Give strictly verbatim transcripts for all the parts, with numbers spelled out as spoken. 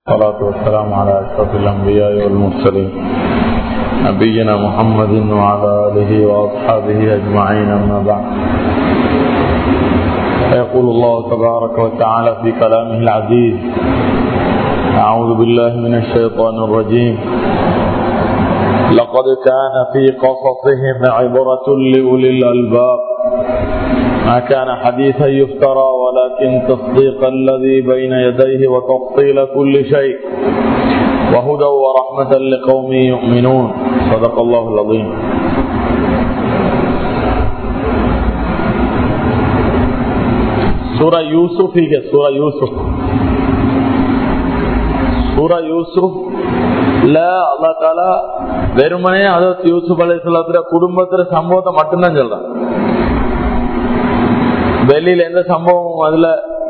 والصلاة والسلام على أشرف الأنبياء والمرسلين نبينا محمد وعلى آله وأصحابه أجمعين أما بعد. يقول الله تبارك وتعالى في كلامه العزيز: أعوذ بالله من الشيطان الرجيم. لقد كان في قصصهم عبرة لأولي الألباب ما كان حديثا يفترى ولكن تصديق الذي بين يديه وتفصيل كل شيء وهدى ورحمة لقوم يؤمنون. صدق الله العظيم. சூரா யூசுப் சூரா யூசுப் சூரா யூசுப் அல்லா தாலா வெறுமனே அதாவது யூசுப் அலைஹிஸ்ஸலாத்துடைய குடும்பத்துல சம்பவத்தை மட்டும்தான் சொல்றான். வெளியில எந்த சம்பவமும் அதுல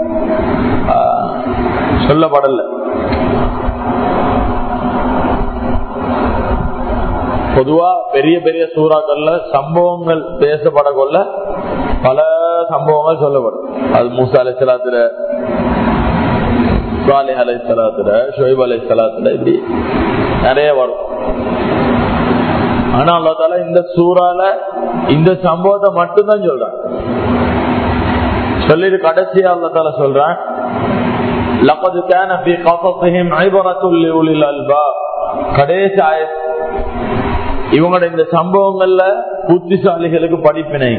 சொல்லப்படல. பொதுவா பெரிய பெரிய சூறாக்கள்ல சம்பவங்கள் பேசப்பட கொள்ள பல சம்பவங்கள் சொல்லப்படும். அது மூசா அலைஹிஸ்ஸலாத்துல, சாலிஹ் அலைஹிஸ்ஸலாத்துல, ஷுஐப் அலைஹிஸ்ஸலாத்துல, இப்படி நிறைய வரும். ஆனா அல்லாஹ் தஆலா இந்த சூறால இந்த சம்பவத்தை மட்டும்தான் சொல்றான். சொல்லிட்டு கடைசியா அல்லாஹ் தஆலா சொல்றான்: லகத் கான ஃபீ கஸஸிஹிம் இபரத்துல் லிஉலில் அல்பாப். கடைசி ஆயத் இவங்களோட இந்த சம்பவங்கள்ல புத்திசாலிகளுக்கு படிப்பினை.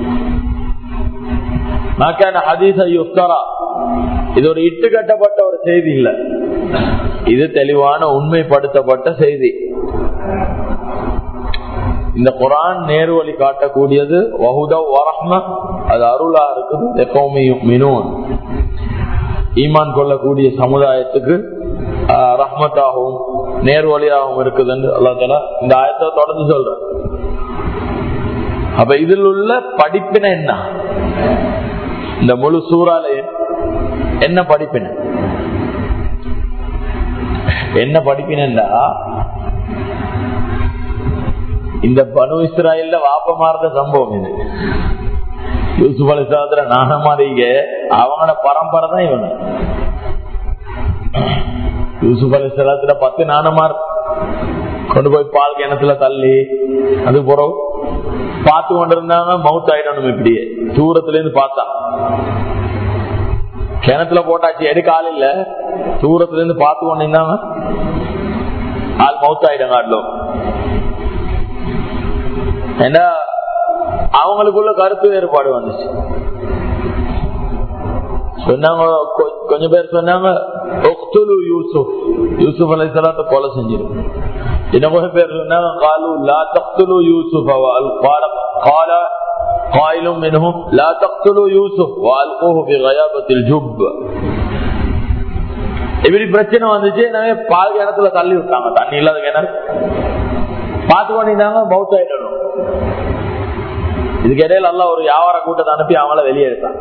மா கான ஹதீஸ யுஃப்தரா. இது ஒரு இட்டு கட்டப்பட்ட ஒரு செய்தி இல்ல, இது தெளிவான உண்மைப்படுத்தப்பட்ட செய்தி. இந்த குர்ஆன் நேரு வழி காட்டக்கூடியது, வஹுதா வரஹ்ம, அது அருளா இருக்குது. கௌமி யுமினூன், ஈமான் கொள்ளக்கூடிய சமுதாயத்துக்கு ரஹ்மத்தாகவும் நேரு வழியாகவும் இருக்குது என்று அல்லாஹ் தஆலா இந்த ஆயத்தை தொடர்ந்து சொல்ற. அப்ப இதில் உள்ள படிப்பினை என்ன? இந்த முழு சூறால என்ன படிப்பினை? என்ன படிப்பினா, இந்த பனு இஸ்ராயல்ல வாப்ப மாறுத சம்பவம் இது. யூசுப் அலைஹிஸ்ஸலாத்துல நானமாரிக அவங்களோட பரம்பரை தான் இவங்க. யூசுப் அலைஹிஸ்ஸலாத்துல பத்து நானமார் கொண்டு போய் பால் கிணத்துல தள்ளி அது போறோம் பார்த்து கொண்டிருந்தாங்க. மவுத் ஆயிடணும். இப்படியே தூரத்துல இருந்து பார்த்தா கிணத்துல போட்டாச்சு, எடுக்க ஆள் இல்ல, தூரத்துல இருந்து பார்த்து கொண்டிருந்தாங்க. ஆள் மவுத் ஆயிடுங்க. ஆடலும் ஏன்னா அவங்களுக்குள்ள கருத்து வேறுபாடு வந்துச்சு. சொன்னாங்க, கொஞ்சம் பேர் சொன்னாங்க யூசுப் யூசுப் அலைஹிஸ்ஸலாத்தை கொலை செஞ்சிரு. இன்னும் கொஞ்சம் பேர் சொன்னாங்க காலு லா தக்துலு யூசுப் قال قائل منهم لا تقتلوا يوسف والقوه في غيابة الجب. இப்படி பிரச்சனை வந்துச்சு. எனவே பால் கிணத்துல தள்ளி விட்டாங்க. தண்ணி இல்லாத கிணறு பார்த்து கொண்டிருந்தாங்க. மவுத் ஆயிடணும். இதுக்கு இடையில எல்லாம் ஒரு வியாபார கூட்டத்தை அனுப்பி அவங்கள வெளியே எடுத்தாங்க.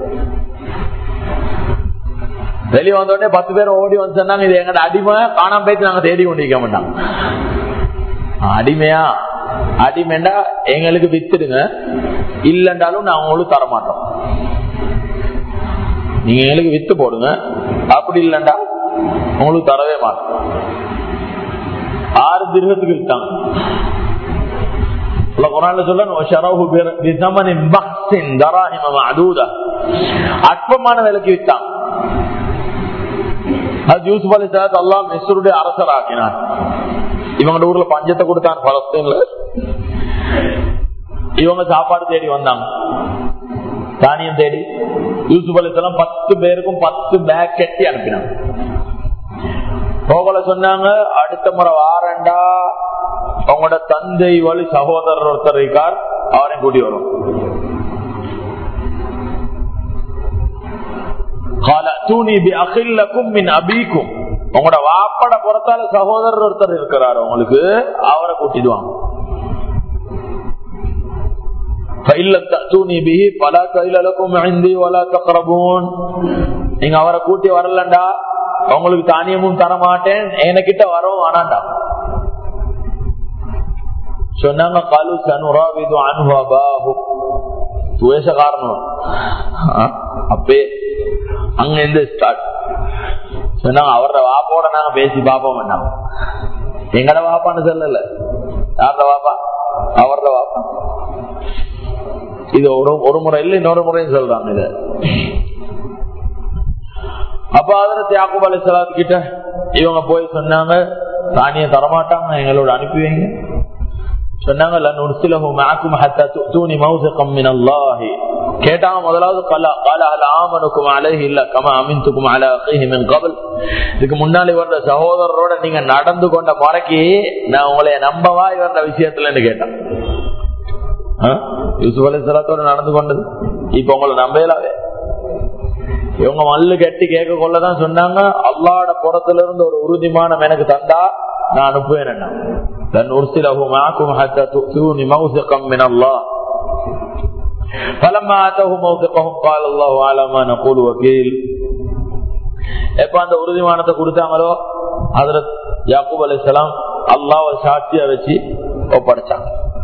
வெளியே வந்த உடனே பத்து பேர் ஓடி வந்து சொன்னாங்க, இது எங்கட அடிமை, காணாம போயிட்டு நாங்க தேடி கொண்டிருக்க மாட்டாங்க. அடிமையா? அடிமைண்டா எங்களுக்கு வித்துடுங்க, இல்லைன்றாலும் நான் உங்களுக்கு தரமாட்டோம். நீங்க எங்களுக்கு வித்து போடுங்க, அப்படி இல்லைண்டா உங்களுக்கு தரவே மாட்டோம். ஆறு திருகத்துக்கு வித்தாங்க. அற்பமான விலைக்கு வித்தாங்க. யூசுப் அலைஹிஸ்ஸலாம் அல்லாஹ் மிஸ்ருடைய அரசர் ஆக்கினார். இவங்க ஊர்ல பஞ்சத்தை கொடுத்தான் பலஸ்தீன்ல. இவங்க சாப்பாடு தேடி வந்தாங்க, தானியம் தேடி. யூசுப் அலைஹிஸ்ஸலாம் பத்து பேருக்கும் பத்து பேக் கட்டி அனுப்பினாங்க. போகல சொன்னாங்க, அடுத்த முறை வாரண்டா அவங்களோட தந்தை வழி சகோதரர் ஒருத்தர் இருக்கார், அவரையும் கூட்டி வரும். உங்களோட வாப்பட புறத்தால சகோதரர் ஒருத்தர் இருக்கிறார் உங்களுக்கு, அவரை கூட்டிடுவாங்க. நீங்க அவரை கூட்டி வரலண்டா உங்களுக்கு தானியமும் தர மாட்டேன், என்கிட்ட வரவும் ஆனாண்டா சொன்னாங்க. காலு சனுராவிது அன்ஹு அபாஹு. துவேஷ காரணம் அப்பே அங்க இருந்து ஸ்டார்ட். சொன்னாங்க அவரோட வாப்போட நாங்க பேசி பாப்போம் வேண்டாம். எங்கட வாப்பான்னு சொல்லல, யாரோட வாப்பா? அவரோட வாப்பா. இது ஒரு ஒரு முறை இல்லை, இன்னொரு முறையும் சொல்றாங்க இத. அப்ப ஹஜ்ரத் யாக்கூப் அலைஹிஸ்ஸலாம் கிட்ட இவங்க போய் சொன்னாங்க, தானிய தரமாட்டாங்க, எங்களோட அனுப்பி வைங்க. சொன்னாங்க கேட்டாங்க. முதலாவது இதுக்கு முன்னாடி வந்த சகோதரரோட நீங்க நடந்து கொண்ட முறைக்கு நான் உங்களை நம்பவா இவர விஷயத்துல கேட்டான். யூசுப் அலைஹிஸ்ஸலாத்தோட நடந்து கொண்டது இப்ப உங்களை நம்பலாவே. இவங்க மல்லு கட்டி கேட்க கொள்ளதான் சொன்னாங்க, அல்லாஹ்வோட புறத்துல இருந்து ஒரு உறுதிமானம் எனக்கு தந்தா நான் அனுப்புவேன். என்ன لن أرسله معكم حتى تؤتوني موثقا من الله فلما آتوه موثقهم قال الله على ما نقول وكيل. எப்ப அந்த உறுதிமானத்தை கொடுத்தாங்களோ ஹஜ்ரத் யாக்கூப் அலைஹிஸ்ஸலாம் அல்லாஹ்வை சாட்சியா வச்சு ஒப்படைச்சாங்க.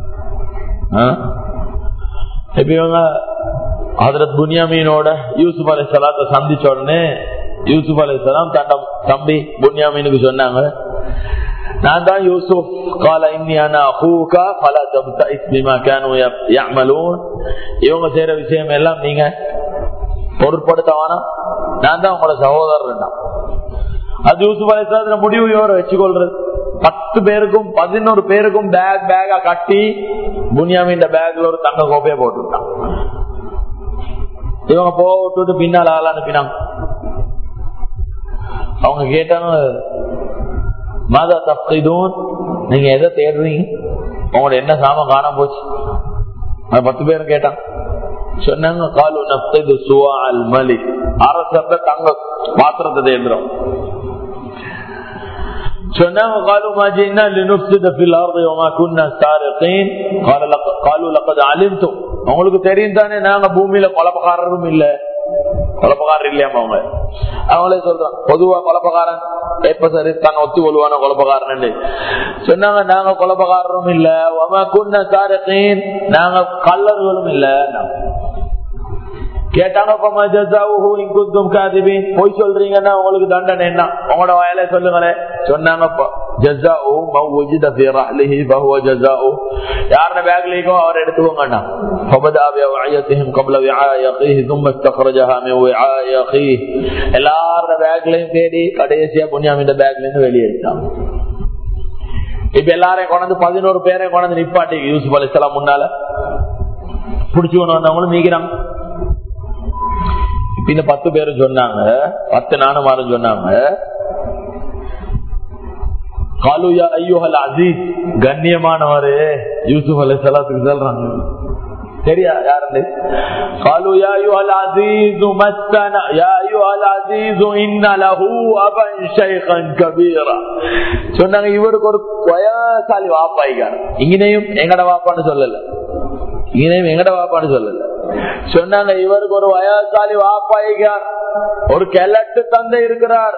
இப்ப இவங்க ஹஜ்ரத் புன்யாமீனோட யூசுப் அலைஹிஸ்ஸலாத்தை சந்திச்ச உடனே யூசுப் அலைஹிஸ்ஸலாம் தன் தம்பி புன்யாமீனுக்கு சொன்னாங்க, நான் தான் யூசுப். قال اني انا اخوك فلا تبتئس بما كانوا يعملون. இவங்க செய்யற விஷயம் எல்லாம் நீங்க பொருட்படுத்தவானா, நான் தான் உங்களோட சகோதரர். அது யூசுப் அலைஹிஸ்ஸலாம் முடிவு இவரை வச்சுக்கொள்றது. பத்து பேருக்கும் பதினோரு பேருக்கும் பேக் பேக்கா கட்டி புன்யாமீன் பேக்ல ஒரு தங்க கோப்பையை போட்டுட்டான். இவங்க போக விட்டுட்டு பின்னால் ஆள அனுப்பினாங்க. அவங்க கேட்டாங்க, மாதா தப்தீதூன், நீங்க எதை தேடுறீங்க? உங்களோட என்ன சாமம் காணாம போச்சு? பத்து பேரும் கேட்டாங்க. சொன்னாங்க, காலு நப்தீது சுவா அல் மலிக், அரசர்ல தங்க பாத்திரத்தை தேடுறோம். சொன்னாங்க, காலு மா ஜின்னா லினுஃப்ஸித ஃபில் அர்தி வமா குன்னா சாரிகீன். காலு லகத் அலிம்தும், உங்களுக்கு தெரியும் தானே நாங்க பூமியில கொலபகாரரும் இல்ல. கொலப்பகாரர் இல்லையாம அவங்க அவங்களே சொல்றாங்க. பொதுவா கொலப்பகாரன் எப்ப சரி தான் ஒத்து கொள்வான கொலப்பகாரன் சொன்னாங்க. நாங்க கொலப்பகாரரும் இல்ல, நாங்க கல்லர்களும் இல்ல. கேட்டாங்க, போய் சொல்றீங்கன்னா உங்களுக்கு தண்டனை என்ன? உங்களோட வயலை சொல்லுங்களேன். சொன்னாங்க, யாரோட பேக்லயும் அவர் எடுத்துக்கோங்க. எல்லாரோட பேக்லயும் தேடி கடைசியா புன்யாமின் பேக்ல இருந்து வெளியே எடுத்தாங்க. இப்ப எல்லாரையும் கொண்டு பதினோரு பேரையும் கொண்டு நிப்பாட்டி யூசுப் அலைஹிஸ்ஸலாம் முன்னால புடிச்சு கொண்டு வந்தவங்களும் நீக்கிறாங்க. இந்த பத்து பேரும் சொன்னாங்க, பத்து நானுமாரும் சொன்னாங்க, காலுயா ஐயோஹல் அசீஸ், கண்ணியமானவரு யூசுப் அலைஹிஸ்ஸலாத்துக்கு சொல்றாங்க. சரியா யாரு? காலுயா ஐயோஹல் அசீஸ் மஸ்தனா யா ஐயோஹல் அசீஸ் இன்ன லஹு அபன் ஷைகன் கபீரா. சொன்னாங்க, இவருக்கு ஒரு வயசாலி வாப்பாய்க்கார். இங்கேயும் எங்கட வாப்பான்னு சொல்லல, இங்கேயும் எங்கட வாப்பான்னு சொல்லல. சொன்னாங்க, இவருக்கு ஒரு வயசாலி வாப்பாய்க்கார், ஒரு கிழட்டு தந்தை இருக்கிறார்.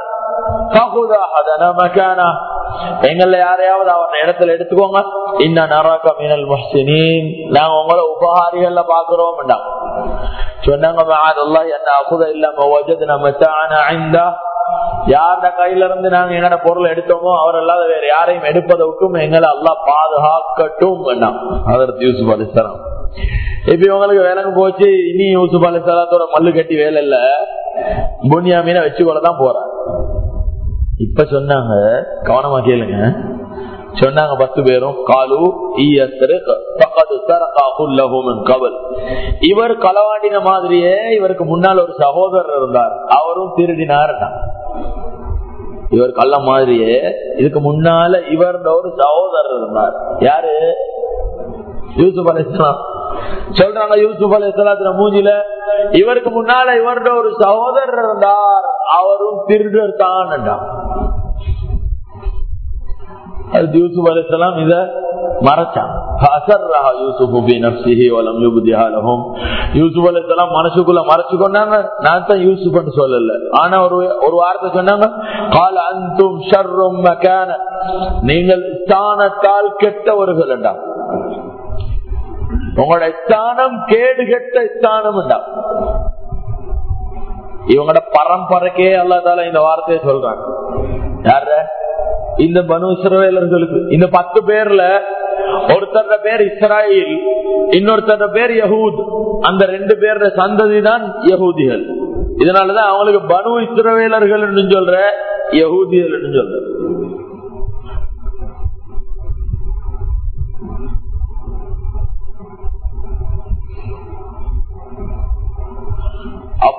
எங்கள யாரையாவது அவர் இடத்துல எடுத்துக்கோங்க. இன்ன நராக மினல் முஹ்சினீன், நாங்க உங்களை உபகாரிகள்ல பாக்குறோம். சொன்னாங்க, என்ன அகுத இல்லாம வஜத்னா மத்தாஅனா இந்தா, யாரோட கையில இருந்து நாங்க எங்கட பொருள் எடுத்தோமோ அவர் அல்லாத வேற யாரையும் எடுப்பதை விட்டும் எங்களை அல்லாஹ் பாதுகாக்கட்டும். ஹஜ்ரத் யூசுப் அலைஹிஸ்ஸலாம் இப்ப இவங்களுக்கு வேலைக்கு போச்சு. இனி யூசுப் அலைஹிஸ்ஸலாத்தோட மல்லு கட்டி வேலை இல்ல, புன்யாமீனை வச்சுக்கொள்ளதான் போறார். இப்ப சொன்னாங்க, கவனமா கேளுங்க. சொன்னாங்க பத்து பேரும், காலு இவர் களவாண்டின மாதிரியே இவருக்கு முன்னால் ஒரு சகோதரர் இருந்தார், அவரும் திருடினார். இவர் கள்ள மாதிரியே இதுக்கு முன்னால இவர் ஒரு சகோதரர் இருந்தார். யாரு? யூசுப் அலைஹிஸ்ஸலாம். சொல்றாங்க, யூசுப் அலைஹிஸ்ஸலாத்துல மூஞ்சில இவருக்கு முன்னால இவரோட ஒரு சகோதரர் இருந்தார், அவரும் திருடர் தான். யூசுப் அலைஹிஸ்ஸலாம் இத மறைச்சான். மனசுக்குள்ள மறைச்சு கொண்டாங்க. நான் தான் யூசுப் சொல்லல, ஆனா ஒரு ஒரு வார்த்தை சொன்னாங்க, நீங்கள் ஸ்தானத்தால் கெட்டவர்கள் என்றாங்க. உங்களோட ஸ்தானம் கேடு கெட்ட ஸ்தானம். இவங்களோட பரம்பரைக்கே அல்லாஹ் தஆலா இந்த வார்த்தையை சொல்றாங்க. யார? இந்த பனு இஸ்ரவேலர்களுக்கு. இந்த பத்து பேர்ல ஒருத்தர பேர் இஸ்ராயில், இன்னொருத்தர பேர் யஹூத். அந்த ரெண்டு பேரோட சந்ததி தான் யஹூதிகள். இதனாலதான் அவங்களுக்கு பனு இஸ்ரவேலர்கள் சொல்ற, யஹூதிகள் சொல்ற. அப்ப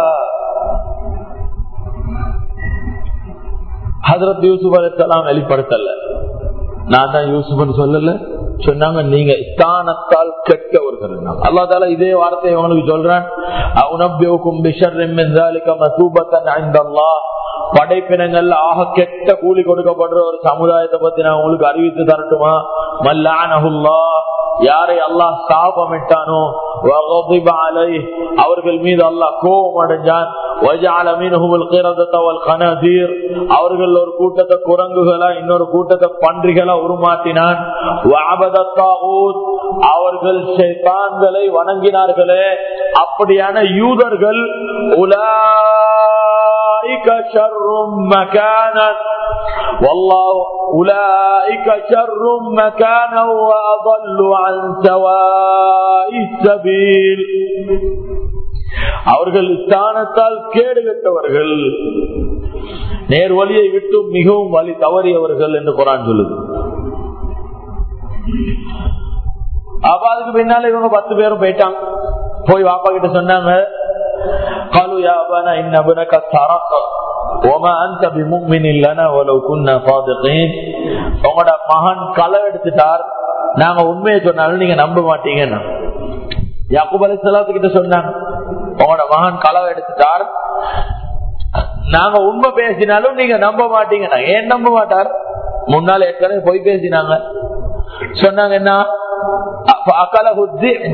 ஹஜ்ரத் யூசுப் அலைஹிஸ்ஸலாம் வெளிப்படுத்தல, நான் தான் யூசுப்னு சொல்லல சொன்னாங்க. நீங்க ஸ்தானத்தால் கெட்டவர்கள். அல்லாஹ் தஆலா இதே வார்த்தையை உங்களுக்கு சொல்றான். அஉனபியுகும் பிஷர்ரின் மின் ذلك மஸூபத்தன் இன்தல்லாஹ். படைப்பினங்கள்ல ஆக கெட்ட கூலி கொடுக்கப்படுற ஒரு சமுதாயத்தை பத்தி நான் உங்களுக்கு அறிவித்து தரட்டுமா? மல்லஅனஹுல்லாஹ், யாரை அல்லாஹ் சாபமிட்டானோ, வகதிப அலைஹி, அவர்கள் மீது அல்லாஹ் கோபம் அடைஞ்சான். வஜஅல மின்ஹுல் கிரதத வல் கனாதீர், அவர்கள் ஒரு கூட்டத்தை குரங்குகளா இன்னொரு கூட்டத்தை பன்றிகளா உருமாற்றினான். வஅபதத் தாகூத், அவர்கள் ஷைத்தான்களை வணங்கினார்களே, அப்படியான யூதர்கள் உலாயிக ஷர்ரும் மகானன் والله أولئك شر مكانا وأضل عن سواء السبيل. அவர்கள் ஸ்தானத்தால் கேடு கட்டவர்கள், நேர் வழியை விட்டு மிகவும் வழி தவறியவர்கள் என்று குர்ஆன் சொல்லுது. அப்ப அதுக்கு பின்னால இவங்க பத்து பேரும் போயிட்டாங்க. போய் வாப்பா கிட்ட சொன்னாங்க, قالوا يا أبانا إن ابنك سرق وما أنت بمؤمن لنا ولو كنا صادقين. உங்களோட மகன் களை எடுத்துட்டார், நாங்க உண்மையை சொன்னாலும் நீங்க நம்ப மாட்டீங்கன்னா. யாக்கூப் அலைஹிஸ்ஸலாம் கிட்ட சொன்னாங்க, உங்களோட மகன் களை எடுத்துட்டார், நாங்க உண்மை பேசினாலும் நீங்க நம்ப மாட்டீங்கன்னா. ஏன் நம்ப மாட்டார்? முன்னால ஏற்கனவே போய் பேசினாங்க. சொன்னாங்க என்ன? அகலஹு ذئب,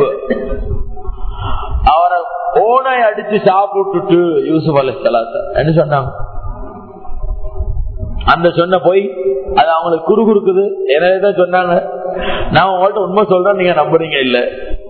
அவரை ஓனை அடிச்சு சாப்பிட்டுட்டு யூசுப் அலைஹிஸ்ஸலாத்தை என்ன சொன்னாங்க? அந்த சொன்ன போய் அது அவங்களுக்கு குறு குறுக்குது. எனவேதான் சொன்னாங்க, நான் உங்கள்ட்ட உண்மை சொல்றேன், நீங்க நம்புறீங்க இல்ல.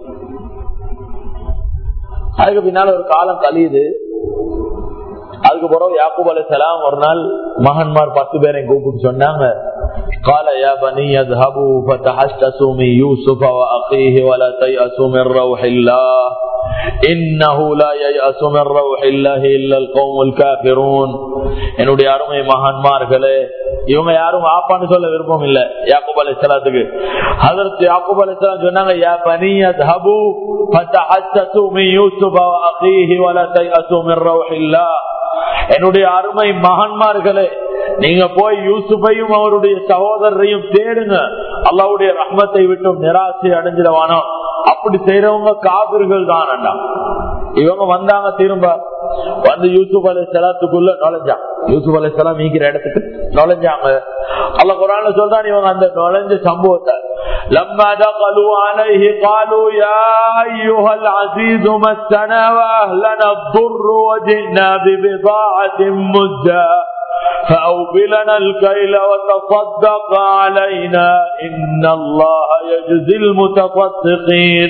அதுக்கு பின்னால ஒரு காலம் கழியுது. அதுக்கு பிறகு யாக்கூப் அலைஹிஸ்ஸலாம் ஒரு நாள் மகன்மார் பத்து பேரையும் கூப்பிட்டு சொன்னாங்க, قال يا بني اذهبوا فتحسسوا من يوسف واخيه ولا تيأسوا من روح الله إنه لا ييأس من روح الله إلا القوم الكافرون. என்னுடைய அருமை மகன்மார்களே, இவங்க யாரும் ஆப்பான்னு சொல்ல விருப்பம் இல்ல யாக்கூப் அலைஹிஸ்ஸலாத்துக்கு. ஹஜ்ரத் யாக்கூப் அலைஹிஸ்ஸலாம் சொன்னாங்க, யா பனி اذهبوا فتحسسوا من يوسف واخيه ولا تيأسوا من روح الله. என்னுடைய அருமை மகன்மார்களே, நீங்க போய் யூசுஃபையும் அவருடைய சகோதரரையும் தேடுங்க, அல்லாஹ்வுடைய ரஹ்மத்தை விட்டு நிராசை அடைஞ்சிடவானோ. அப்படி செய்யறவங்க காபிர்கள் தான். இவங்க வந்தாங்க, திரும்ப வந்து யூசுப் அலைஹிஸ்ஸலாத்துக்குள்ள நுழைஞ்சாங்க. யூசுப் அலைஹிஸ்ஸலாம் நீக்கிற இடத்துக்கு நுழைஞ்சாங்க. அல்லாஹ் குர்ஆன்ல சொல்றான் இவங்க அந்த நுழைஞ்ச சம்பவத்தை. لما دخلوا عليه قالوا يا أيها العزيز مسنا وأهلنا الضر وجئنا ببضاعة مزجاة فأوفِ لنا الكيل وتصدق علينا إن الله يجزي المتصدقين.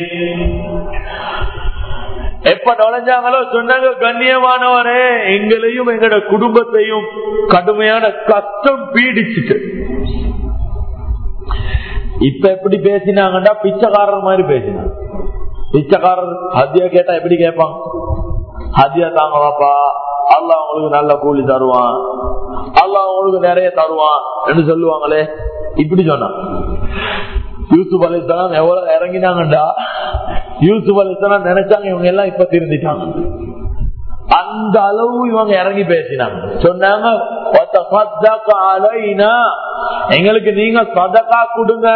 எப்ப நுழைஞ்சாங்களோ சொன்னாங்க, கண்ணியமானவரே, எங்களையும் எங்களோட குடும்பத்தையும் கடுமையான கஷ்டம் பீடிச்சுட்டு. இப்ப எப்படி பேசினாங்கடா, பிச்சைக்காரர் மாதிரி பேசினாங்க. பிச்சைக்காரர் ஹதியா கேட்டா எப்படி கேட்பாங்க? ஹதியா தாங்க வாப்பா, அல்லாஹ் உங்களுக்கு நல்ல கூலி தருவான், அல்லாஹ் உங்களுக்கு நிறைய தருவான் என்று சொல்லுவாங்களே. இப்படி சொன்னா யூசுப் அலைஹிஸ்ஸலாம் எவ்வளவு இறங்கினாங்கடா. யூசுப் அலைஹிஸ்ஸலாம் நினைச்சாங்க இவங்க எல்லாம் இப்ப திருந்திட்டாங்க. அந்த அளவு இவங்க இறங்கி பேசினாங்க. சொன்னாங்க, எங்களுக்கு நீங்க சதகா கொடுங்க,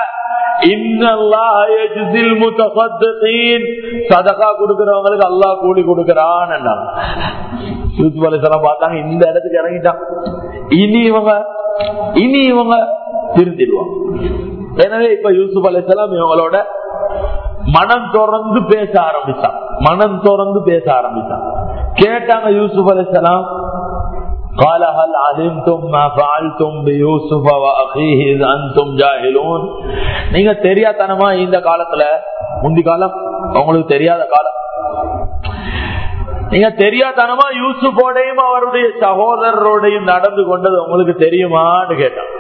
சதகா கொடுக்கிறவங்களுக்கு அல்லாஹ் கூலி கொடுக்கிறான். யூசுப் அலைஹிஸ்ஸலாம் பார்த்தாங்க, இந்த இடத்துக்கு இறங்கிட்டாங்க, இனி இவங்க இனி இவங்க திருந்திடுவாங்க. எனவே இப்ப யூசுப் அலைஹிஸ்ஸலாம் இவங்களோட மனம் திறந்து பேச ஆரம்பிச்சான். மனம் திறந்து பேச ஆரம்பிச்சான். கேட்டாங்க யூசுப் அலைஹிஸ்ஸலாம், قال هل علمتم ما فعلتم بيوسف واخيه اذ انتم جاهلون. நீங்க தெரியாதனமா இந்த காலத்துல, முந்தி காலம் உங்களுக்கு தெரியாத காலம், நீங்க தெரியாதனமா யூசுஃபோடையும் அவருடைய சகோதரரோடையும் நடந்து கொண்டது உங்களுக்கு தெரியுமான்னு கேட்டான்.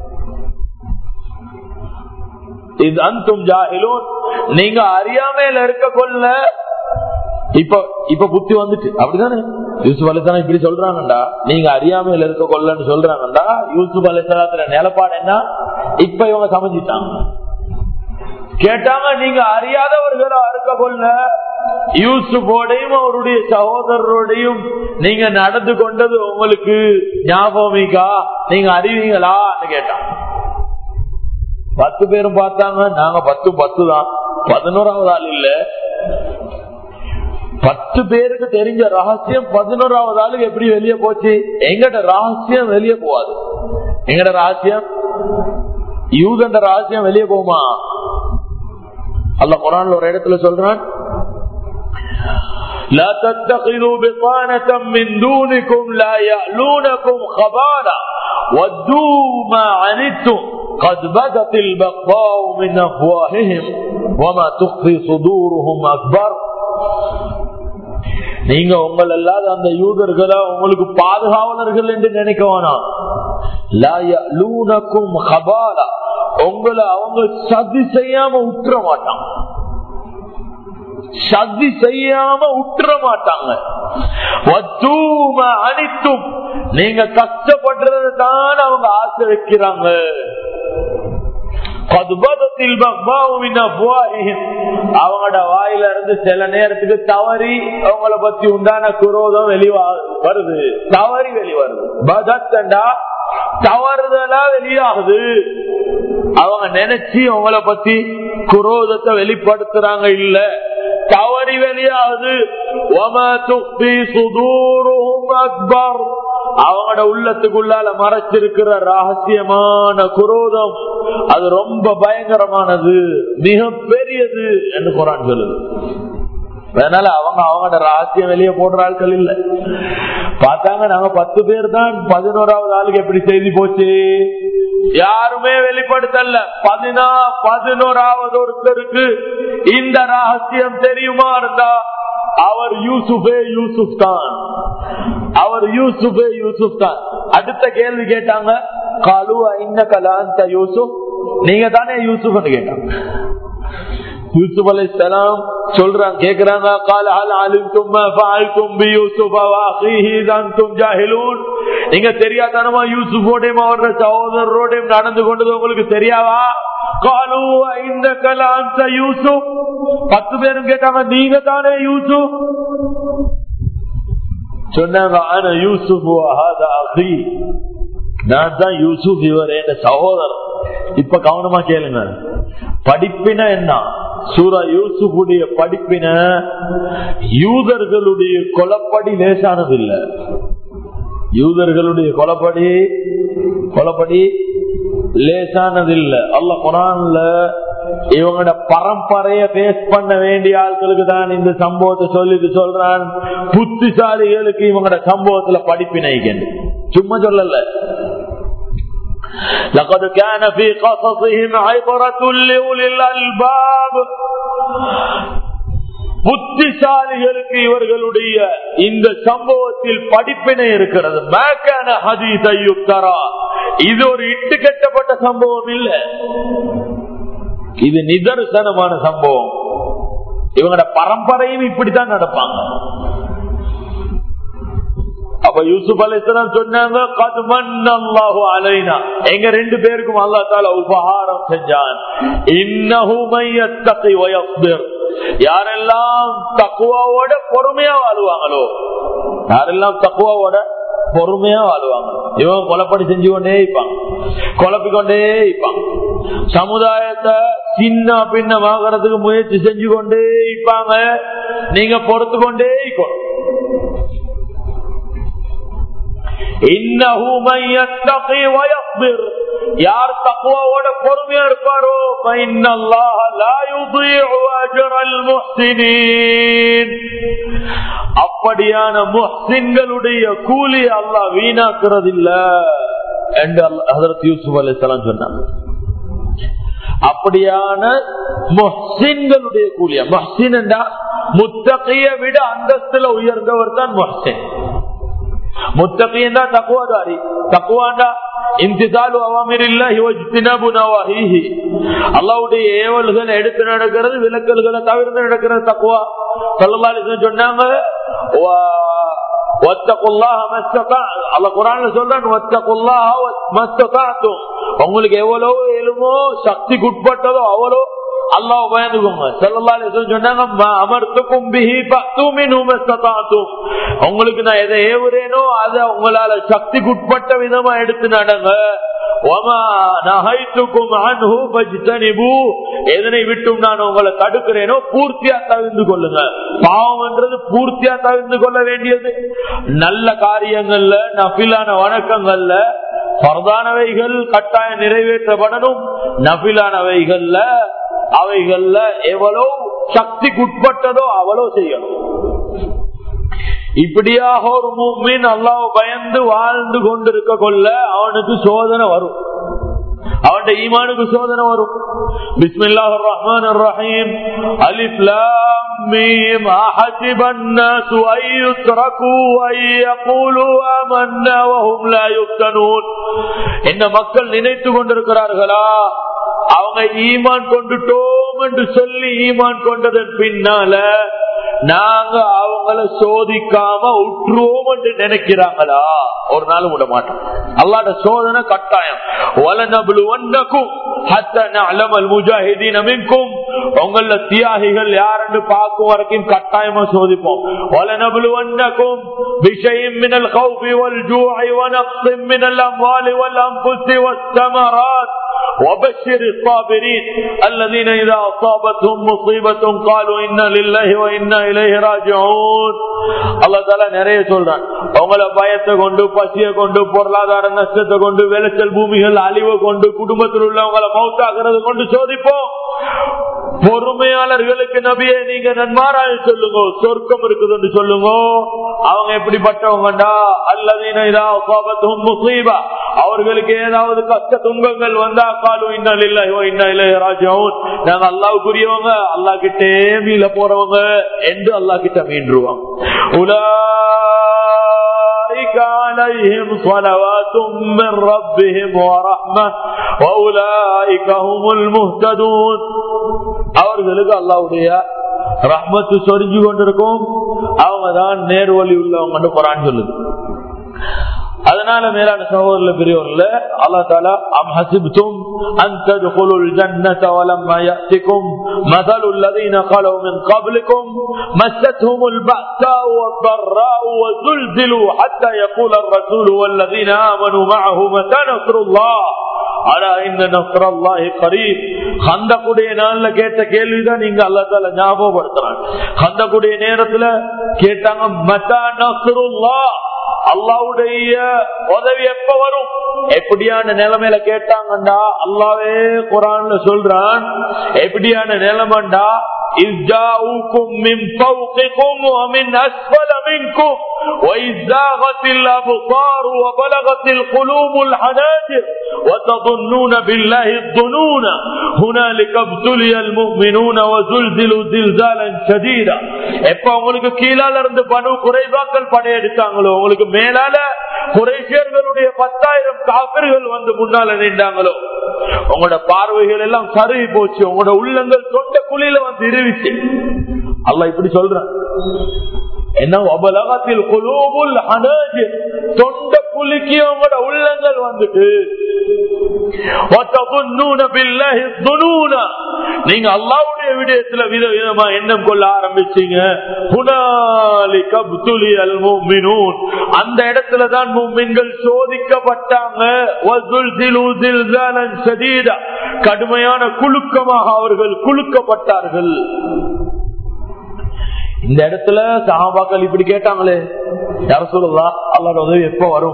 இது அன்தும் ஜாஹிலூன், நீங்க அறியாமையில இருக்க கொள்ள இப்ப இப்ப புத்தி வந்துட்டு அப்படிதானே. யூசுப் அலைஹிஸ்ஸலாம் இப்படி சொல்றாங்கடா, நீங்க அறியாமையில இருக்க கொள்ளன்னு சொல்றாங்கடா. யூசுப் அலைஹிஸ்ஸலாத்துல நிலப்பாடு என்ன? இப்ப இவங்க சமைச்சிட்டாங்க. கேட்டாங்க, நீங்க அறியாதவர்களா இருக்க கொள்ள யூசுஃபோடையும் அவருடைய சகோதரரோடையும் நீங்க நடந்து கொண்டது உங்களுக்கு ஞாபகமிக்கா, நீங்க அறிவீங்களான்னு கேட்டாங்க. பத்து பேரும் பார்த்தாங்க, நாங்க பத்து பத்து தான், பதினோராவது ஆள் இல்ல. பத்து பேருக்கு தெரிஞ்ச ரகசியம் பதினோராவது ஆளுக்கு எப்படி வெளியே போச்சு? எங்கட ரகசியம் வெளியே போவாது. எங்கட ரகசியம், யூதண்ட ரகசியம் வெளியே போகுமா? அல்லாஹ் குர்ஆன்ல ஒரு இடத்துல சொல்றான், لا تتخذوا بطانة من دونكم لا يألونكم خبالا ودوا ما عنتم قد بدت البغضاء من أفواههم وما تخفي صدورهم أكبر. நீங்க உங்கள் அல்லாத அந்த யூதர்களை உங்களுக்கு பாதுகாவலர்கள் என்று நினைக்க வேணாம். லா யலூனகும் ஹபாலா, உங்களை அவங்க சதி செய்யாம உற்ற மாட்டாங்க, சதி செய்யாம உற்ற மாட்டாங்க. அனைத்தும் நீங்க கஷ்டப்படுறது தான் அவங்க ஆசை வைக்கிறாங்க. அவங்களோட வாயில இருந்து சில நேரத்துக்கு தவறி அவங்கள பத்தி உண்டான குரோதம் வெளிவா வருது, தவறி வெளிவருது. பதத்தண்டா தவறுதலா வெளியாகுது. அவங்க நினைச்சு அவங்கள பத்தி குரோதத்தை வெளிப்படுத்துறாங்க, இல்ல தவறி வெளியாகுது. அவங்களோட உள்ளத்துக்குள்ளால மறைச்சிருக்கிற ரகசியமான குரோதம் அது ரொம்ப பயங்கரமானது, மிக பெரியது என்று குர்ஆன் சொல்லுது. அதனால அவங்க அவங்களோட ரகசியம் வெளியே போடுற ஆட்கள் இல்ல. பார்த்தாங்க, நாங்க பத்து பேர் தான், பதினோராவது ஆளுக்கு எப்படி செய்தி போச்சு? யாருமே வெளிப்படுத்தல. பதினா பதினோராவது ஒருத்தருக்கு இந்த ரகசியம் தெரியுமா இருந்தா அவர் யூசுஃபே யூசுப் தான், அவர் யூசுஃபே யூசுப் தான். அடுத்த கேள்வி கேட்டாங்க, காலு இன்னக லஅன்த யூசுப், நீங்க தானே யூசுப்னு கேட்டாங்க. யூசுப் அலைஹிஸ்ஸலாம் சொல்றாங்க, கேக்குறாங்க, قال هل علمتم ما فعلتم بيوسف واخيه اذ انتم جاهلون, நீங்க தெரியாதனமா யூசுஃபோடையும் அவருடைய சகோதரரோடையும் நடந்து கொண்டது உங்களுக்கு தெரியாவா? قالوا انك لانت يوسف, பத்து பேரும் கேட்டாங்க, நீங்க தானே யூசுப்? சொன்னாங்க, انا يوسف وهذا اخي, நான் தான் யூசுப், இவர் என் சகோதரர். இப்ப கவனமா கேளுங்க, படிப்பின என்ன? சூரா யூசுஃபுடைய படிப்பின யூதர்களுடைய கொலப்படி லேசானது இல்ல. யூதர்களுடைய கொலப்படி கொலப்படி லேசானது இல்ல. அல்லாஹ் குர்ஆன்ல இவங்களோட பரம்பரைய பேஸ் பண்ண வேண்டிய ஆட்களுக்கு தான் இந்த சம்பவத்தை சொல்லிட்டு சொல்றான். புத்திசாலிகளுக்கு இவங்களோட சம்பவத்துல படிப்பினைக்கு சும்மா சொல்லல. لقد كان في قصصهم عبرة لأولي الألباب, புத்திசாலிகளுக்கு இவர்களுடைய இந்த சம்பவத்தில் படிப்பினை இருக்கிறது. இது ஒரு இட்டு கட்டப்பட்ட சம்பவம் இல்ல, இது நிதர்சனமான சம்பவம். இவங்களோட பரம்பரையும் இப்படித்தான் நடப்பாங்க. அப்ப யூசுப் அலைஹிஸ்ஸலாம் சொன்னாங்க, قد من الله علينا, எங்க ரெண்டு பேருக்கும் அல்லாஹ் தஆலா உபகாரம் செஞ்சான். இன்னஹு من يتقي ويصبر, யாரெல்லாம் தக்வாவோட பொறுமையா வாழுவாங்களோ, யாரெல்லாம் தக்வாவோட பொறுமையா வாழுவாங்க, இவங்க கொலைப்படி செஞ்சு கொண்டே இருப்பாங்க, குழப்பிக்கொண்டே இருப்பாங்க, சமுதாயத்தை சின்ன பின்னமாகறதுக்கு முயற்சி செஞ்சு கொண்டே இருப்பாங்க. நீங்க பொறுத்து கொண்டே இருக்கணும். இன்னஹு மன் யத்தகி வ யஸ்பிர், யார் தக்வாவோட பொறுமையா இருப்பாரோ, ஃபஇன்னல்லாஹ லா யுதீஉ அஜ்ரல் முஹ்சினீன், அப்படியான முஹ்சின்களுடைய கூலி அல்லாஹ் வீணாக்குறது இல்ல என்று ஹஜ்ரத் யூசுப் அலைஹிஸ்ஸலாம் சொன்னாங்க. அப்படியான முஹ்சின்களுடைய கூலியா, முஹ்சின் என்றா முத்தகிய விட அந்தஸ்துல உயர்ந்தவர் தான் முஹ்சின். முத்தகியன் தான் தக்வாதாரி. தக்வாண்டா இம்திசாலு அவாமிரில்லாஹி வஜ்தினபு நவாஹிஹி, அல்லாஹ்வுடைய ஏவல்களை எடுத்து நடக்கிறது, விலக்கல்களை தவிர்த்து நடக்கிறது தக்வா. ஸல்லல்லாஹு அலைஹி வஸல்லம் சொன்னாங்க, வத்தகுல்லாஹ மஸ்ததஅ, அல்லாஹ் குர்ஆன்ல சொல்றான், வத்தகுல்லாஹ மஸ்ததஅதும், உங்களுக்கு எவ்வளவு இயலுமோ சக்திக்கு உட்பட்டதோ அவ்வளோ அல்லாஹ் பயந்துக்கோங்க. ஸல்லல்லாஹு அலைஹி வஸல்லம் சொன்னாங்க, மா அமர்துகும் பிஹி ஃபஅது மின்ஹு மஸ்ததஅதும், உங்களுக்கு நான் எதை ஏவுறேனோ அதை உங்களால சக்திக்கு உட்பட்ட விதமா எடுத்து நடங்க. வமா நஹைதுகும் அன்ஹு ஃபஜ்தனிபு, எதனை விட்டும் நான் உங்களை தடுக்கிறேனோ பூர்த்தியா தவிர்த்து கொள்ளுங்க. பாவம்ன்றது பூர்த்தியா தவிர்த்து கொள்ள வேண்டியது. நல்ல காரியங்கள்ல, நஃபிலான வணக்கங்கள்ல பரதானவைகள் கட்டாயம் நிறைவேற்றப்படணும். நஃபிலானவைகள்ல அவைகள்ல எவ்வளவு சக்திக்கு உட்பட்டதோ அவ்வளவு செய்யணும். இப்படியாக ஒரு முஃமின் அல்லாஹ் பயந்து வாழ்ந்து கொண்டிருக்க கொள்ள அவனுக்கு சோதனை வரும், அவனுடைய ஈமானுக்கு சோதனை வரும். பிஸ்மில்லாஹிர் ரஹ்மானிர் ரஹீம். அலிஃப் லாம் மீம். அஹஸிபன் நாஸு அய்யுத்ரகு அய்யகூலு ஆமன்னா வஹும் லா யுஃப்தனூன். என்ன மக்கள் நினைத்து கொண்டிருக்கிறார்களா, அவங்க ஈமான் கொண்டுட்டோம் என்று சொல்லி ஈமான் கொண்டதன் பின்னால நாங்க அவங்கள சோதிக்காம உற்றுவோம் என்று நினைக்கிறாங்களா? ஒரு நாள் விட மாட்டோம். அல்லாஹ்வுடைய சோதனை கட்டாயம். வலனப்லுவன்னகும் ஹத்தா நஅலமல் முஜாஹிதீன மின்கும், உங்கள தியாகிகள் யாரென்று பார்க்கும் வரைக்கும் கட்டாயமா சோதிப்போம். வலனப்லுவன்னகும் பிஷைஇம் மினல் கௌஃபி வல் ஜூஇ வனக்ஸிம் மினல் அம்வாலி வல் அன்ஃபுஸி வஸ்ஸமராத் وبشر الصابرين الذين إذا أصابتهم مصيبة قالوا إنا لله وإنا إليه راجعون. அல்லாஹ் தஆலா நிறைய சொல்றான், அவங்கள பயத்தை கொண்டு, பசியை கொண்டு, பொருளாதார நஷ்டத்தை கொண்டு, விளைச்சல் பூமிகள் அழிவை கொண்டு, குடும்பத்தில் உள்ளவங்களை மௌத்தாகிறது கொண்டு சோதிப்போம். பொறுமையாளர்களுக்கு நபியே நீங்க நன்மாராய சொல்லுங்க, சொர்க்கம் இருக்குது என்று சொல்லுங்க. அவங்க எப்படிப்பட்டவங்கடா? அல்லதீன இதா அஸாபத்துஹும் முஸீபா, அவர்களுக்கு ஏதாவது கஷ்ட துன்பங்கள் வந்தா காலு இன்னா லில்லாஹி வ இன்னா இலைஹி ராஜிஊன், நாங்க அல்லாஹ்வுக்குரியவங்க, அல்லாஹ் கிட்டே மீள போறவங்க என்று அல்லாஹ் கிட்ட மீண்டுருவாங்க. أولئك عليهم صلوات من ربهم ورحمة وأولئك هم المهتدون. அவர்களுக்கு அல்லாஹ்வுடைய ரஹ்மத்து சொரிஞ்சு கொண்டிருக்கும், அவங்க தான் நேர்வழி உள்ளவங்க குர்ஆன் சொல்லுது. அதனால மேலான சகோதரர்களே, பெரியவர்களே, அல்லாஹ் தஆலா அம் ஹஸிப்தும் அன் தத்குலுல் ஜன்னத வலம்மா யாத்திகும் மஸலுல் லதீன கலவு மின் கப்லிகும் மஸ்ஸத்ஹுமுல் பஅஸாஉ வத்-தர்ராஉ வஸுல்ஸிலு ஹத்தா யகூல ar-ரசூலு வல்லதீன ஆமனூ மஅஹு மதா நஸ்ருல்லாஹ் அலா இன்ன நஸ்ரல்லாஹி கரீப். கந்தகுடைய நாள்ல கேட்ட கேள்விதான் நீங்க அல்லாஹ் தஆலா ஞாபகப்படுத்துறாங்க. கந்தகுடைய நேரத்துல கேட்டாங்க, மதா நஸ்ருல்லாஹ், அல்லாஹ்வுடைய உதவி எப்ப வரும்? எப்படியான நிலைமையில கேட்டாங்கண்டா அல்லாஹ்வே குர்ஆன்ல சொல்றான், எப்படியான நிலைமைண்டா இஸ்ஜாஉக்கும் மின் ஃபௌகிக்கும் வ மின் அஸ்ஃபல மின்கும் வ இஸ்ஸாகத்தில் அப்சார் வ பலகத்தில் குலூபுல் ஹனாஜிர் வ தظنون بالله الظنون هنالك ابتلي المؤمنون وزلزلوا زلزالا شديدا. எப்ப உங்களுக்கு கீழால இருந்து பனு குறைவாக்கள் படையெடுத்தாங்களோ, உங்களுக்கு மேலால குறைஷியர்களுடைய பத்தாயிரம் காபிர்கள் வந்து முன்னால நின்றாங்களோ, உங்களோட பார்வைகள் எல்லாம் கருவி போச்சு, உங்களோட உள்ளங்கள் தொண்ட குழியில வந்து இருவிச்சு. அல்லாஹ் இப்படி சொல்றான், என்ன அபலகத்தில் குலூபுல் ஹனாஜிர், தொண்ட குழிக்கு உங்களோட உள்ளங்கள் வந்துட்டு, நீங்க அல்லாஹ்வுடைய விடயத்துல விதவிதமா எண்ணம் கொள்ள ஆரம்பிச்சீங்க. அந்த இடத்துலதான் முஃமின்கள் சோதிக்கப்பட்டாங்க. கடுமையான குலுக்கமாக அவர்கள் குலுக்கப்பட்டார்கள். இந்த இடத்துல சஹாபாக்கள் இப்படி கேட்டாங்களே, யா ரசூலுல்லாஹ், அல்லாஹ்வுடைய உதவி எப்ப வரும்?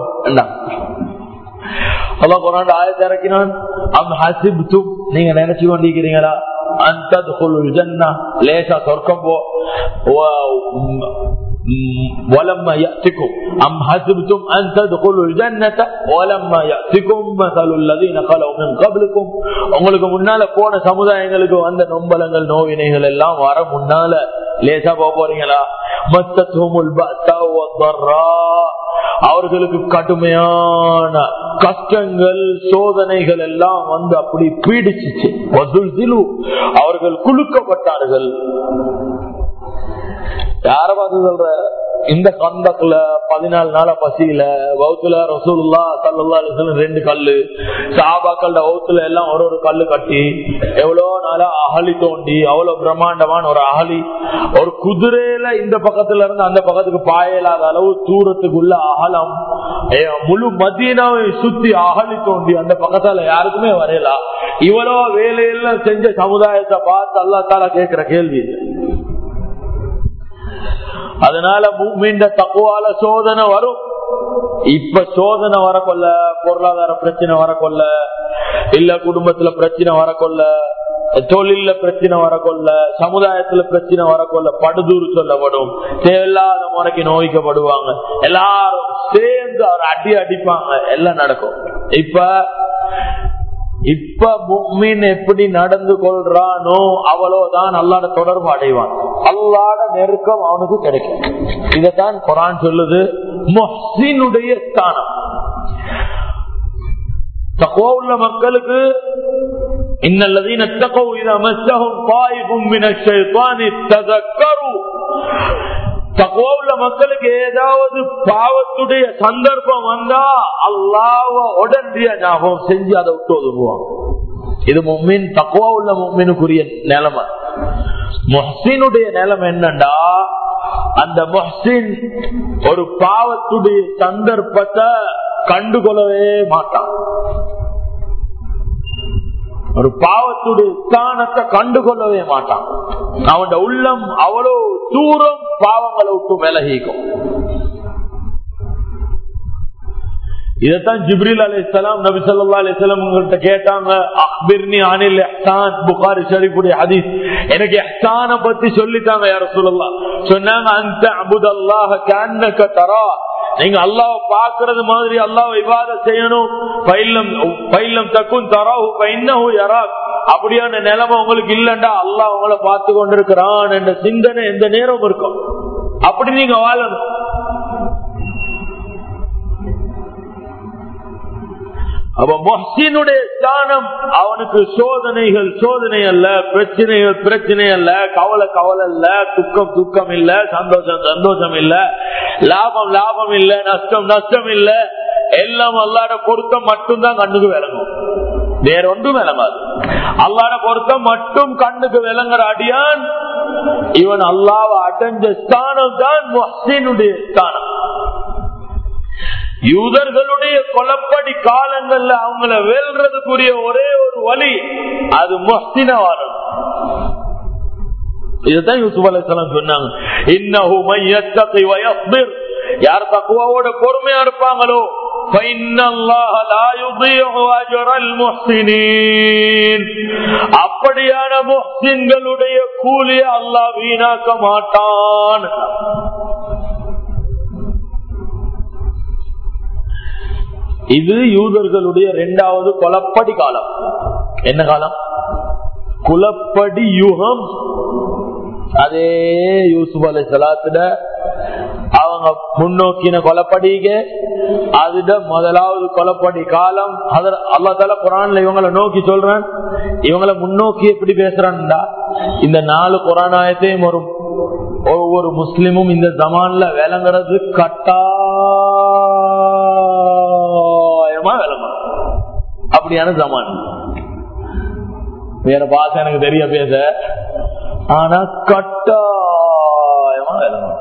அல்லாஹ் குர்ஆன்ல ஆயத் இறக்கினான், அம் ஹஸிப்தும், நீங்க நினைச்சு கொண்டிருக்கிறீங்களா, அன் தத்குலுல் ஜன்னah, லேசா சொர்க்கம் போ, وَلَمَّا يَأْتِكُمْ أَمْ حَسِبْتُمْ أَنْ تَدْخُلُوا الْجَنَّةَ وَلَمَّا يَأْتِكُمْ مَثَلُ الَّذِينَ خَلَوْا مِنْ قَبْلِكُمْ உங்களுக்கு முன்னால போன சமுதாயங்களுக்கு வந்த நொம்பலங்கள் நோவினைகள் எல்லாம் வர முன்னால லேசா போறீங்களா? மத்தத்துஹுமுல் பஅஸா வத்-தர்ரா, அவர்களுக்கு கடுமையான கஷ்டங்கள் சோதனைகள் எல்லாம் வந்து அப்படி பீடிச்சிச்சு. அவர்கள் குலுக்கப்பட்டார்கள். யார பார்த்து சொல்ற? இந்த கந்தக்குல பதினாலு நாள பசியில வௌத்துல ரசூலுல்லாஹ் ஸல்லல்லாஹு அலைஹி வஸல்லம் ரெண்டு கல்லு, சஹாபாக்களோட வௌத்துல எல்லாம் ஒரு ஒரு கல்லு கட்டி எவ்வளவு நாளா அகழி தோண்டி அவ்வளவு பிரம்மாண்டமான ஒரு அகழி, ஒரு குதிரையில இந்த பக்கத்துல இருந்து அந்த பக்கத்துக்கு பாயலாத அளவு தூரத்துக்குள்ள அகலம், முழு மதீனாவை சுத்தி அகழி தோண்டி அந்த பக்கத்தால யாருக்குமே வரையலாம். இவ்வளவு வேலையெல்லாம் செஞ்ச சமுதாயத்தை பார்த்து அல்லாஹ் தஆலா கேட்கிற கேள்வி. அதனால முஃமின் தக்வால சோதனை வரும். இப்ப சோதனை வரக்கொள்ள, பொருளாதார பிரச்சனை வரக்கொள்ள, இல்ல குடும்பத்துல பிரச்சனை வரக்கொள்ள, தொழில பிரச்சனை வரக்கொள்ள, சமுதாயத்துல பிரச்சனை வரக்கொள்ள படுதூறு சொல்லப்படும். தேவையில்லாத முறைக்கு நோய்க்கப்படுவாங்க. எல்லாரும் சேர்ந்து அவர் அடி அடிப்பாங்க. எல்லாம் நடக்கும். இப்ப இப்ப முஃமின் எப்படி நடந்து கொள்றானோ அவ்வளவுதான் அல்லாஹ்ட தொடர்பு அடைவான். அல்லாஹ்ட நெருக்கம் அவனுக்கு கிடைக்கும். இதைத்தான் குர்ஆன் சொல்லுது, முஹ்ஸினுடைய ஸ்தானம். தக்வா உள்ள மக்களுக்கு இன்னல்லதீன தகவ் இதா மஸ்ஸஹும் தாயிஃபும் மினஷ் ஷைத்தானி ததக்கரு, தக்வா உள்ள மக்களுக்கு ஏதாவது பாவத்துடைய சந்தர்ப்பம் வந்தா அல்லாஹ்வை உடனடியா ஞாபகம் செஞ்சு அதை விட்டு ஒதுங்குவாங்க. இது முஃமின், தக்வா உள்ள முஃமினுக்குரிய நிலைமை. முஹ்ஸினுடைய நிலைமை என்னண்டா, அந்த முஹ்ஸின் ஒரு பாவத்துடைய சந்தர்ப்பத்தை கண்டுகொள்ளவே மாட்டான். ஒரு பாவத்துடைய ஸ்தானத்தை கண்டுகொள்ளவே மாட்டான். அவன் உள்ளம் அவ்வளவு தூரம் பாவங்களை விட்டு விலகிக்கும். இதத்தான் ஜிப்ரீல் அலைஹிஸ்ஸலாம் நபி ஸல்லல்லாஹு அலைஹி வஸல்லம் உங்கள்ட்ட கேட்டாங்க, அக்பிர்னி அனில் இஹ்சான், புகாரி ஷரீஃபுடைய ஹதீஸ். எனக்கு இஹ்சானை பத்தி சொல்லிட்டாங்க யா ரசூலல்லாஹ். சொன்னாங்க, அன்த அபுதல்லாஹ கஅன்னக தரா, நீங்க அல்லாஹ்வை பார்க்கிறது மாதிரி அல்லாஹ்வை இபாதத் செய்யணும். ஃபைல்லம் ஃபைல்லம் தகுன் தராஹு ஃபைன்னஹு யராக், அப்படியான நிலைமை உங்களுக்கு இல்லண்டா அல்லாஹ் உங்களை பார்த்து கொண்டிருக்கிறான் என்ற சிந்தனை எந்த நேரம் இருக்கும். அப்படி நீங்க வாழணும். அப்ப முஹ்ஸினுடைய ஸ்தானம், அவனுக்கு சோதனைகள் சோதனை அல்ல, பிரச்சனைகள் பிரச்சனை அல்ல, கவலை கவலை இல்ல, துக்கம் துக்கம் இல்ல, சந்தோஷம் சந்தோஷம் இல்ல, லாபம் லாபம் இல்ல, நஷ்டம் நஷ்டம் இல்ல. எல்லாம் அல்லாஹ்வுடைய பொருத்தம் மட்டும்தான் கண்ணுக்கு விளங்கும், வேற ஒன்றும் விளங்காது. அல்லாஹ்வுடைய பொருத்தம் மட்டும் கண்ணுக்கு விளங்குற அடியான் இவன் அல்லாஹ்வை அடைஞ்ச ஸ்தானம் தான் முஹ்ஸினுடைய ஸ்தானம். யூதர்களுடைய கொலப்படி காலங்கள்ல அவங்கள வெல்றதுக்குரிய ஒரே ஒரு வழி அது முஹ்ஸினா வாழணும். இதுதான் யூசுப் அலைஹிஸ்ஸலாம் சொன்னாங்க, இன்னஹு மன் யத்தகி வ யஸ்பிர், யார் தக்வாவோட பொறுமையா இருப்பாங்களோ ஃபைன்னல்லாஹ லா யுதீஉ அஜ்ரல் முஹ்ஸினீன், அப்படியான முஹ்ஸின்களுடைய கூலியை அல்லாஹ் வீணாக்க மாட்டான். இது யூதர்களுடைய இரண்டாவது கொலப்படி காலம். என்ன காலம்? குலப்படி யுகம். அதே யூசுப் அலைஹிஸ்ஸலாத்துல அவங்க முன்னோக்கின கொலப்படிக அதுட முதலாவது கொலப்படி காலம். அல்லாஹ் தஆலா குர்ஆன்ல இவங்களை நோக்கி சொல்றான், இவங்களை முன்னோக்கி எப்படி பேசுறான்டா, இந்த நாலு குர்ஆன் ஆயத்தையும் ஒரு ஒவ்வொரு முஸ்லிமும் இந்த ஜமான்ல விளங்குறது கட்டாயமா விளங்கணும். அப்படியான ஜமான். வேற பாஷை எனக்கு தெரிய பேச, ஆனா கட்டாயமா விளங்கணும்.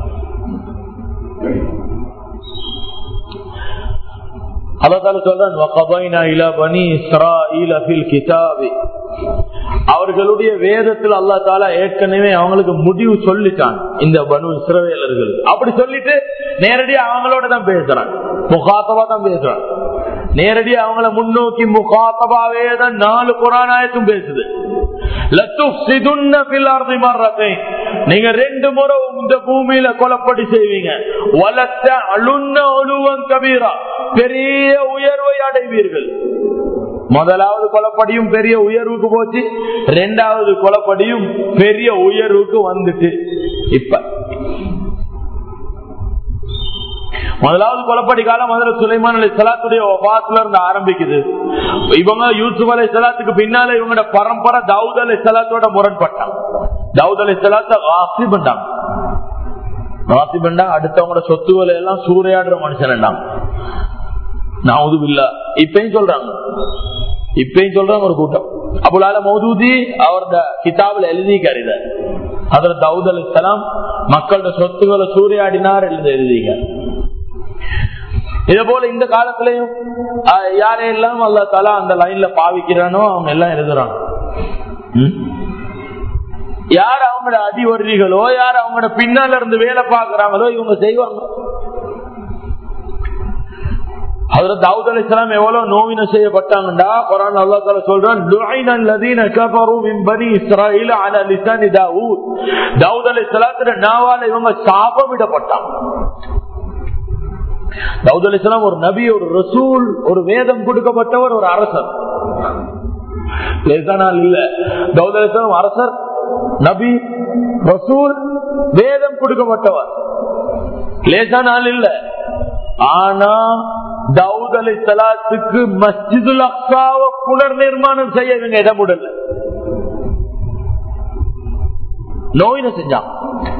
அல்லாஹ் தஆலா சொல்றான், வகதைனா இலா பனி இஸ்ராயீல ஃபில் கிதாபி, அவர்களுடைய வேதத்தில் அல்லாஹ் தஆலா ஏற்கனவே அவங்களுக்கு முடிவு சொல்லிட்டான் இந்த பனு இஸ்ரவேலர்கள். அப்படி சொல்லிட்டு நேரடியா அவங்களோட தான் பேசுறான், முகாத்தபா தான் பேசுறான். நேரடியா அவங்கள முன்னோக்கி முகாத்தபாவே தான் நாலு குர்ஆன் ஆயத்தும் பேசுது. லத்துஃப்ஸிதுன்ன ஃபில் அர்தி மர்ரத்தைன், நீங்க ரெண்டு முறை இந்த பூமியில கொலப்படி செய்வீங்க. வலத்த அலுன்ன ஒழுவம் கபீரா, பெரிய உயர்வை அடைவீர்கள். முதலாவது கொலப்படியும் பெரிய உயர்வுக்கு போச்சு, ரெண்டாவது கொலப்படியும் பெரிய உயர்வுக்கு வந்துட்டு. இப்ப முதலாவது கொலப்படி காலம் முதல்ல சுலைமான் அலைஹிஸ்ஸலாத்துடைய வஃபாத்துல இருந்து ஆரம்பிக்குது. இவங்க யூசுப் அலைஹிஸ்ஸலாத்துக்கு பின்னால இவங்களோட பரம்பரை தாவூத் அலைஹிஸ்ஸலாத்தோட முரண்பட்டாங்க. தாவூத் அலைஹிஸ்ஸலாத்த வாசி பண்ணாங்க. வாசி பண்ணா அடுத்தவங்களோட சொத்துக்களை எல்லாம் சூறையாடுற மனுஷன். நவுதுபில்லா. இப்பயும் சொல்றாங்க இப்பயும் சொல்றாங்க ஒரு கூட்டம். அபுல் ஆல மௌதூதி அவரோட கிதாபில் எழுதிக்கார். இத ஹஜ்ரத் தாவூத் அலைஹிஸ்ஸலாம் மக்களோட சொத்துக்களை சூறையாடினார் எழுதி எழுதிக்க. இதே போல இந்த காலத்திலையும் யாரையெல்லாம் அல்லாஹ் தஆலா அந்த லைன்ல பாவிக்கிறானோ அவங்க எல்லாம் எழுதுறாங்க. யார் அவங்களோட அடிவரிகளோ, யார் அவங்களோட பின்னால இருந்து வேலை பார்க்கிறாங்களோ இவங்க செய்வாங்க. ஹஜ்ரத் தாவூத் அலைஹிஸ்ஸலாம் எவ்வளவு நோவின செய்யப்பட்டாங்கடா குர்ஆன் அல்லாஹ் தஆலா சொல்றான், லுஐன அல்லதீன கஃபரு மின் பனி இஸ்ராயீல் அலா லிசானி தாவூத். தாவூத் அலைஹிஸ்ஸலாத்துடைய நாவால இவங்க சாபமிடப்பட்டாங்க. தாவூத் அலைஹிஸ்ஸலாம் ஒரு நபி, ஒரு ரசூல், ஒரு வேதம் கொடுக்கப்பட்டவர், ஒரு அரசர். லேசானால் இல்ல. தாவூத் அலைஹிஸ்ஸலாம் அரசர், நபி, ரசூல், வேதம் கொடுக்கப்பட்டவர். லேசானால் இல்ல. ஆனா தாவூத் அலைஹிஸ்ஸலாத்துக்கு மஸ்ஜிதுல் அக்ஸாவை புனர் நிர்மாணம் செய்ய இவங்க இடம் விடல. நோயின செஞ்சாங்க.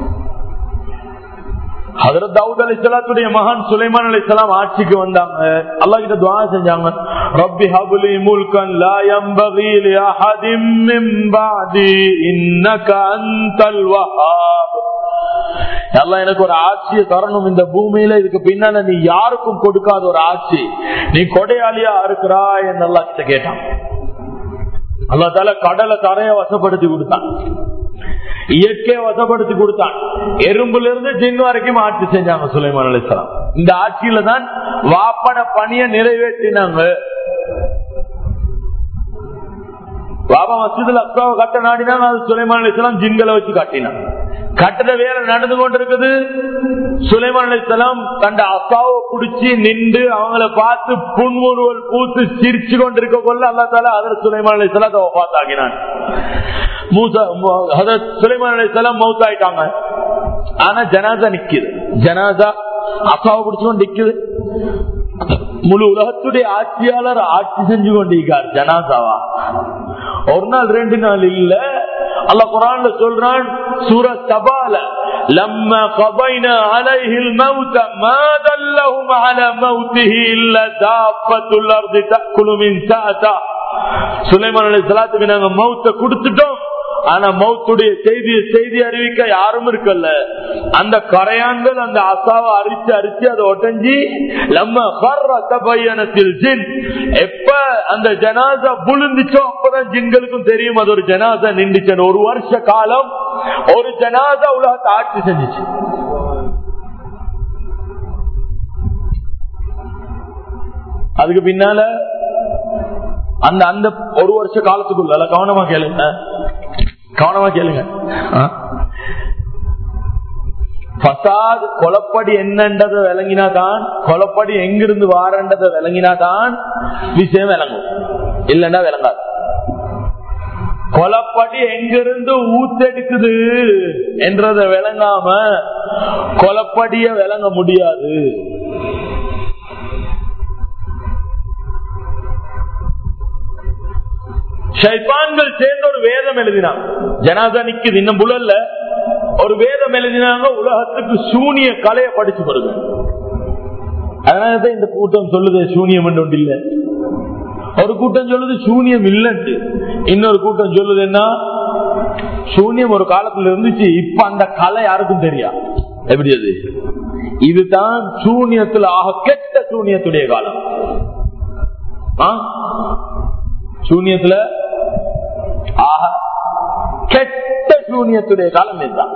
ஹஜ்ரத் தாவூத் அலைஹிஸ்ஸலாத்துடைய மகன் சுலைமான் அலைஹிஸ்ஸலாம் ஆட்சிக்கு வந்தாங்க. அல்லாஹ் கிட்ட துஆ செஞ்சாங்க, ரப்பி ஹப்லி முல்கன் லா யம்பகி லி அஹதின் மின் பஅதி இன்னக அன்தல் வஹ்ஹாப். அல்லாஹ் எனக்கு ஒரு ஆட்சியை தரணும் இந்த பூமியில, இதுக்கு பின்னால நீ யாருக்கும் கொடுக்காத ஒரு ஆட்சி, நீ கொடையாளியா இருக்கிறாய் என்று அல்லாஹ் கிட்ட கேட்டான். அல்லாஹ் தஆலா கடலை தரைய வசப்படுத்தி கொடுத்தான், இயற்கையை வசப்படுத்தி கொடுத்தான். எறும்புல இருந்து ஜின் வரைக்கும் ஆட்சி செஞ்சாங்க சுலைமான் அலைஹிஸ்ஸலாம். இந்த ஆட்சியில தான் வாப்பட பணியை நிறைவேற்றினாங்க. பாபா மஸ்ஜிதுல் அக்ஸாவை கட்ட நாடினாங்க, அது சுலைமான் அலைஹிஸ்ஸலாம் ஜின்களை வச்சு கட்டினாங்க. கட்டட வேலை நடந்து கொண்டிருக்குது. சுலைமான் அலைஹிஸ்ஸலாம் தண்ட அப்பாவை குடிச்சு நின்று அவங்கள பார்த்து புன்முறுவல் பூத்து சிரிச்சு கொண்டிருக்க கொள்ள அல்லாஹ் தஆலா ஹஜ்ரத் சுலைமான் அலைஹிஸ்ஸலாத்தை வஃபாத் ஆக்கினான். மூசா ஹஜ்ரத் சுலைமான் அலைஹிஸ்ஸலாம் மௌத் ஆயிட்டாங்க. ஆனா ஜனாசா நிக்குது. ஜனாசா அப்பாவை குடிச்சுக்கொண்டு நிக்குது. முழு உலகத்துடைய ஆட்சியாளர் ஆட்சி செஞ்சு கொண்டிருக்கார் ஜனாசாவா. ஒரு நாள் ரெண்டு நாள் இல்ல. அல்லாஹ் குர்ஆன்ல சொல்றான், சூரா தபால, லம்மா கபைனா அலைஹில் மௌத மா தல்லஹும் அலா மௌதிஹி இல்லா தாஃபத்துல் அர்தி தஅக்குலு மின் சாஅதா. சுலைமான் அலைஹிஸ்ஸலாத்துக்கு நாங்க மௌத்தை கொடுத்துட்டோம், ஆனா மௌத்துடைய செய்தி செய்தி அறிவிக்க யாரும் இருக்கல்ல. அந்த கரையான்கள் அந்த அசாவை அரிச்சு அரிச்சு அதை ஒட்டஞ்சி லம்ம கர்ர தபையனத்தில் ஜின், எப்ப அந்த ஜனாசா புழுந்துச்சோ அப்பதான் ஜின்களுக்கும் தெரியும் அது ஒரு ஜனாசா நின்றுச்சு. ஒரு வருஷ காலம் ஒரு ஜனாசா உலகத்தை ஆட்சி செஞ்சிச்சு. அதுக்கு பின்னால அந்த அந்த ஒரு வருஷ காலத்துக்குள்ள கவனமா கேளுங்க, கவனமா கேளுங்க. பசாத் கொலப்படி என்னன்றத விளங்கினாதான், கொலப்படி எங்கிருந்து வாரன்றத விளங்கினாதான் விஷயம் விளங்கும், இல்லன்னா விளங்காது. கொலப்படி எங்கிருந்து ஊத்தெடுக்குது என்றத விளங்காம கொலப்படிய விளங்க முடியாது. ஷைத்தான்கள் சேர்ந்து ஒரு வேதம் எழுதினாங்க. ஜனாசா நிக்குது, இன்னும் புலல்ல. ஒரு வேதம் எழுதினாங்க, உலகத்துக்கு சூனிய கலையை படிச்சு வருது. அதனாலதான் இந்த கூட்டம் சொல்லுது சூனியம் ஒன்று இல்ல. ஒரு கூட்டம் சொல்லுது சூனியம் இல்லைன்னு, இன்னொரு கூட்டம் சொல்லுது என்ன, சூனியம் ஒரு காலத்துல இருந்துச்சு, இப்ப அந்த கலை யாருக்கும் தெரியா. எப்படி அது? இதுதான் சூனியத்துல ஆக கெட்ட சூனியத்துடைய காலம். சூனியத்துல ஆக கெட்ட சூனியத்துடைய காலம் இதுதான்.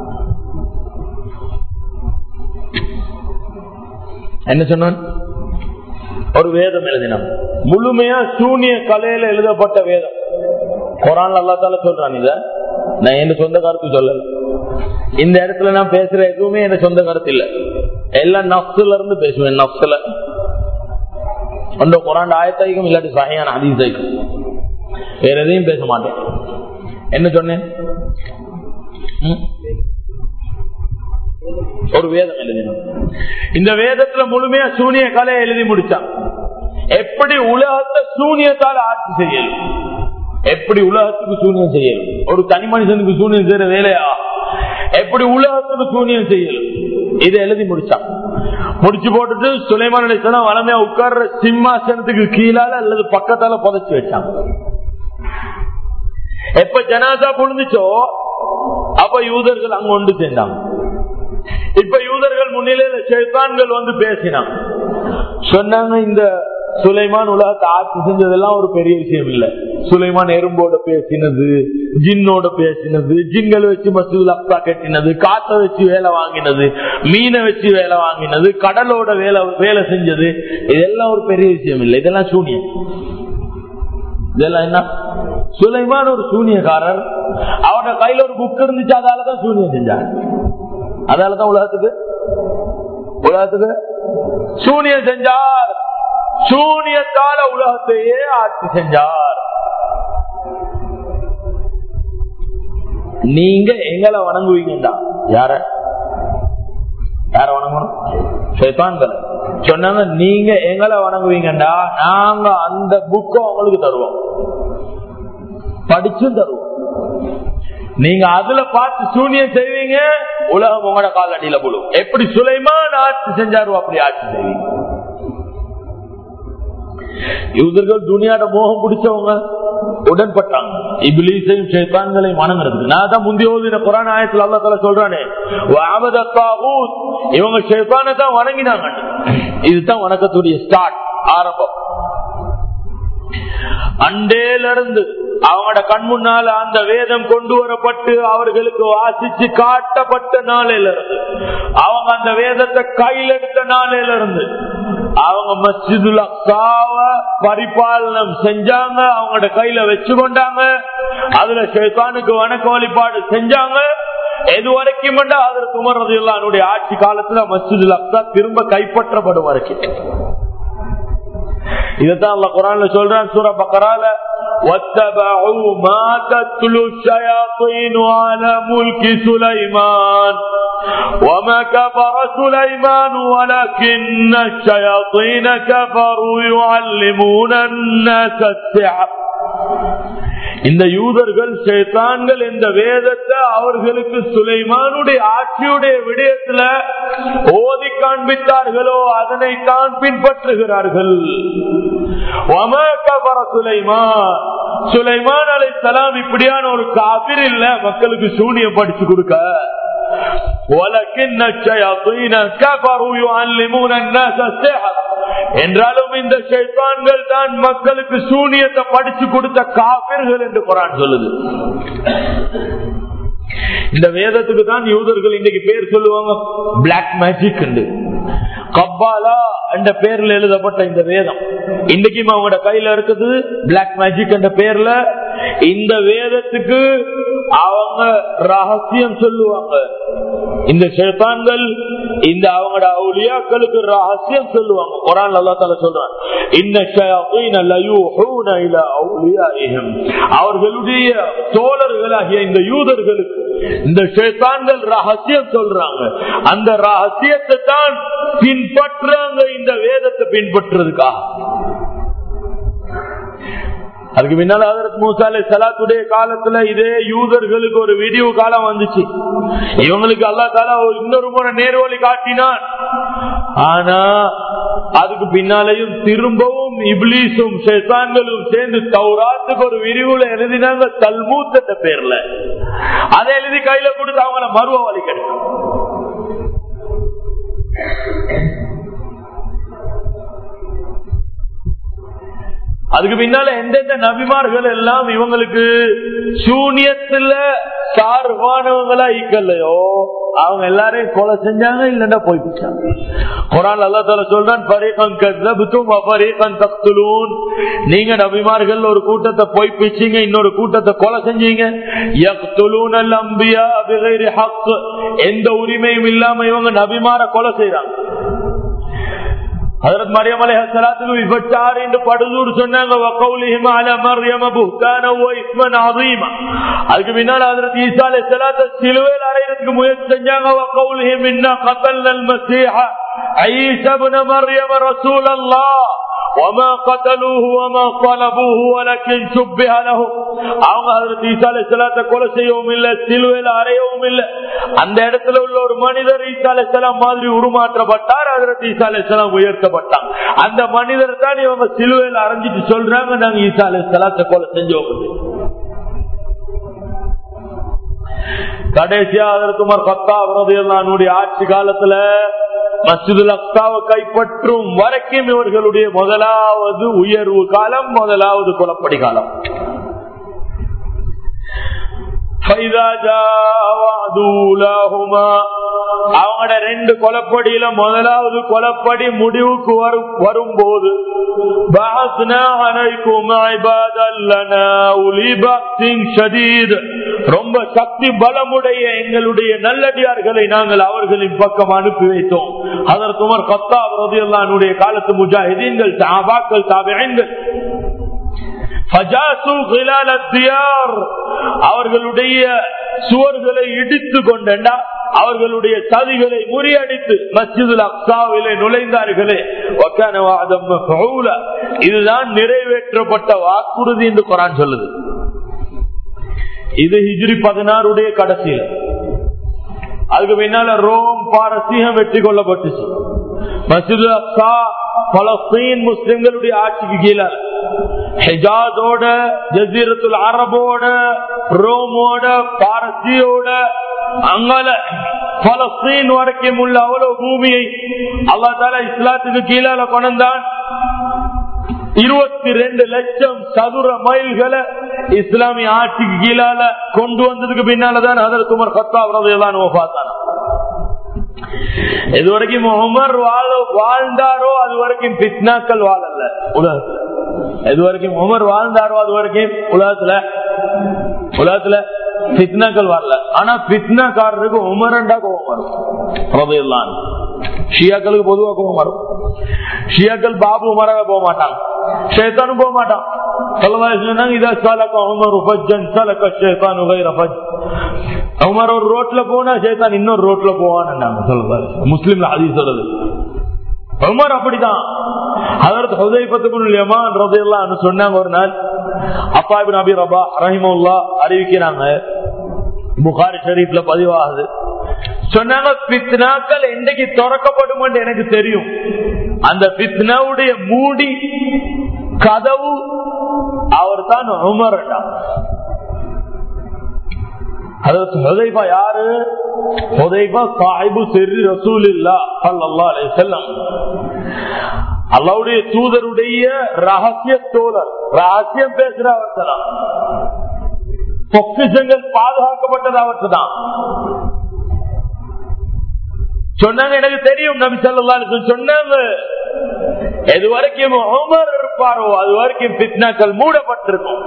என்ன சொன்னான்? ஒரு வேதம் எழுதினான், முழுமையா சூனிய கலையில எழுதப்பட்ட வேதம். குர்ஆன்ல அல்லாஹ் தஆலா சொல்றான். இத நான் என்ன சொந்த கருத்து சொல்லல. இந்த இடத்துல நான் பேசுற எதுவுமே எனக்கு சொந்த கருத்து இல்ல, எல்லாம் நஃப்ஸ்ல இருந்து பேசுவேன். நஃப்ஸ்ல அந்த குர்ஆன் ஆயத்தையும் இல்லாட்டி சஹீஹான ஹதீஸையும் வேற எதையும் பேச மாட்டேன். என்ன சொன்னேன்? ஒரு வேதம் எழுதினான். இந்த வேதத்துல முழுமையா சூனிய கலையை எழுதி முடிச்சான். எப்படி உலகத்தை சூனியத்தால் ஆட்சி செய்யலும், எப்படி உலகத்துக்கு சூனியம் செய்யலும், ஒரு தனி மனுஷனுக்கு சூனியம் செய்யற வேலையா, எப்படி உலகத்துக்கு சூனியம் செய்யலும், இதை எழுதி முடிச்சான். முடிச்சு போட்டுட்டு சுலைமான் அலைஹிஸ்ஸலாம் வளமையா உட்கார்ற சிம்மாசனத்துக்கு கீழால அல்லது பக்கத்தால புதைச்சு வச்சாங்க. எப்ப ஜனாசா புழுந்துச்சோ அப்ப யூதர்கள் அங்க ஒன்று சேர்ந்தாங்க. இப்ப யூதர்கள் முன்னிலையில ஷைத்தான்கள் வந்து பேசினாங்க. சொன்னாங்க, இந்த சுலைமான் உலகத்தை ஆட்சி செஞ்சதெல்லாம் ஒரு பெரிய விஷயம் இல்ல. சுலைமான் எறும்போட பேசினது, ஜின்னோட பேசினது, ஜின்கள் வச்சு மசூல் அக்ஸா கட்டினது, காத்த வச்சு வேலை வாங்கினது, மீனை வச்சு வேலை வாங்கினது, கடலோட வேலை வேலை செஞ்சது, இதெல்லாம் ஒரு பெரிய விஷயம் இல்லை. இதெல்லாம் சூனியம். இதெல்லாம் என்ன? சுலைமான் ஒரு சூனியக்காரர். அவனோட கையில ஒரு புக் இருந்துச்சு, அதாலதான் சூனியம் செஞ்சார். அதாலதான் உலகத்துக்கு உலகத்துக்கு சூனியம் செஞ்சார். சூனியத்தால உலகத்தையே ஆட்சி செஞ்சார். நீங்க எங்களை வணங்குவீங்கடா. யார யார வணங்கணும்? ஷைத்தான்கள் சொன்னாங்க, நீங்க எங்களை வணங்குவீங்கடா, நாங்க அந்த புக்கை உங்களுக்கு தருவோம், படிச்சும் தருவோம். நீங்க அதுல பார்த்து சூனியம் செய்வீங்க, உலகம் உங்களோட கால் அடியில போடும். எப்படி சுலைமான் ஆட்சி செஞ்சாரோ அப்படி ஆட்சி செய்வீங்க. யூதர்கள் துனியாட மோகம் பிடிச்சவங்க உடன்பட்டாங்க இப்லீஸையும் ஷைத்தான்களையும் வணங்குறதுக்கு. நான் தான் முந்தைய ஓதின குர்ஆன் ஆயத்துல அல்லாஹ் தஆலா சொல்றானே, வஅபத தாகூத், இவங்க ஷைத்தானை தான் வணங்கினாங்க. இதுதான் வணக்கத்துடைய ஸ்டார்ட், ஆரம்பம். அண்டேலிருந்து அவங்களோட கண் முன்னால அந்த வேதம் கொண்டு வரப்பட்டு அவர்களுக்கு வாசிச்சு காட்டப்பட்ட நாளிலிருந்து, அவங்க அந்த வேதத்தை கையில் எடுத்த நாளிலிருந்து அவங்க மஸ்ஜிதுல் அக்ஸாவை பரிபாலனம் செஞ்சாங்க, அவங்களோட கையில வச்சு கொண்டாங்க, அதுல ஷைத்தானுக்கு வணக்க வழிபாடு செஞ்சாங்க. எது வரைக்கும் அதற்கு உமர் ரலியல்லாஹு அன்ஹு ஆட்சி காலத்துல மஸ்ஜிதுல் அக்ஸா திரும்ப கைப்பற்றப்படும் வரைக்கும். இதைத்தான் அல்லாஹ் குர்ஆன்ல சொல்றான், சூரா பக்கரால, وَاتَّبَعُوا مَا تَتْلُو الشَّيَاطِينُ عَلَى مُلْكِ سُلَيْمَانَ وَمَا كَفَرَ سُلَيْمَانُ وَلَكِنَّ الشَّيَاطِينَ كَفَرُوا يُعَلِّمُونَ النَّاسَ السِّحْرَ. இந்த யூதர்கள் ஷைத்தான்கள் இந்த வேதத்தை அவர்களுக்கு சுலைமானுடைய ஆட்சியுடைய விடயத்துல ஓதி காண்பித்தார்களோ அதனை தான் பின்பற்றுகிறார்கள். சுலைமான் சுலைமான் அலைஹிஸ்ஸலாம் இப்படியான ஒரு காபிர் இல்ல மக்களுக்கு சூனியம் படிச்சு கொடுக்க. என்றாலும் இந்த ஷைத்தான்கள் தான் மக்களுக்கு சூனியத்தை படிச்சு கொடுத்த காபிர்கள் என்று குர்ஆன் சொல்லுது. இந்த வேதத்துக்கு தான் யூதர்கள் இன்னைக்கு பேர் சொல்லுவாங்க பிளாக் மேஜிக். கப்பாலா என்ற பேர்ல எழுதப்பட்ட இந்த வேதம் இன்னைக்கும் அவங்களோட கையில இருக்குது. பிளாக் மேஜிக் என்ற பேர்ல இந்த வேதத்துக்கு அவங்க ரகசியம் சொல்லுவாங்க. இந்த ஷைத்தான்கள் இந்த அவங்களோட அவுலியாக்களுக்கு ரகசியம் சொல்லுவாங்க. குர்ஆன்ல அல்லாஹ் தஆலா சொல்றான், இன்ன ஷயாத்தீன லயூஹூன இலா அவுலியாஇஹிம், அவர்களுடைய தோழர்களாகிய இந்த யூதர்களுக்கு இந்த ஷைத்தான்கள் ரகசியம் சொல்றாங்க. அந்த ரகசியத்தை தான் பின்பற்றாங்க இந்த வேதத்தை பின்பற்றுறதுக்காக. அதுக்கு முன்னால ஹஜ்ரத் மூசா அலைஹிஸ்ஸலாத்துடைய காலத்துல இதே யூதர்களுக்கு ஒரு வீடியோ காலம் வந்துச்சு. இவங்களுக்கு அல்லாஹ் தஆலா இன்னொரு முறை நேர்வழி காட்டினான். ஆனா அதுக்கு பின்னாலையும் திரும்பவும் இப்லீஸும் ஷைத்தான்களும் சேர்ந்து தௌராத்துக்கு ஒரு விரிவுல எழுதினாங்க, தல்மூத் என்ற பேர்ல. அதை எழுதி கையில கொடுத்து அவங்கள மறுவ வழி கிடைக்கும். அதுக்கு பின்னால எந்தெந்த நபிமார்கள் எல்லாம் இவங்களுக்கு சூனியத்துல சார்பானவங்களா ஈக்கலையோ அவங்க எல்லாரையும் கொலை செஞ்சாங்க, இல்லன்னா போய் பிடிச்சாங்க. குர்ஆன்ல அல்லாஹ் தஆலா சொல்றான், ஃபரீகன் கஸப்தும் வ ஃபரீகன் தக்துலூன். நீங்க நபிமார்கள் ஒரு கூட்டத்தை போய் பிடிச்சீங்க, இன்னொரு கூட்டத்தை கொலை செஞ்சீங்க. யக்துலூனல் அன்பியா பிகைரி ஹக். எந்த உரிமையும் இல்லாம இவங்க நபிமார கொலை செய்றாங்க. ஹஜ்ரத் மரியம் அலைஹிஸ்ஸலாத்துக்கு விபச்சார் என்று படுதூர் சொன்னாங்க. வகௌலிஹிம் அலா மர்யம் புஹ்தான வ இஸ்மன் அதீமா. அதுக்கு பின்னால் ஹஜ்ரத் ஈசா அலைஹிஸ்ஸலாத்து சிலுவையில் அறையறதுக்கு முயற்சி செஞ்சாங்க. வகௌலிஹிம் இன்னா கதல்னல் மஸீஹ ஈசா இப்னு மர்யம் ரசூலல்லாஹ் வமா கதலூஹு வமா ஸலபூஹு வலக்கின் சுப்பிஹ லஹு. அவங்க ஹஜ்ரத் ஈசா அலைஹிஸ்ஸலாத்தை கொலை செய்யவும் இல்லை, சிலுவையில் அறையவும் இல்லை. அந்த இடத்துல உள்ள ஒரு மனிதர் ஈசா அலைஹிஸ்ஸலாம் மாதிரி உருமாற்றப்பட்டார். ஹஜ்ரத் ஈசா அலைஹிஸ்ஸலாம் உயர்த்தப்பட்டாங்க. அந்த மனிதர் தான் இவங்க சிலுவையில் அரைஞ்சிட்டு சொல்றாங்க, நாங்க ஈசா அலைஹிஸ்ஸலாத்தை கொலை செஞ்சோம். கடைசியா ஹஜ்ரத் உமர் கத்தாப் ரலியல்லாஹு அன்ஹு ஆட்சி காலத்துல மஸ்ஜிதுல் அக்ஸாவை கைப்பற்றும் வரைக்கும் இவர்களுடைய முதலாவது உயர்வு காலம், முதலாவது குலப்படி காலம். அவங்களோட ரெண்டு கொலப்படியில முதலாவது கொலப்படி முடிவுக்கு வரும்போது ரொம்ப சக்தி பலமுடைய எங்களுடைய நல்லடியார்களை நாங்கள் அவர்களின் பக்கம் அனுப்பி வைத்தோம். ஹஜ்ரத் உமர் கத்தாப் ரலியல்லாஹு அன்ஹுடைய காலத்து முஜாஹிதீன்கள், சஹாபாக்கள், தாபிஈன்கள் அவர்களுடைய சுவர்களை இடித்து கொண்டா, அவர்களுடைய சதிகளை முறியடித்து மஸ்ஜிதுல் அக்ஸாவிலே நுழைந்தார்களே. இதுதான் நிறைவேற்றப்பட்ட வாக்குறுதி என்று குர்ஆன் சொல்லுது. இது ஹிஜ்ரி பதினாறுடைய கடைசியில். அதுக்கு பின்னால ரோம் பாரசீகம் வெற்றி கொள்ளப்பட்டுச்சு. மஸ்ஜிதுல் அக்ஸா பலஸ்தீன் முஸ்லிம்களுடைய ஆட்சிக்கு கீழே ஹிஜாஸோட, ஜஸீரத்துல் அரபோட, ரோமோட, பாரசியோட, அங்கால பலஸ்தீன் வரைக்கும் உள்ள அவ்வளவு பூமியை அல்லாஹ் தஆலா இஸ்லாத்துக்கு கீழால கொண்டான். இருபத்தி ரெண்டு லட்சம் சதுர மைல்களை இஸ்லாமிய ஆட்சிக்கு கீழால கொண்டு வந்ததுக்கு பின்னாலதான் ஹஜ்ரத் உமர் கத்தாப் ரலியல்லாஹு அன்ஹு வஃபாத்தானார். இதுவரைக்கும் உமர் வாழ்ந்தாரோ அது வரைக்கும் பித்னாக்கள் வாழல உலகத்துல. எதுவரைக்கும் உமர் வாழ்ந்தாரோ அது வரைக்கும் உலகத்துல உலகத்துல பித்னாக்கள் வரல. ஆனா பித்னாக்காரருக்கு உமரண்டா கோபம் வரும். ரலியல்லாஹு அன்ஹு ஷியாக்களுக்கு பொதுவா கோபம் வரும். ஷியாக்கள் பாபு உமராக போக மாட்டாங்க, ஷைத்தானும் போக மாட்டான். உமர் ஒரு ரோட்ல போனா ஷைத்தான் இன்னொரு ரோட்ல போவான்னு சொல்லுவாரு. முஸ்லிம்ல ஹதீஸ் சொல்லுது. உமர் அப்படிதான். ஹஜ்ரத் ஹுதைஃபா இப்னு யமான் ரலியல்லாஹு அன்ஹு சொன்னாங்க, ஒரு நாள் அப்பா இப்னு அபி ரபாஹ் ரஹிமஹுல்லாஹ் அறிவிக்கிறாங்க, புகாரி ஷரீஃப்ல பதிவாகுது. சொன்னாங்க, பித்னாக்கள் என்னைக்கு திறக்கப்படும் என்று எனக்கு தெரியும். அந்த பித்னாவுடைய மூடி கதவு அவர் தான் உமர். ஹஜ்ரத் ஹுதைஃபா யாரு? ஹுதைஃபா சாஹிபு சிர்ரி ரசூலில்லாஹ் ஸல்லல்லாஹு அலைஹி வஸல்லம், அல்லாஹ்வுடைய தூதருடைய ரகசிய தோழர், ரகசியம் பேசுற அவர்தான். பொக்கிஷங்கள் பாதுகாக்கப்பட்டது அவர்தான். சொன்னாங்க, எனக்கு தெரியும் நபி ஸல்லல்லாஹு அலைஹி வஸல்லம் சொன்னாங்க, எது வரைக்கும் உமர் இருப்பாரோ அது வரைக்கும் பித்னாக்கள் மூடப்பட்டிருக்கும்.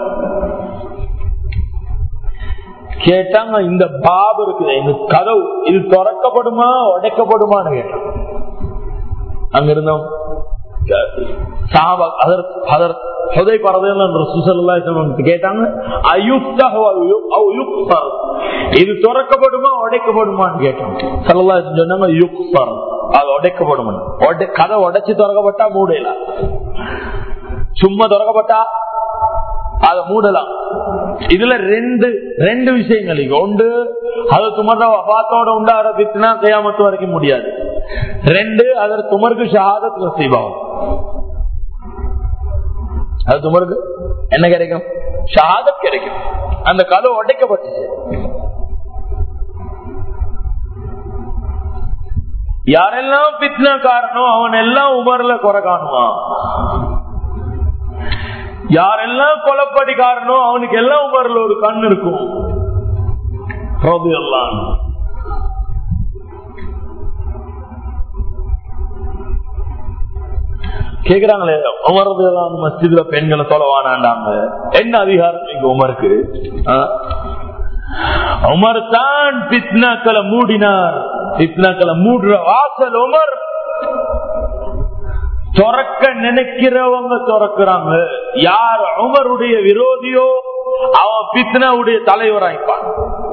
கேட்டாங்க, இந்த பாபு இருக்குது, இந்த கதவு இது திறக்கப்படுமா உடைக்கப்படுமான்னு கேட்டாங்க. அங்க இருந்தோம் கேட்டாங்க, இது திறக்கப்படுமா உடைக்கப்படுமான்னு கேட்டாங்க. சொன்னாங்க, அது உடைக்கப்படும். கதை உடைச்சு திறக்கப்பட்டா மூடலாம், சும்மா திறக்கப்பட்டா அதை மூடலாம். இதுல ரெண்டு ரெண்டு விஷயங்கள். ஒன்று, அது துமர வஃபாத்தோட உண்டாகிற பித்னா கியாமத் வரைக்கும் முடியாது. ரெண்டு, அதற்கு துமருக்கு ஷஹாதத் நசீபாகும். அது துமருக்கு என்ன கிடைக்கும்? ஷஹாதத் கிடைக்கும். அந்த கதவு உடைக்கப்பட்டுச்சு. யாரெல்லாம் பித்னா காரணம் அவன் எல்லாம் உமர்ல குறை காணுவான். யாரெல்லாம் கொலைப்படி காரணம் அவனுக்கு எல்லாம் உமர்ல ஒரு கண் இருக்கும். கேக்குறாங்களே உமரது மஸ்ஜித்ல பெண்களை தொலைவானாண்டாங்க. என்ன அதிகாரம் இங்க உமருக்கு? உமர் தான் பித்னாக்களை மூடினார். பித்னாக்களை மூடுற வாசல் உமர். துறக்க நினைக்கிறவங்க துறக்கிறாங்க. யார் உமருடைய விரோதியோ அவன் பித்னாவுடைய தலைவராய்ப்பான்.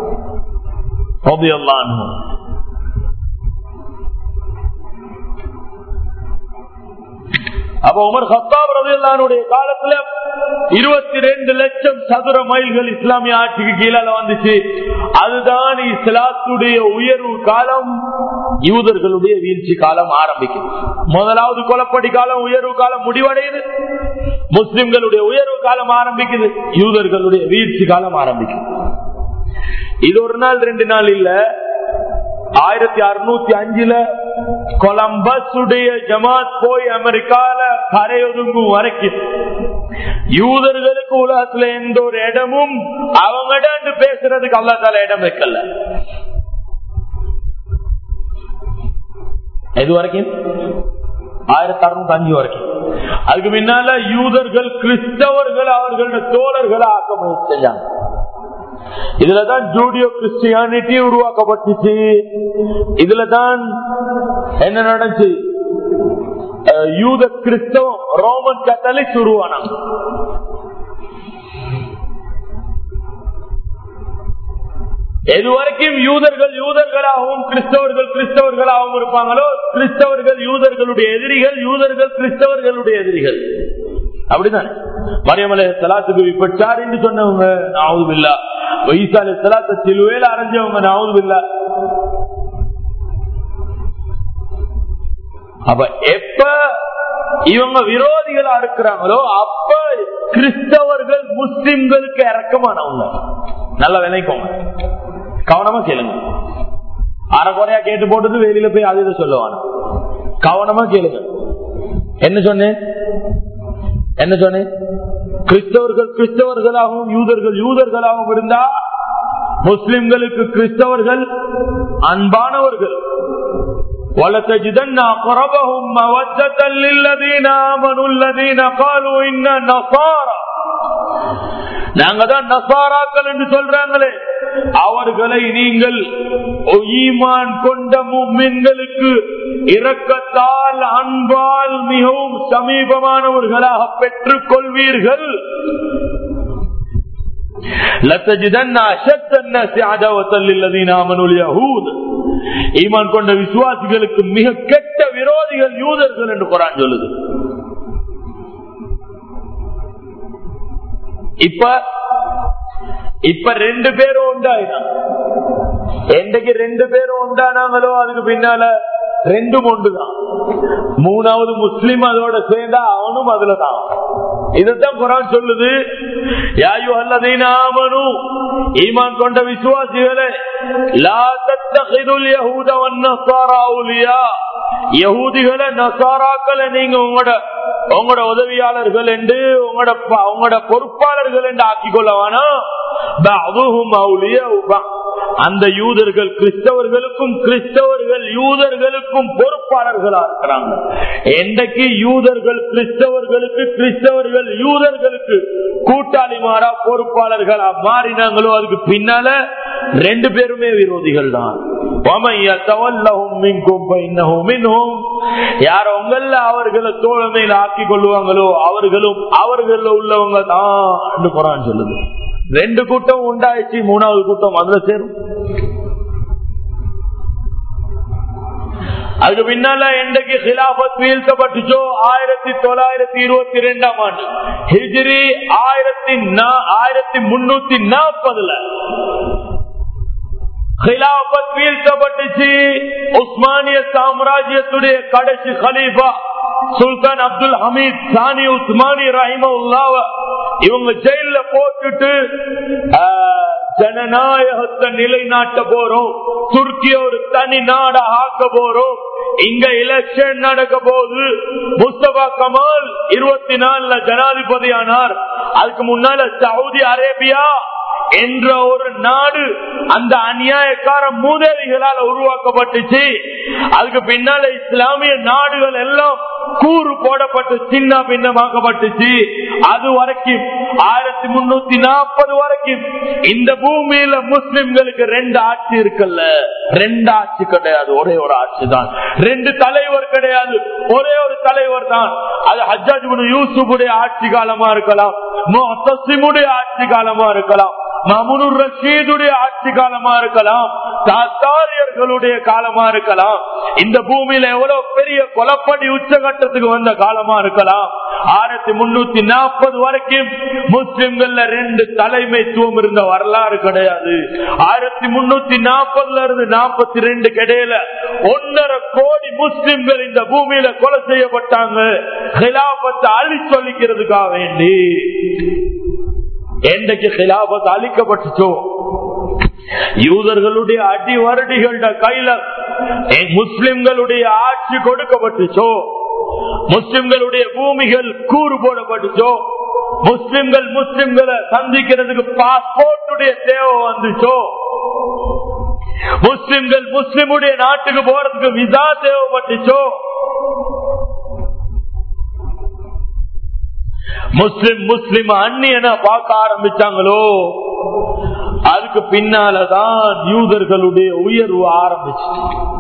அப்ப உமர் கத்தாப் ரலியல்லாஹுடைய காலத்துல இருபத்தி ரெண்டு லட்சம் சதுர மைல்கள் இஸ்லாமிய ஆட்சிக்கு கீழே வந்துச்சு. அதுதான் இஸ்லாத்துடைய உயர்வு காலம். யூதர்களுடைய வீழ்ச்சி காலம் ஆரம்பிக்குது. முதலாவது கொலப்படி காலம், உயர்வு காலம் முடிவடையுது. முஸ்லிம்களுடைய உயர்வு காலம் ஆரம்பிக்குது. யூதர்களுடைய வீழ்ச்சி காலம் ஆரம்பிக்குது. இது ஒரு நாள் ரெண்டு நாள் இல்ல. ஆயிரத்தி அறுநூத்தி அஞ்சுல கொலம்பஸ் உடைய ஜமாத் போய் அமெரிக்கால கரையொதுங்கும் வரைக்கும் யூதர்களுக்கு உலகத்துல எந்த ஒரு இடமும் அவங்க பேசுறதுக்கு அல்லாஹ் தஆலா இடம் வைக்கல. எது வரைக்கும்? ஆயிரத்தி அறுநூத்தி அஞ்சு வரைக்கும். அதுக்கு முன்னால யூதர்கள் கிறிஸ்தவர்கள் அவர்களுடைய தோழர்களை ஆக்க முயற்சி செஞ்சாங்க. இதுலதான் ஜூடியோ கிறிஸ்டியானிட்டி உருவாக்கப்பட்டுச்சு. இதுலதான் என்ன நடந்துச்சு? யூத கிறிஸ்தவம் ரோமன் கத்தோலிக் உருவானாங்க. எதுவரைக்கும் யூதர்கள் யூதர்களாகவும் கிறிஸ்தவர்கள் கிறிஸ்தவர்களாகவும் இருப்பாங்களோ, கிறிஸ்தவர்கள் யூதர்களுடைய எதிரிகள், யூதர்கள் கிறிஸ்தவர்களுடைய எதிரிகள். அப்படிதானே? மரியம் அலைஹிஸ்ஸலாத்துக்கு விபச்சார் என்று சொன்னவங்க நஅஊதுபில்லா, ஈசா அலைஹிஸ்ஸலாத்தை சிலுவையில அறைஞ்சவங்க நஅஊதுபில்லா. அப்ப எப்ப இவங்க விரோதிகளா இருக்கிறாங்களோ அப்ப கிறிஸ்தவர்கள் முஸ்லிம்களுக்கு இறக்கமானவங்க. நல்ல விளைக்கோங்க, கவனமா கேளுங்க. அரைக்குறையா கேட்டு போட்டு வெளியில போய் அது சொல்லுவாங்க. கவனமா கேளுங்க. என்ன சொன்னேன் என்ன சொன்னேன் கிறிஸ்தவர்கள் கிறிஸ்தவர்களாகவும் யூதர்கள் யூதர்களாகவும் இருந்தா முஸ்லிம்களுக்கு கிறிஸ்தவர்கள் அன்பானவர்கள். وَلَتَجِدَنَّ أَقْرَبَهُم مَّوَدَّةً لِّلَّذِينَ آمَنُوا الَّذِينَ قَالُوا إِنَّا نَصَارَى. நாங்க தான் நசாராக்கள் என்று சொல்றாங்களே, அவர்களை நீங்கள் ஈமான் கொண்ட முஃமின்களுக்கு இரக்கத்தால் அன்பால் மிகவும் சமீபமானவர்களாக பெற்றுக் கொள்வீர்கள். لَتَجِدَنَّ أَشَدَّ النَّاسِ عَدَاوَةً لِّلَّذِينَ آمَنُوا الْيَهُودَ. ஈமான் கொண்ட விசுவாசிகளுக்கு மிக கெட்ட விரோதிகள் யூதர்கள் என்று குர்ஆன் சொல்லுது. இப்ப இப்ப ரெண்டு பேரும் உண்டாயினா, என்றைக்கு ரெண்டு பேரும் உண்டானாங்களோ அதுக்கு பின்னால ரெண்டும் ஒன்றுதான். மூணாவது முஸ்லிம் அதோட சேர்ந்தா அவனும் அதுலதான். இதுதான் குர்ஆன் சொல்லுது. யா அய்யுஹல்லதீன ஆமனூ, ஈமான் கொண்ட விசுவாசிகளே, லா தத்தகிதுல் யஹூத வன்னஸாரா அவுலியா. யஹூதிகளை நஸாராக்களை நீங்க உங்களோட உங்களோட உதவியாளர்கள் என்று உங்களோட உங்களோட பொறுப்பாளர்கள் என்று ஆக்கிக் கொள்ளவானா. பஅதுஹும் அவுலியா, அந்த யூதர்கள் கிறிஸ்தவர்களுக்கும் கிறிஸ்தவர்கள் யூதர்களுக்கும் பொறுப்பாளர்களா இருக்கிறாங்க. என்றைக்கு யூதர்கள் கிறிஸ்தவர்களுக்கு கிறிஸ்தவர்கள் யூதர்களுக்கு கூட்டாளிமாரா பொறுப்பாளர்களா மாறினாங்களோ அதுக்கு பின்னால ரெண்டு பேருமே விரோதிகள் தான். யார் உங்கள அவர்களை தோழமையில் ஆக்கிக் கொள்வாங்களோ அவர்களும் அவர்கள் உள்ளவங்க தான் குர்ஆன் சொல்லுது. ரெண்டு கூட்டம் உண்டாயிடுச்சு, மூணாவது கூட்டம் அதுல சேரும். அதுக்கு பின்னால என்றைக்கு ஹிலாபத் வீழ்த்தப்பட்டுச்சோ ஆயிரத்தி தொள்ளாயிரத்தி இருபத்தி ரெண்டாம் ஆண்டு ஹிஜ்ரி ஆயிரத்தி ஆயிரத்தி முன்னூத்தி நாற்பதுல ஹிலாபத் வீழ்த்தப்பட்டுச்சு. உஸ்மானிய சாம்ராஜ்யத்துடைய கடைசி கலீஃபா சுல்தான் அப்துல் ஹமீத் சானி உஸ்மானி ரஹிமஹுல்லாஹ் இவங்க ஜெயில போட்டுட்டு ஜனநாயகத்தை நிலைநாட்ட போறோம், துருக்கிய ஒரு தனி நாட ஆக்க போறோம், இங்க எலெக்ஷன் நடக்க போது. முஸ்தபா கமால் இருபத்தி நாலுல ஜனாதிபதி ஆனார். அதுக்கு முன்னால சவுதி அரேபியா என்ற ஒரு நாடு அந்த அநியாயக்கார மூதேவிகளால் உருவாக்கப்பட்டுச்சு. அதுக்கு பின்னால இஸ்லாமிய நாடுகள் எல்லாம் கூறு போடப்பட்டு சின்ன பின்னமாக்கப்பட்டுச்சு. அது வரைக்கும் ஆயிரத்தி முன்னூத்தி நாற்பது வரைக்கும் இந்த பூமியில முஸ்லிம்களுக்கு ரெண்டு ஆட்சி இருக்குல்ல, ரெண்டு ஆட்சி கிடையாது, ஒரே ஒரு ஆட்சி தான். ரெண்டு தலைவர் கிடையாது, ஒரே ஒரு தலைவர் தான். அது ஹஜ்ஜாஜ் இப்னு யூசுஃபுடைய ஆட்சி காலமா இருக்கலாம், முஅத்தஸிமுடைய ஆட்சி காலமா இருக்கலாம், மாமுனுர் ரஷீதுடைய ஆட்சி காலமா இருக்கலாம், தாத்தாரியர்களுடைய காலமா இருக்கலாம். இந்த பூமியில எவ்வளவு பெரிய கொலப்படி உச்சகட்டத்துக்கு வந்த காலமா இருக்கலாம். ஆயிரத்தி முன்னூத்தி நாற்பது வரைக்கும் முஸ்லிம்கள்ல ரெண்டு தலைமைத்துவம் இருந்த வரலாறு கிடையாது. ஆயிரத்தி முன்னூத்தி நாற்பதுல இருந்து நாற்பத்தி ரெண்டு கிடையில ஒன்னரை கோடி முஸ்லிம்கள் இந்த பூமியில கொலை செய்யப்பட்டாங்க. ஹிலாபத்தை அழி சொல்லிக்கிறதுக்காக வேண்டி என்றைக்கு ஹிலாபத் அளிக்கப்பட்டுச்சோ, யூதர்களுடைய அடி வருடிகள கையில முஸ்லிம்களுடைய ஆட்சி கொடுக்கப்பட்டுச்சோ, முஸ்லிம்களுடைய பூமிகள் கூறு போடப்பட்டுச்சோ, முஸ்லிம்கள் முஸ்லிம்களை சந்திக்கிறதுக்கு பாஸ்போர்ட்டுடைய தேவை வந்துச்சோ, முஸ்லிம்கள் முஸ்லிமுடைய நாட்டுக்கு போறதுக்கு விசா தேவைப்பட்டுச்சோ, முஸ்லிம் முஸ்லிம் அந்நியனா பார்க்க ஆரம்பிச்சாங்களோ, அதுக்கு பின்னாலதான் யூதர்களுடைய உயர்வு ஆரம்பிச்சு.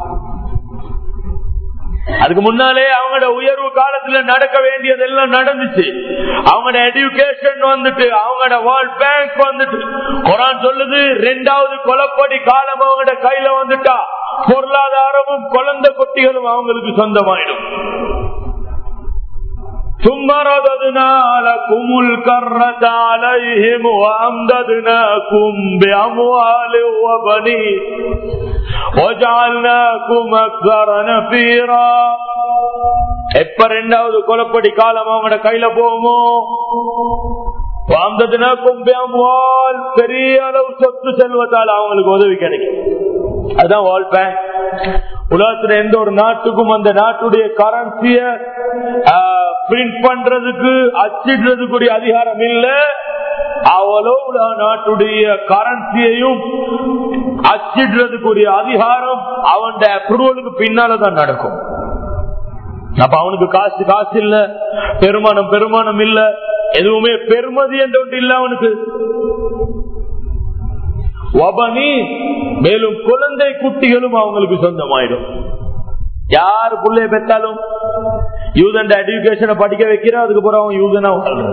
அதுக்கு முன்னாலே அவங்களோட உயர்வு காலத்துல நடக்க வேண்டியதெல்லாம் நடந்துச்சு. அவங்களோட எஜுகேஷன் வந்துட்டு, அவங்களோட வேர்ல்ட் பேங்க் வந்துட்டு, குர்ஆன் சொல்லுது ரெண்டாவது கொலப்படி காலம் அவங்களோட கையில வந்துட்டா பொருளாதாரமும் குழந்தை குட்டிகளும் அவங்களுக்கு சொந்தமாயிடும். ثم رددنا لكم الكرة عليهم وأمددناكم بأموال وبنين وجعلناكم أكثر نفيرا. எப்ப ரெண்டாவது கொலப்படி காலம் அவங்களோட கையில போகுமோ, பெரிய அளவு சொத்து செல்வத்தால் அவங்களுக்கு உதவி கிடைக்கும். அதுதான் வேர்ல்ட் பேங்க். உலகத்துல எந்த ஒரு நாட்டுக்கும் அந்த நாட்டுடைய கரன்சிய பிரிண்ட் பண்றதுக்கு அச்சிடுறதுக்குரிய அதிகாரம் இல்ல. அவ்வளோ நாட்டுடைய கரன்சியையும் அச்சிடுறதுக்குரிய அதிகாரம் அவன் அப்ரூவலுக்கு பின்னாலதான் நடக்கும். அப்ப அவனுக்கு காசு காசு இல்ல, பெருமானம் பெருமானம் இல்ல, எதுவுமே பெருமதி என்ற ஒன்று இல்ல அவனுக்கு. மேலும் குழந்தை குட்டிகளும் அவங்களுக்கு சொந்தமாயிடும். யாரு பிள்ளைய பெற்றாலும் யூதன் எஜுகேஷனை படிக்க வைக்கிற, அதுக்கு பிறகு அவன் யூதனா வாழ்றான்.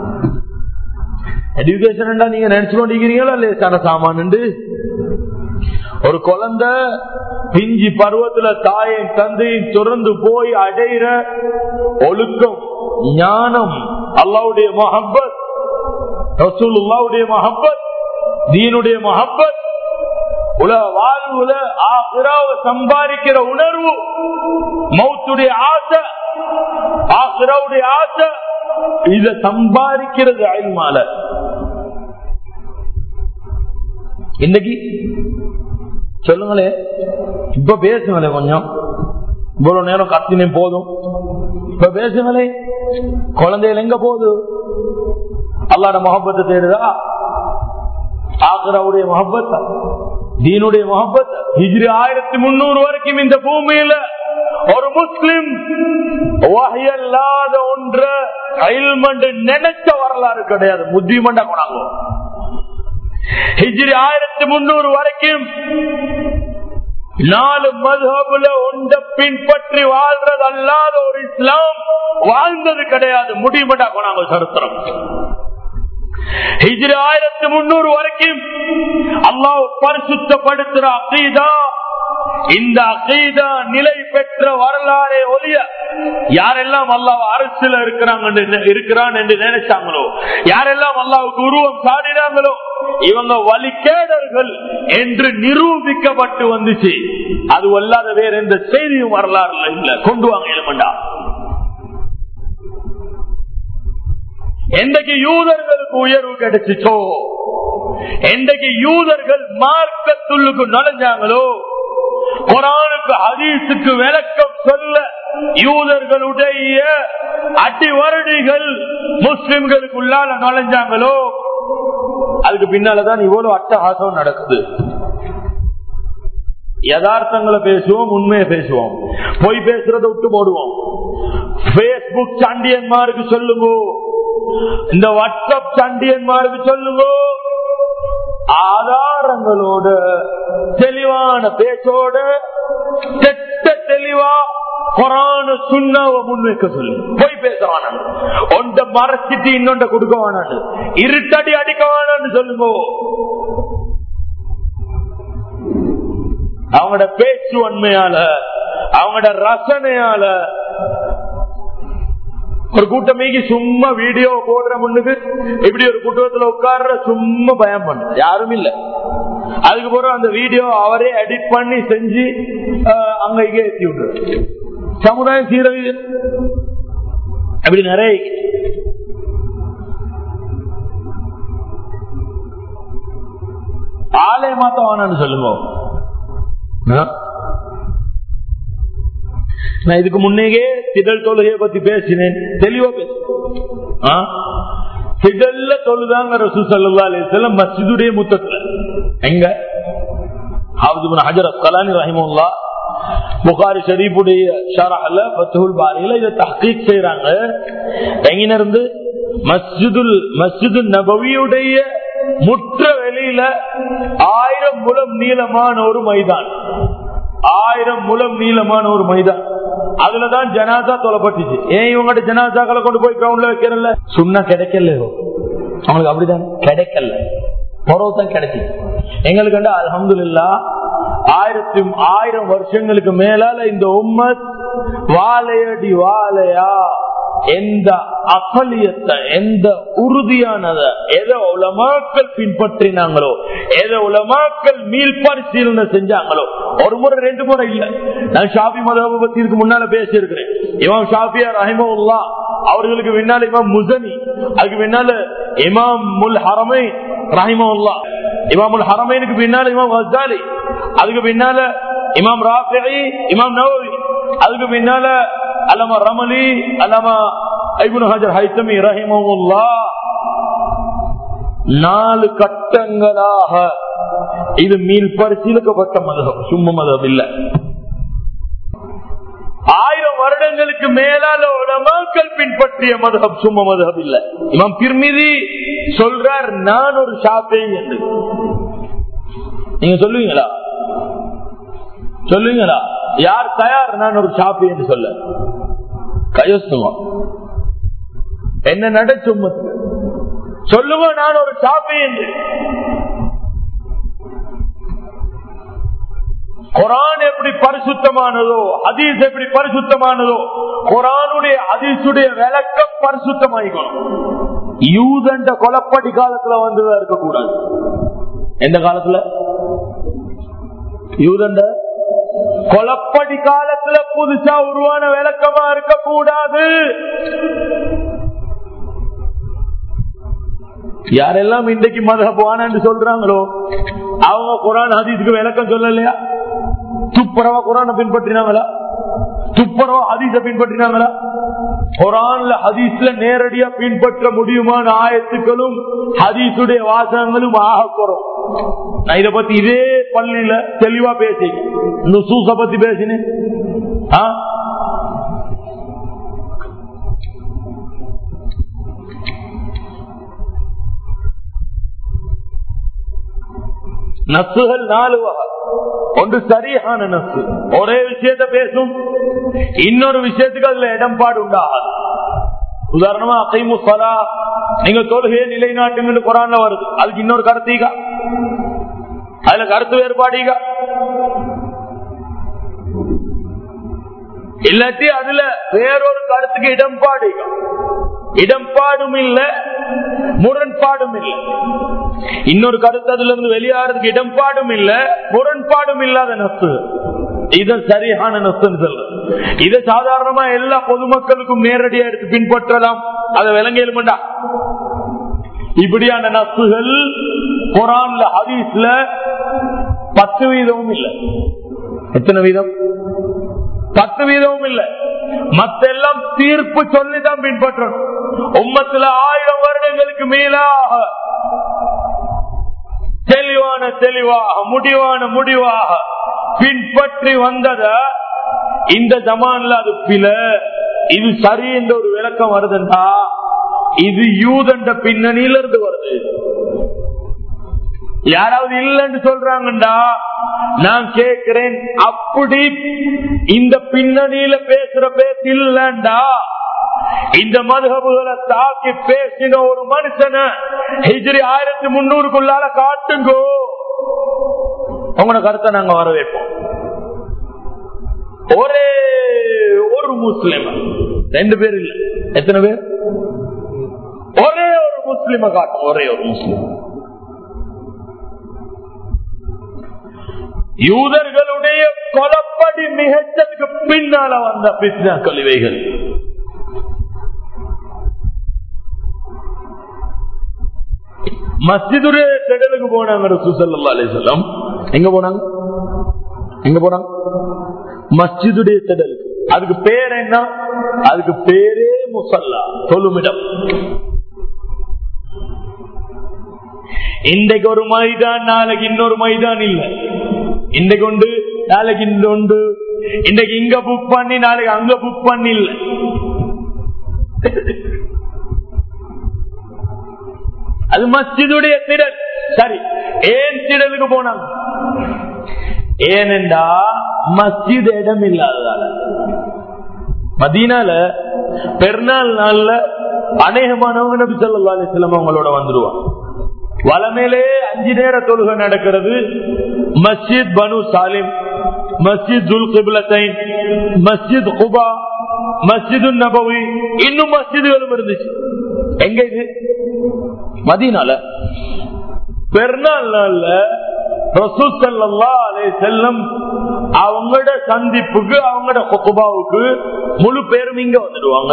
எஜுகேஷன் நீங்க நினைச்சு கொண்டிருக்கிறீங்களா லேசான சாமான்? ஒரு குழந்தை பிஞ்சி பருவத்துல தாயின் தந்தையும் துறந்து போய் அடைகிற ஒழுக்கம், ஞானம், அல்லாஹ்வுடைய முஹப்பத், ரசூலுல்லாஹ்வுடைய முஹப்பத், தீனுடைய முஹப்பத், உலக வாழ்வுல ஆகிராவை சம்பாதிக்கிற உணர்வு, மௌத்துடைய ஆசை, ஆகிராவுடைய ஆசை, இத சம்பாதிக்கிறது இல்மால. இன்னைக்கு சொல்லுங்களே, இப்ப பேசுங்களே, கொஞ்சம் இவ்வளவு நேரம் கத்தினே போதும், இப்ப பேசுங்களே. குழந்தைகள் எங்க போகுது? அல்லாஹ்வுடைய முஹப்பத்தை தேடுதா? ஆகிராவுடைய முஹப்பத், தீனுடைய முஹப்பத். ஹிஜ்ரி ஆயிரத்தி முன்னூறு வரைக்கும் இந்த பூமியில ஒரு முஸ்லிம் வஹ்யல்லாத ஒன்ற இல்மண்டு நினைச்ச வரலாறு கிடையாது. முத்திமண்டா கொண்டாங்க. ஹிஜ்ரி ஆயிரத்தி முன்னூறு வரைக்கும் நாலு மதுஹபுல ஒன்றை பின்பற்றி வாழ்றது அல்லாத ஒரு இஸ்லாம் வாழ்ந்தது கிடையாது. முடிமண்டா கொண்டாங்க சரித்திரம். ஹிஜ்ரி ஆயிரத்தி முன்னூறு வரைக்கும் அல்லாஹ் பரிசுத்தப்படுத்துற அகீதா, இந்த அகீதா நிலை பெற்ற வரலாறே ஒழிய யாரெல்லாம் அல்லாஹ் அரசுல இருக்கிறாங்க இருக்கிறான் என்று நினைச்சாங்களோ, யாரெல்லாம் அல்லாஹ்வுக்கு உருவம் சாடினாங்களோ, இவங்க வழிகேடர்கள் என்று நிரூபிக்கப்பட்டு வந்துச்சு. அது அல்லாத வேற எந்த செய்தியும் வரலாறுல இல்ல. கொண்டு வாங்க எலுமண்டா. என்றைக்கு யூதர்களுக்கு உயர்வு கிடைச்சிச்சோ, என்றைக்கு யூதர்கள் மார்க்கத்துள்ளுக்கு நுழைஞ்சாங்களோ, குர்ஆனுக்கு ஹதீஸுக்கு விளக்கம் சொல்ல யூதர்களுடைய அடிவருடிகள் முஸ்லிம்களுக்குள்ளால நுழைஞ்சாங்களோ, அதுக்கு பின்னாலதான் இவ்வளவு அட்டகாசம் நடக்குது. யதார்த்தங்களை பேசுவோம், உண்மையை பேசுவோம், பொய் பேசுறதை விட்டு போடுவோம். பேஸ்புக் சண்டியன்மாருக்கு சொல்லுங்க, இந்த வாட்ஸ்அப் சண்டியன்மாருக்கு சொல்லுங்க, ஆதாரங்களோட தெளிவான பேச்சோட தெட்ட தெளிவா குர்ஆன் சுன்னாவை முன்வைக்க சொல்லு. பொய் பேசுவான ஒன்றை மறைச்சிட்டு இன்னொன்றை கொடுக்க வேணான்னு, இருட்டடி அடிக்க வேணான்னு சொல்லுங்க. அவங்களோட பேச்சு உண்மையால, அவங்களோட ரசனையால ஒரு கூட்டமைக்கு சும்மா வீடியோ போடுற முன்னுக்கு இப்படி ஒரு கூட்டத்துல உட்கார்ற சும்மா பயம் பண்ண யாரும் இல்ல. அதுக்கு போற அந்த வீடியோ அவரே எடிட் பண்ணி செஞ்சு அங்க இங்கே ஏற்றி விடுற சமுதாயம் சீரழி அப்படி நிறைய. ஆலய மாத்த வேணான்னு சொல்லுங்க. நான் இதுக்கு முன்னேயே திடல் தொழுகையை பத்தி பேசினேன், தெளிவா பேசினேன். திடல்ல தொழுதாங்க ரசூல் ஸல்லல்லாஹு அலைஹி வஸல்லம் மஸ்ஜிதுடைய முத்தத்துல. எங்க ஹாஃபிஸ் இப்னு ஹஜர் அஸ்கலானி ரஹிமஹுல்லாஹ் புகாரி ஷரீஃபுடைய ஷரஹ்ல ஃபத்ஹுல் பாரியில இத தஹ்கீக் செய்றாங்க. எங்க இருந்து மஸ்ஜிதுல் மஸ்ஜிது நபவியுடைய முற்ற வெளியில ஆயிரம் முழம் நீளமான ஒரு மைதான், ஆயிரம் முழம் நீளமான ஒரு மைதான், அதுலதான் ஜனாசா தொலைப்பட்டுச்சு. ஏன் இவங்க ஜனாசாக்களை கொண்டு போய் கிரவுண்ட்ல வைக்கிறல்ல, சுண்ணா கிடைக்கல அவங்களுக்கு, அப்படிதான் கிடைக்கல, பொறவுதான் கிடைச்சி. எங்களுக்கு அல்ஹம்துலில்லாஹ் ஆயிரத்தி ஆயிரம் வருஷங்களுக்கு மேலால இந்த உம்மத் வாழையடி வாழையா எந்த அகலியத்தை, எந்த உறுதியானத எதை உலமாக்கள் பின்பற்றினாங்களோ, எதை உலமாக்கள் மீள் பரிசீலனை செஞ்சாங்களோ, ஒரு முறை ரெண்டு முறை இல்ல. நான் ஷாஃபி மதஹப் பத்தி இதுக்கு முன்னால பேசியிருக்கிறேன். இமாம் ஷாஃபியா ரஹிமஹுல்லாஹ் அவர்களுக்கு பின்னால இமாம் முஸனி, அதுக்கு பின்னால இமாம் முல் ஹரமைன் ரஹிமஹுல்லாஹ், இமாமுல் ஹரமைனுக்கு பின்னால இமாம் கஸ்ஸாலி, அதுக்கு பின்னால இமாம் ராஃபிஈ, இமாம் நவவி, அதுக்கு பின்னால அல்லாமா ரமலி, அல்லாமா இப்னு ஹஜர் ஹைத்தமி ரஹிமஹுல்லாஹ். நாலு கட்டங்களாக இது மீள் பரிசீலிக்கப்பட்ட மதஹப், சும்மா மதஹப் இல்ல. ஆயிரம் வருடங்களுக்கு மேலால உலமாக்கள் பின்பற்றிய மதஹப், சும்மா மதஹப் இல்ல. இமாம் திர்மிதி சொல்றார் நான் ஒரு ஷாஃபிஈ என்று. நீங்க சொல்லுவீங்களா? சொல்லுவீங்களா? யார் தயார் நான் ஒரு ஷாஃபிஈ என்று சொல்ல? கையொசுமா என்ன நடச்சும் சொல்லுங்க நான் ஒரு ஷாஃபிஈ என்று. குர்ஆன் எப்படி பரிசுத்தமானதோ, ஹதீஸ் எப்படி பரிசுத்தமானதோ, குர்ஆனுடைய ஹதீஸுடைய விளக்கம் பரிசுத்தமாயிக்கணும். யூதண்ட கொலப்படி காலத்துல வந்துதான் இருக்கக்கூடாது. எந்த காலத்துல? யூதண்ட கொலப்படி காலத்துல புதுசா உருவான விளக்கமா இருக்கக்கூடாது. யாரெல்லாம் இன்றைக்கு மதஹப் வானன்னு சொல்றாங்களோ அவங்க குர்ஆன் ஹதீஸுக்கு விளக்கம் சொல்லலையா? துப்புரவா குர்ஆனை பின்பற்றினாங்களா? துப்புரவா ஹதீஸை பின்பற்றினாங்களா? குர்ஆன்ல ஹதீஸ்ல நேரடியா பின்பற்ற முடியுமான ஆயத்துக்களும் ஹதீஸுடைய வாசகங்களும் ஆக குறோம். நான் இதை பத்தி இதே பள்ளியில தெளிவா பேசி நுசூஸ பத்தி பேசினேன். நசுகள் நாலு வகை. ஒன்று சரியான நசு, ஒரே விஷயத்தை பேசும், இன்னொரு விஷயத்துக்கு அதுல இடம்பாடு உண்டாகாது. உதாரணமா அகைமு ஸலா, நீங்க தொழுகையை நிலைநாட்டுங்க குர்ஆன்ல வருது, அதுக்கு இன்னொரு கருத்தீங்க, அதுல கருத்து வேறுபாடுங்க. இல்லாட்டி அதுல வேறொரு கருத்துக்கு இடம்பாடு, இடம்பாடும் இல்ல முரண்பாடும் இல்லை. இன்னொரு கருத்து அதுல இருந்து வெளியாறதுக்கு இடம்பாடும் இல்ல முரண்பாடும் இல்லாத நசு, இது சரியான நசுன்னு சொல்ற. இதை சாதாரணமா எல்லா பொதுமக்களுக்கும் நேரடியா எடுத்து பின்பற்றலாம், அதை விளங்கலுமெண்டா. இப்படியான நசுகள் குர்ஆன்ல ஹதீஸ்ல பத்து வீதமும் இல்லை. எத்தனை வீதம்? பத்து வீதமும் இல்லை. மத்தெல்லாம் தீர்ப்பு சொல்லிதான் பின்பற்றணும். உம்மத்துல ஆயிரம் வருடங்களுக்கு மேலாக தெளிவாக முடிவான முடிவாக பின்பற்றி வந்தத இந்த ஜமான்ல அது பில இது சரி என்ற ஒரு விளக்கம் வருதுண்டா இது யூதண்ட பின்னணியில இருந்து வருது. யாராவது இல்லைன்னு சொல்றாங்கண்டா நான் கேட்கிறேன், அப்படி இந்த பின்னணியில பேசுற பேச இல்லண்டா இந்த மதுஹபுகளை தாக்கி பேசின ஒரு மனுஷனை ஹிஜ்ரி ஆயிரத்தி முன்னூறுக்குள்ளால காட்டுங்கோ, உங்களோட கருத்தை நாங்க வரவேற்போம். ஒரே ஒரு முஸ்லிம், ரெண்டு பேர் இல்ல, எத்தனை பேர்? ஒரே ஒரு முஸ்லிம காட்டும், ஒரே ஒரு முஸ்லிம். யூதர்களுடைய கொலப்படி மிகச்சதுக்கு பின்னால வந்த பித்னா கழிவைகள். மஸ்ஜிதுடைய திடலுக்கு போனாங்க ரசூல் ஸல்லல்லாஹு அலைஹி வஸல்லம். எங்க போனாங்க? எங்க போனாங்க? மஸ்ஜிதுடைய திடலுக்கு. அதுக்கு பேர் என்ன? அதுக்கு பேரே முஸல்லா, தொழுமிடம். இன்றைக்கு ஒரு மைதான், நாளைக்கு இன்னொரு மைதான் இல்ல. இன்றைக்கு உண்டு, நாளைக்கு இன்னொன்று. இன்றைக்கு இங்க புக் பண்ணி நாளைக்கு அங்க புக் பண்ணி இல்ல. அது மஸ்ஜிதுடைய திடல். சரி, ஏன் திடலுக்கு போனாங்க? ஏனென்றா மஸ்ஜித் இடம் இல்லாததால. மதீனால பெருநாள் நாள்ல அநேகமானவங்க நபி ஸல்லல்லாஹு அலைஹி வஸல்லம் அவங்களோட வந்துருவாங்க. வலமேலே அஞ்சு நேர தொழுகை நடக்கிறது. மஸ்ஜித் பனு சாலிம், மஸ்ஜித் துல் கிப்லத்தைன், மஸ்ஜித் குபா, மஸ்ஜிது நபவி, இன்னும் மஸ்ஜிதுகளும் இருந்துச்சு. எங்க இது? மதீனால. பெருநாள் நாள்ல ரசூல் ஸல்லல்லாஹு அலைஹி வஸல்லம் அவங்களோட சந்திப்புக்கு, அவங்களோட குத்பாவுக்கு முழு பேரும் இங்க வந்துடுவாங்க.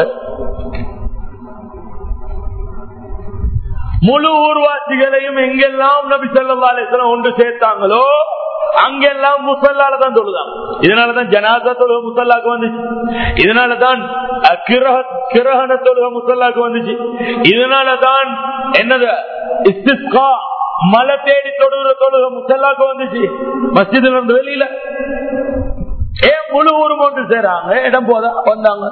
முழு ஊர்வாசிகளையும் எங்கெல்லாம் நபி ஸல்லல்லாஹு அலைஹி வஸல்லம் ஒன்று சேர்த்தாங்களோ அங்கெல்லாம் முஸல்லால தான் தொழுதாங்க. இதனாலதான் ஜனாஸா தொழுக முஸல்லாக்கு வந்துச்சு. இதனாலதான் கிரஹண தொழுக முஸல்லாக்கு வந்துச்சு. இதனாலதான் என்னது இஸ்திஸ்கா, மலை தேடி தொழுகிற தொழுக முஸல்லாக்கு வந்துச்சு. மஸ்ஜிதுல இருந்து வெளியில ஏன் முழு ஊரும் ஒன்று சேராங்க? இடம் போதா வந்தாங்க.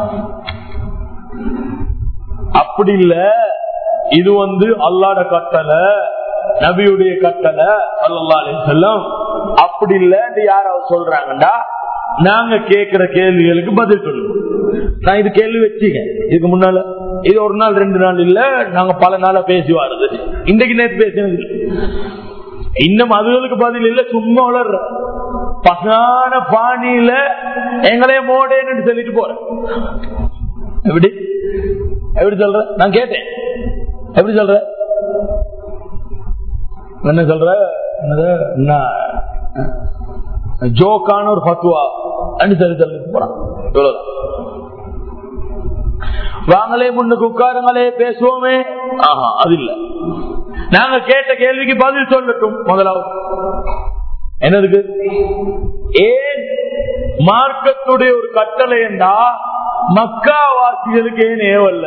அப்படி இல்ல, இது வந்து அல்லாஹ்ட கட்டளை, நபியுடைய கட்டளை ஸல்லல்லாஹு அலைஹி வஸல்லம். அப்படி இல்ல யாராவது சொல்றாங்கடா நாங்க கேட்கிற கேள்விகளுக்கு பதில் சொல்லுவோம். நான் இது கேள்வி வச்சுங்க இதுக்கு முன்னால, இது ஒரு நாள் ரெண்டு நாள் இல்ல, நாங்க பல நாளா பேசி வாருது. இன்றைக்கு நேற்று பேசினது இன்னும் அதுகளுக்கு பதில் இல்ல, சும்மா வளர்ற பசான பாணியில எங்களே மோடேன்னு சொல்லிட்டு போறேன். எப்படி எப்படி சொல்ற? நான் கேட்டேன், எப்படி சொல்ற? என்ன சொல்ற? ஜோக்கான ஒரு பத்துவா சொல்லி சொல்லிட்டு போறான். வாங்களே முன்னுக்கு உட்காருங்களே பேசுவோமே, ஆஹா அது இல்ல. நாங்க கேட்ட கேள்விக்கு பதில் சொல்லட்டும். முதலாவது என்னதுக்கு? ஏன் மார்க்கத்துடைய ஒரு கட்டளை என்றா மக்கா வாசிகளுக்கு ஏன் ஏவல்ல?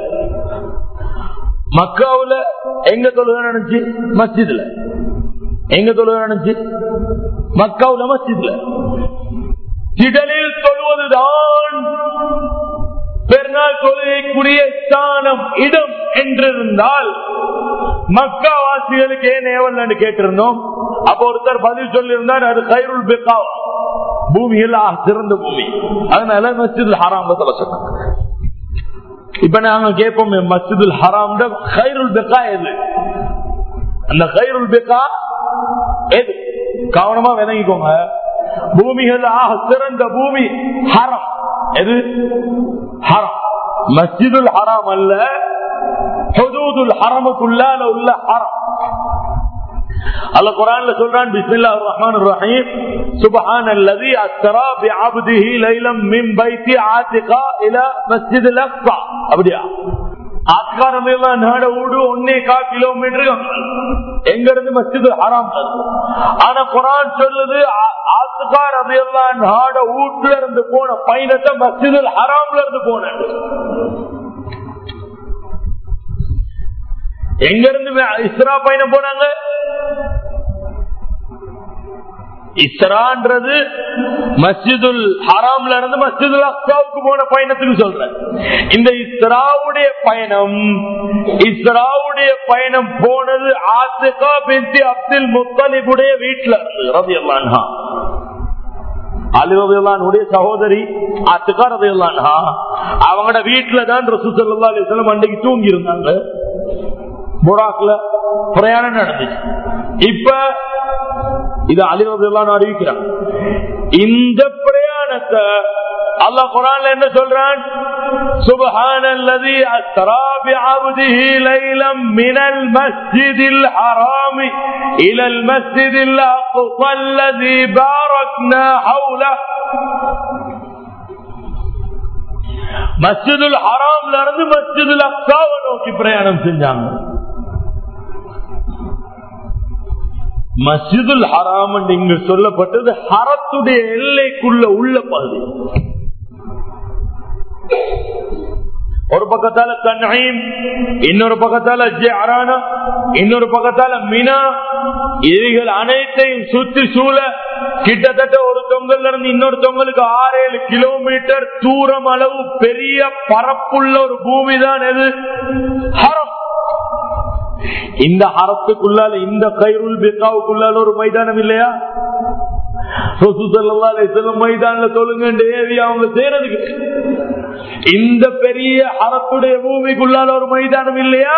மக்காவுல எங்க தொழுகை நினைச்சு? மஸ்ஜித்ல. எங்க தொழுகை நினைச்சு? மக்காவுல மஸ்ஜித்ல. திடலில் தொழுவதுதான் பெருநாள் தொழுகைக்குரிய ஸ்தானம், இடம் என்றிருந்தால் மக்கா வாசிகளுக்கு ஏன் ஏவல் கேட்டிருந்தோம். அப்ப ஒருத்தர் பதில் சொல்லி இருந்தார், அது கைருல் பிகா, பூமியில் சிறந்த பூமி, அதனால மஸ்ஜிதுல் ஹராம் சொன்னாங்க. இப்ப நாங்க கேட்போம், மஸ்ஜிதுல் ஹராம் கைருல் பிகா எது? அந்த கைருல் பிகா எது? கவனமா விளங்கிக்கோங்க. பூமிகள் ஆக சிறந்த பூமி ஹரம். எது? ஹரம். மஸ்ஜிதுல் ஹராம் அல்ல, ஹுதூதுல் ஹரமுக்குள்ளால உள்ள ஹரம். அல்லாஹ் குர்ஆன்ல சொல்றான், பிஸ்மில்லாஹிர் ரஹ்மானிர் ரஹீம், சுப்ஹானல்லஸீ அஸ்ரா பிஅப்திஹி லைலம் மின் பைத்தி ஆதிகா இலா மஸ்ஜிதில் அக்ஸா. அப்படியே ஆத்காரம் எல்லாம் நாட ஊடு ஒன்னே கா கிலோமீட்டர் எங்க இருந்து மஸ்ஜிதுல் ஹராம். ஆனா குர்ஆன் சொல்லுது ஆத்கார் ரலியல்லாஹு நாட ஊட்ல இருந்து போன பயணத்தை மஸ்ஜிதுல் ஹராம்ல இருந்து போன. எங்க இருந்து இஸ்ரா பயணம் போனாங்க? இஸ்ரான்றது மஸ்ஜிதுல் ஹராம்ல இருந்து மஸ்ஜிதுல் அக்ஸாவுக்கு போன பயணத்துக்கு சொல்றேன். இந்த இஸ்ராவுடைய பயணம் இஸ்ராவுடைய பயணம் போனது ஆத்திகா பின்த் அப்துல் முத்தலிபுடைய வீட்டுல இருந்து ரலியல்லாஹு அன்ஹா. அலி ரலியல்லாஹு அன்ஹுடைய சகோதரி ஆத்திகா ரலியல்லாஹு அன்ஹா அவங்களோட வீட்டுல தான் ரசூல் ஸல்லல்லாஹு அலைஹி வஸல்லம் அன்னைக்கு தூங்கி இருந்தாங்க. புராக்ல பிரயாணம் நடந்துச்சு. இப்ப இது அலி ரலியல்லாஹு அன்ஹு அறிவிக்கிறான். இந்த பிரயாணத்தை அல்லாஹ் குர்ஆன்ல என்ன சொல்றான்? சுப்ஹானல்லதி அஸ்ரா பிஅப்திஹி லைலம் மினல் மஸ்ஜிதில் ஹராம் இலல் மஸ்ஜிதில் அக்ஸா அல்லதி பாரக்னா ஹவுலஹு. மஸ்ஜிதுல் ஹராம்ல இருந்து மஸ்ஜிதுல் அக்ஸாவை நோக்கி பிரயாணம் செஞ்சாங்க. மஸ்ஜிதுல் ஹராம் இங்கு சொல்லப்பட்டது ஹரத்துடைய எல்லைக்குள்ள உள்ள பகுதி. ஒரு பக்கத்தால தன்ஹீம், இன்னொரு பக்கத்தால ஜிஅரானா, இன்னொரு பக்கத்தால மினா. இவைகள் அனைத்தையும் சுற்றி சூழ கிட்டத்தட்ட ஒரு தொங்கல்ல இருந்து இன்னொரு தொங்கலுக்கு ஆறு ஏழு கிலோமீட்டர் தூரம் அளவு பெரிய பரப்புள்ள ஒரு பூமி தான் எது? ஹரம். இந்த ஹரத்துக்குள்ளால இந்த கைருல் பிகாவுக்குள்ளால ஒரு மைதானம் இல்லையா? ரசூல் ஸல்லல்லாஹு அலைஹி வஸல்லம் மைதான்ல தொழுங்க ஏவி அவங்க செய்யறதுக்கு இந்த பெரிய ஹரத்துடைய பூமிக்குள்ளால ஒரு மைதானம் இல்லையா?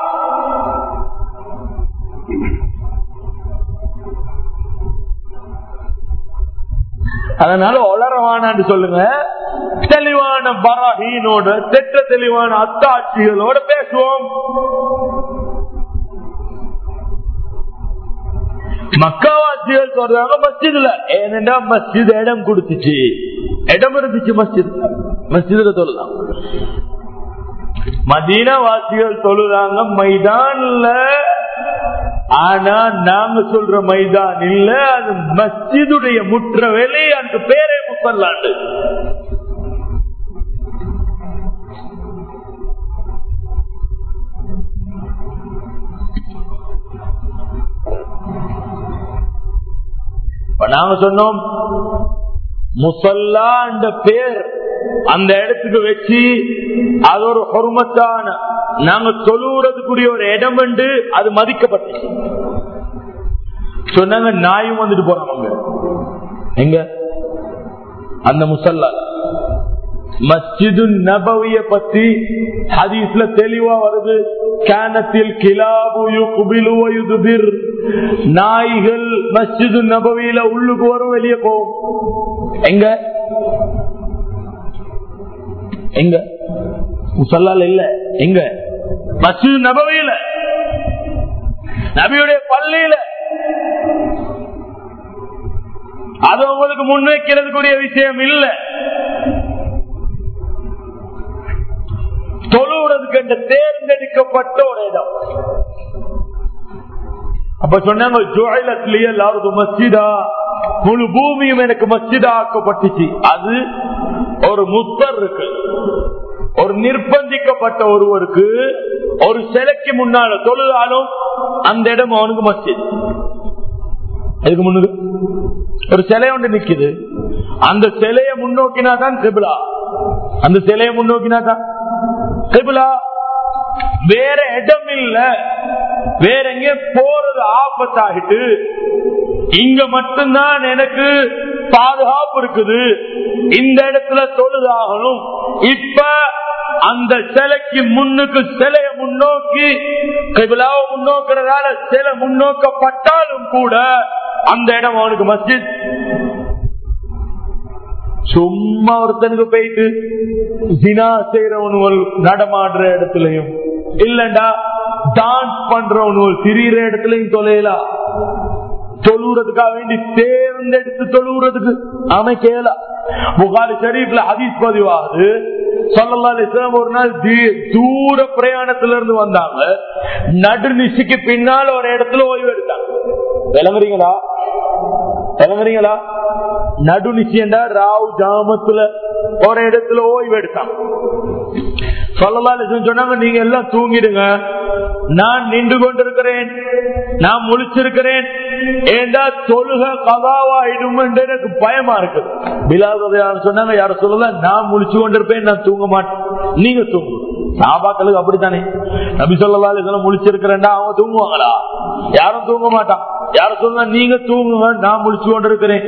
அதனால ஒளரவானான்னு சொல்லுங்க. தெளிவான பராஹீனோட தெற்ற தெளிவான அத்தாட்சிகளோட பேசுவோம். மக்காவாசிகள் சொல்றாங்க மஸ்ஜிதுல, ஏனென்றா மஸ்ஜித் இடம் கொடுத்துச்சு, இடம் இருந்துச்சு மஸ்ஜித், மஸ்ஜிதுல தொழலாம். மதீனா வாசிகள் தொழுறாங்க மைதான்ல. ஆனா நாங்க சொல்ற மைதான் இல்ல, அது மஸ்ஜிதுடைய முற்ற வேலை. அந்த பேரே முசல்லாண்டு. நாங்க சொன்னோம் முசல்லா என்ற பேர் அந்த இடத்துக்கு வச்சு அது ஒரு ஹுர்மத்தான நாங்க தொழுறதுக்குரிய ஒரு இடம் என்று அது மதிக்கப்பட்டுச்சு. சொன்னாங்க நாயும் வந்துட்டு போறாங்க எங்க அந்த முசல்லா. மஸ்ஜிது நபவிய பத்தி ஹதீஸ்ல தெளிவா வருது. கானத்தில் கிலாபு யுக்பிலு வ யுத்பிர். நாய்கள் மஸ்ஜிது நபவியில உள்ளுக்கு வரும், வெளியே போகும். எங்க எங்க முசல்லால இல்ல, எங்க மஸ்ஜிது நபவியில, நபியுடைய பள்ளியில. அது உங்களுக்கு முன்வைக்கிறதுக்குரிய விஷயம் இல்ல. தொழுறதுக்கு என்ற தேர்ந்தெடுக்கப்பட்ட ஒரு இடம். அப்ப சொன்னாங்க மஸ்ஜிதா, முழு பூமியும் எனக்கு மஸ்ஜிதா ஆக்கப்பட்டுச்சு. அது ஒரு முத்தர் இருக்கு, ஒரு நிர்பந்திக்கப்பட்ட ஒருவருக்கு ஒரு சிலைக்கு முன்னால தொழுதாலும் அந்த இடம் அவனுக்கு மஸ்ஜித். அதுக்கு முன்னுக்கு ஒரு சிலை ஒன்று நிக்குது, அந்த சிலையை முன்னோக்கினாதான் கிபிலா. அந்த சிலையை முன்னோக்கினாதான் கிபிலா. வேற இடம் இல்ல, வேற எங்க போறது ஆபத்தாகிட்டு, இங்க மட்டும்தான் எனக்கு பாதுகாப்பு இருக்குது, இந்த இடத்துல தொழுதாகணும். இப்ப அந்த சிலைக்கு முன்னுக்கு சிலையை முன்னோக்கி கிபிலாவை முன்னோக்கிறதால சிலை முன்னோக்கப்பட்டாலும் கூட அந்த இடம் அவனுக்கு மஸ்ஜித். சும்மா ஒருத்தனுக்கு போயிட்டு ஜினா செய்யறவனுகள் நடமாடுற இடத்துலயும் இல்லண்டா டான்ஸ் பண்றவனுகள் திரியிற இடத்துலயும் தொலையலாம். தொழுறதுக்காக வேண்டி தேர்ந்தெடுத்து தொழுறதுக்கு அமைக்கலாம். புகாரி ஷரீஃப்ல ஹதீஸ் பதிவாகுது. ஸல்லல்லாஹு அலைஹி வஸல்லம் ஒரு நாள் தூர பிரயாணத்துல இருந்து வந்தாங்க. நடுநிசிக்கு பின்னால் ஒரு இடத்துல ஓய்வு எடுத்தாங்க. விளங்குறீங்களா? விளங்குறீங்களா? நடுநிசியண்டா ராவ் ஜாமத்துல ஒரு இடத்துல ஓய்வு எடுத்தாங்க. ஸல்லல்லாஹு அலைஹி வஸல்லம் சொன்னாங்க, நீங்க எல்லாம் தூங்கிடுங்க, நான் நின்று கொண்டிருக்கிறேன், நான் முழிச்சிருக்கிறேன், ஏண்டா தொழுக கதாவாயிடும் என்று எனக்கு பயமா இருக்கு. பிலால் ரலியல்லாஹு சொன்னாங்க, யார சொல்லலாம், நான் முழிச்சு கொண்டிருப்பேன், நான் தூங்க மாட்டேன், நீங்க தூங்கு. சஹாபாக்களுக்கு அப்படித்தானே, நபி ஸல்லல்லாஹு அலைஹி வஸல்லம் முழிச்சிருக்கிறேன்டா அவங்க தூங்குவாங்களா? யாரும் தூங்க மாட்டான். யார சொல்லலாம், நீங்க தூங்குங்க, நான் முழிச்சு கொண்டிருக்கிறேன்.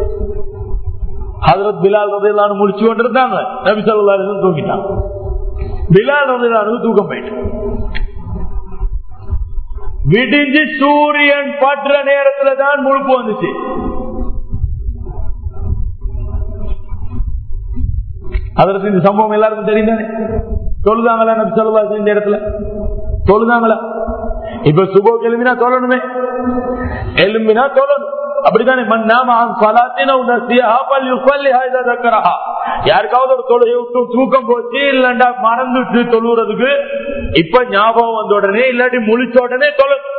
ஹஜ்ரத் பிலால் ரலியல்லாஹு அன்ஹு முழிச்சு கொண்டிருந்தாங்க, நபி ஸல்லல்லாஹு அலைஹி வஸல்லம் தூங்கிட்டாங்க. பிலால் ரலியல்லாஹு அன்ஹு தூக்கம் போயிட்டு விடிஞ்சு சூரியன் பற்ற நேரத்துல தான் முழுப்பு வந்துச்சு. அதற்கு இந்த சம்பவம் எல்லாருக்கும் தெரிந்தானே. தொழுதாங்களா நபி ஸல்லல்லாஹு அலைஹி வஸல்லம் இந்த இடத்துல? தொழுதாங்களா? இப்ப சுபோ எழுமினா தொழணுமே, எழுமினா தொழணும், அப்படித்தானே. யாருக்காவது ஒரு தொழுகை விட்டு தூக்கம் போச்சு, இல்லண்டா மறந்துட்டு தொழுறதுக்கு இப்ப ஞாபகம் வந்த உடனே, இல்லாட்டி முழிச்ச உடனே தொழணும்.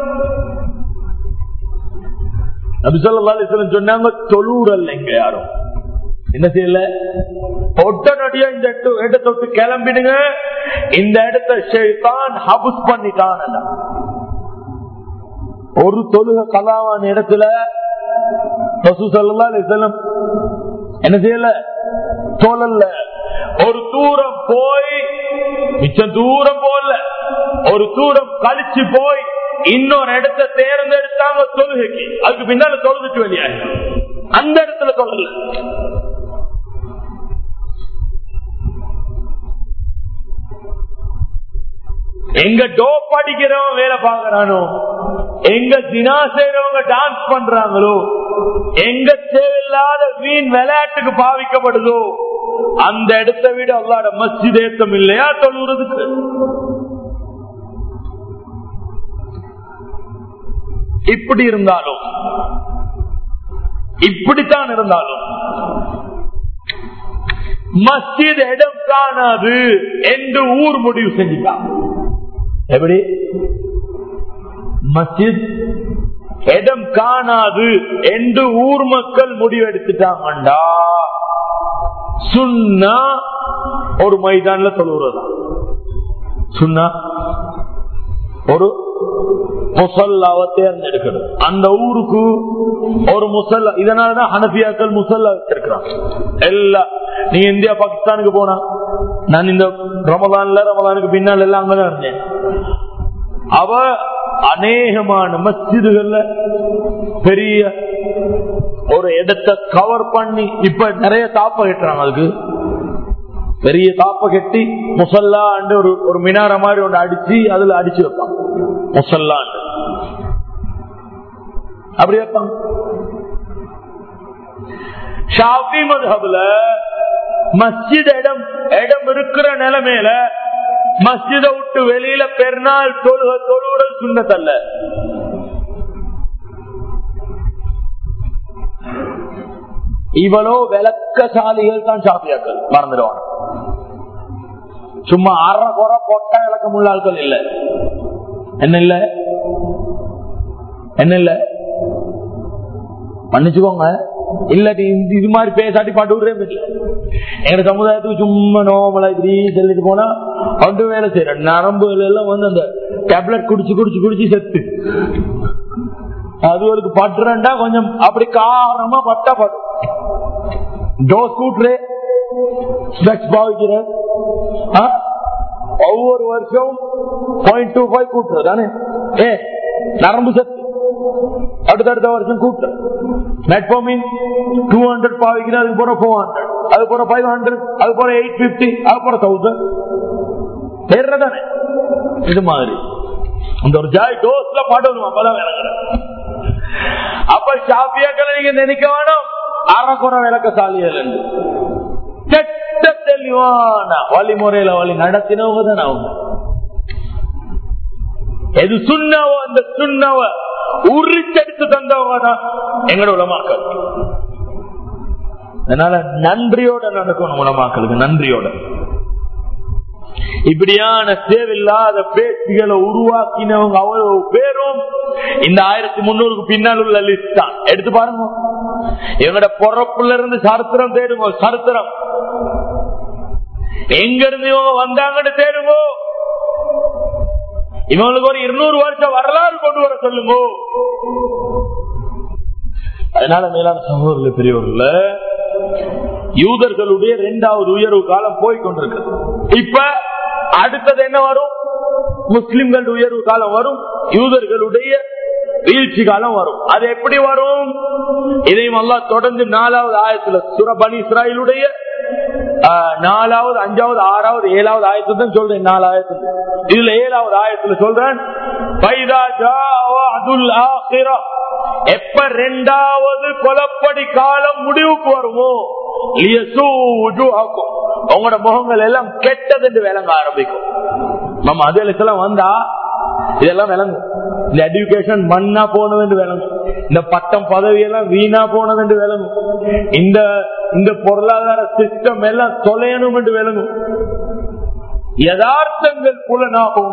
நபி ஸல்லல்லாஹு அலைஹி வஸல்லம் சொன்னாங்க, தொழுறல்ல இங்க யாரும் என்ன செய்யல, உடனடியா இந்த இடத்தை விட்டு கிளம்பிடுங்க, இந்த இடத்தை ஷைத்தான் ஹபுஸ் பண்ணிட்டான். ஒரு தொழுகை கலாவான இடத்துல ரசூல் ஸல்லல்லாஹு அலைஹி வஸல்லம் என்ன செய்யல, தொழல. ஒரு தூரம் போய், மிச்ச தூரம் போல ஒரு தூரம் கழிச்சு போய் இன்னொரு இடத்தை தேர்ந்தெடுத்தாங்க தொழுகைக்கு. அதுக்கு பின்னால தொழுதுட்டு வெளியாக அந்த இடத்துல தொழல. எங்க டோப் அடிக்கிறவங்க வேலை பாக்குறானோ, எங்க தினா செய்யறவங்க டான்ஸ் பண்றாங்களோ, எங்க தேவையில்லாத வீண் விளையாட்டுக்கு பாவிக்கப்படுதோ, அந்த இடத்தை விட அல்லாஹ்வுடைய மஸ்ஜித் ஏத்தம் இல்லையா தொழுறதுக்கு? இப்படி இருந்தாலும், இப்படித்தான் இருந்தாலும் மஸ்ஜித் இடம் காணாது என்று ஊர் முடிவு செஞ்சுட்டான். எப்படி மஸ்ஜித் இடம் காணாது என்று ஊர் மக்கள் முடிவெடுத்துட்டாங்கண்டா, சுன்னா ஒரு மைதான்ல தொழுறதா, சுன்னா ஒரு முசல்லாவை தேர்ந்தெடுக்கணும். அந்த ஊருக்கு ஒரு முசல்லா, இதனாலதான் ஹனபியாக்கள் முசல்லா வச்சிருக்கிறான். எல்லா நீ இந்தியா பாகிஸ்தானுக்கு போனா, நான் இந்த ரமலான்ல ரமலானுக்கு பின்னால் எல்லாம் அங்கதான் இருந்தேன். அவ அநேகமான மஸ்ஜிதுகள்ல பெரிய ஒரு இடத்தை கவர் பண்ணி, இப்ப நிறைய தாப்ப கட்டுறாங்க, அதுக்கு பெரிய தாப்ப கட்டி முசல்லா ஒரு ஒரு மினார மாதிரி ஒன்று அடிச்சு அதுல அடிச்சு வைப்பாங்க, முசல்லா அப்படி வைப்பாங்க. ஷாஃபி மத்ஹப்ல மஸ்ஜித் இடம் இடம் இருக்கிற நிலைமையில மஸ்ஜித விட்டு வெளியில பெருநாள் தொழுக தொழுவுடல் சுன்னத்தல்ல. இவளோ விளக்கசாலிகள் தான் ஷாஃபியாக்கள், மறந்துடுவாங்க. சும்மா அரை குறை பொட்ட விளக்கம் உள்ள ஆட்கள் இல்ல. என்ன இல்ல என்ன இல்ல மன்னிச்சுக்கோங்க, இல்லாட்டி இது மாதிரி பேசாட்டி பாட்டு விடுறே இல்லை. எங்க சமுதாயத்துக்கு சும்மா நோமலா இப்படி சொல்லிட்டு போனா ஒன்று வேலை செய்யற நரம்புகள் எல்லாம் வந்து அந்த டேப்லெட் குடிச்சு குடிச்சு குடிச்சு செத்து, அதுகளுக்கு பட்டுறா கொஞ்சம் அப்படி காரணமா பட்டா பட்டு டோஸ் கூட்டுறே பாவிக்கிற ஒவ்வொரு வருஷம் பாயிண்ட் டூ ஃபைவ் கூட்டுற தானே, ஏ நரம்பு சத்து அடுத்தடுத்த வருஷம் கூட்டு மெட்ஃபோமின் டூ ஹண்ட்ரட் பாவிக்கிறேன், அதுக்கு போற ஃபோர் ஹண்ட்ரட், அது போற ஃபைவ் ஹண்ட்ரட், அது போற எயிட் பிப்டி, அது போற தௌசண்ட் ஏறதானே. இது மாதிரி அந்த ஒரு ஜாய் டோஸ்ல பாடணும், அப்பதான் விளங்குற. அப்ப ஷாஃபியாக்களை நீங்க நினைக்க வேணும் அறக்குறை விளக்கசாலிகள் என்று. கெட்ட தெளிவான வழிமுறையில வழி நடத்தினவங்க தான் அவங்க. எது சுண்ணவோ அந்த சுண்ணவ உரிச்செடுத்து தந்தவங்க தான் எங்களோட உலமாக்கள். அதனால நன்றியோட நடக்கணும் உலமாக்களுக்கு, நன்றியோட. இப்படியான தேவையில்லாத பேச்சுகளை உருவாக்கினவங்க அவ்வளவு பேரும் இந்த ஆயிரத்தி முன்னூறுக்கு பின்னால் உள்ள லிஸ்ட் தான். எடுத்து பாருங்க, எங்களோட பொறப்புல இருந்து சரித்திரம் தேடுங்க. சரித்திரம் எங்க இருந்து இவங்க வந்தாங்கன்னு தேடுங்க. இவங்களுக்கு ஒரு இருநூறு வருஷம் வரலாறு கொண்டு வர சொல்லுங்க. அதனால மேலான சகோதரர்கள் பெரியவர்கள யூதர்களுடைய இரண்டாவது உயர்வு காலம் போய் கொண்டிருக்கு. இப்ப அடுத்தது என்ன வரும்? முஸ்லிம்கள் உயர்வு காலம் வரும், யூதர்களுடைய வீழ்ச்சி காலம் வரும். அது எப்படி வரும்? இதையும் அல்லாஹ் தொடர்ந்து நாலாவது ஆயத்துல சூரா பனி இஸ்ராயீலுடைய நாலாவது அஞ்சாவது ஆறாவது ஏழாவது ஆயத்தை தான் சொல்றேன். நாலு ஆயத்துல இதுல ஏழாவது ஆயத்துல சொல்றேன், எப்ப ரெண்டாவது கொலப்படி காலம் முடிவுக்கு வருமோ உங்களோட முகங்கள் எல்லாம் கெட்டது என்று விளங்க ஆரம்பிக்கும். நம்ம அதுலாம் வந்தா இதெல்லாம் விளங்கும். இந்த எஜுகேஷன் மண்ணா போனது என்று விளங்கும், இந்த பட்டம் பதவி எல்லாம் வீணா போனது என்று விளங்கும், இந்த இந்த பொருளாதார சிஸ்டம் எல்லாம் தொலையணும் என்று விளங்கும். யதார்த்தங்கள் புலனாகும்,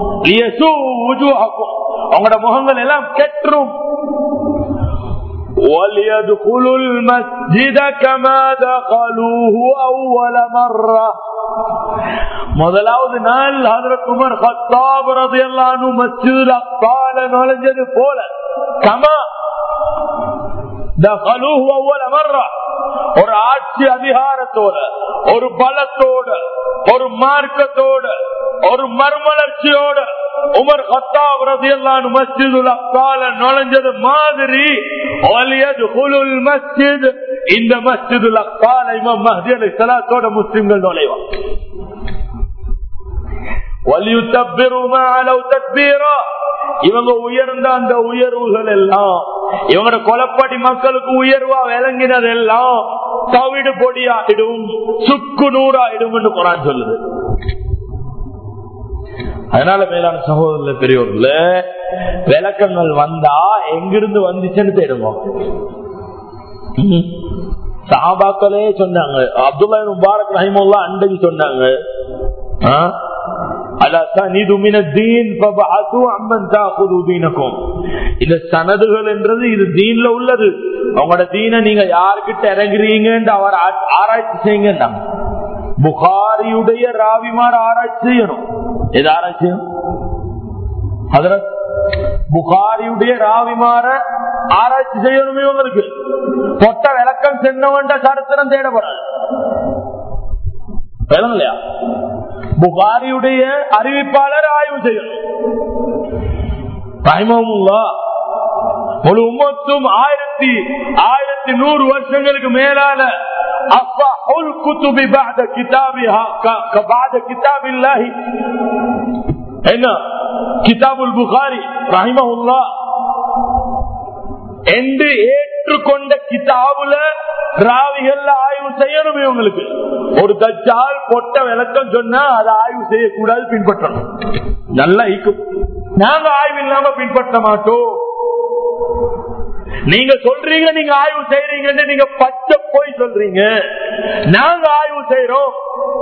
அவங்களோட முகங்கள் எல்லாம் கெற்றும். وَلْيَدْخُلُوا الْمَسْجِدَ كَمَا دَخَلُوهُ أَوَّلَ مَرَّةٍ. முதலாவது நாள் ஹஜ்ரத் உமர் கத்தாப் ரலியல்லாஹு அன்ஹு மஸ்ஜிதுல் அக்ஸால நுழைஞ்சது போல கமா دخلوه أول مرة, ஒரு ஆட்சி அதிகாரத்தோட, ஒரு பலத்தோட, ஒரு மார்க்கத்தோட, ஒரு மர்மலர்ச்சியோட உமர் கத்தாப் ரலியல்லாஹு அன்ஹு மஸ்ஜிதுல் அக்ஸால நுழைஞ்சது மாதிரி வலியதுல் மஸ்ஜித், இந்த மஸ்ஜிதுல் அக்ஸால இமாம் மஹ்தி அலைஹிஸ்ஸலாத்தோட முஸ்லிம்கள் நுழைவாங்க. வலியுத்தப்பிரு மா அலவ் தக்பீரா, இவங்க உயர்ந்த அந்த உயர்வுகள் எல்லாம், இவங்களோட கொலப்படி மக்களுக்கு உயர்வா விளங்கினதெல்லாம் தவிடு பொடியாயிடும், சுக்கு நூறாயிடும் என்று குர்ஆன் சொல்லுது. அதனால மேலான சகோதரர்கள் பெரியோர்கள விளக்கங்கள் வந்தா எங்கிருந்து வந்துச்சுன்னு தேடுவோம். சஹாபாக்களே சொன்னாங்க, அப்துல்லா இப்னு முபாரக் ரஹிமஹுல்லாஹ் அன்றைக்கு சொன்னாங்க, இந்த சனதுகள் என்றது இது தீன்ல உள்ளது, அவங்களோட தீனை நீங்க யாருக்கிட்ட இறங்குறீங்க அவர் ஆராய்ச்சி செய்யுங்க. புகாரியுடைய ராவிமார் ஆராய்ச்சி செய்யணும். எது ஆராய்ச்சி? புகாரியுடைய ராவிமார ஆராய்ச்சி செய்யணுமே. உங்களுக்கு பொட்ட விளக்கம் சென்னவன்ற சரித்திரம் தேடப்படாது. இல்லையா? புகாரியுடைய அறிவிப்பாளர் ஆய்வு செய்யணும். முழு உம்மத்தும் ஆயிரத்தி ஆயிரத்தி நூறு வருஷங்களுக்கு மேலான என்ன கிதாபுல் புகாரி ரஹிமஹுல்லாஹ் என்று ஏற்றுக்கொண்ட கிதாபுல ராவிகள் ஆய்வு செய்யணும். இவங்களுக்கு ஒரு தச்சால் பொட்ட விளக்கம் சொன்னா அதை ஆய்வு செய்யக்கூடாது, பின்பற்றணும். நல்லா இருக்கும். நாங்க ஆய்வு இல்லாம பின்பற்ற மாட்டோம். நீங்க சொல்றீங்க நீங்க ஆய்வு செய்றீங்க, நீங்க பச்சை போய் சொல்றீங்க. நாங்க ஆய்வு செய்யறோம்,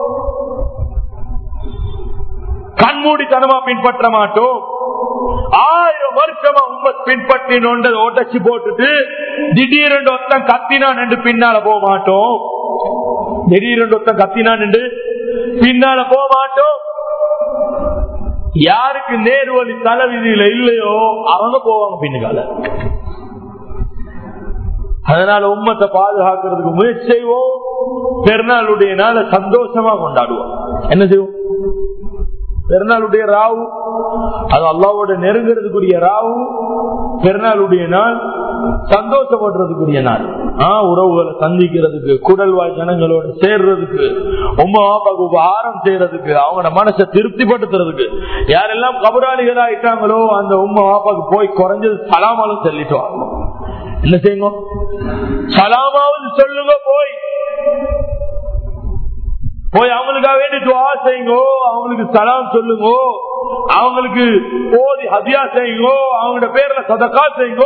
கண்மூடித்தனமா பின்பற்ற மாட்டோம். ஆயிரம் வருஷமா உம்மத் பின்பற்றினோன்ற ஓட்டச்சு போட்டுட்டு திடீரென்று ஒருத்தன் கத்தினான் என்று பின்னால போக மாட்டோம். திடீரென்று ஒருத்தன் கத்தினான் என்று பின்னால போக மாட்டோம். யாருக்கு நேர்வழி தலைவிதியில இல்லையோ அவங்க போவாங்க பின்னுக்கால. அதனால உம்மத்தை பாதுகாக்கிறதுக்கு முயற்சி செய்வோம். பெருநாளுடைய நாளை சந்தோஷமா கொண்டாடுவோம். என்ன செய்வோம்? பெருநாளுடைய ராவு அது அல்லாஹ்வோட நெருங்கிறதுக்குரிய ராவு. பெருநாளுடைய நாள் சந்தோஷப்படுறதுக்குரிய நாள். உறவுகளை சந்திக்கிறதுக்கு, குடல்வாய் ஜனங்களோட சேர்றதுக்கு, உம்மா பாப்பாக்கு உபகாரம் செய்யறதுக்கு, அவங்களோட மனசை திருப்திப்படுத்துறதுக்கு. யாரெல்லாம் கபராளிகள் ஆயிட்டாங்களோ அந்த உம்மா பாப்பாக்கு போய் குறைஞ்சது சலாமாலும் சொல்லிட்டு வாங்க. என்ன செய்யுங்க? சலாமாவது சொல்லுங்க. போய் போய் அவங்களுக்காக வேண்டி துஆ செய்யுங்க, அவங்களுக்கு சலாம் சொல்லுங்க, அவங்களுக்கு ஓதி ஹதியா செய்யுங்க, அவங்களோட பேர்ல சதகா செய்யுங்க.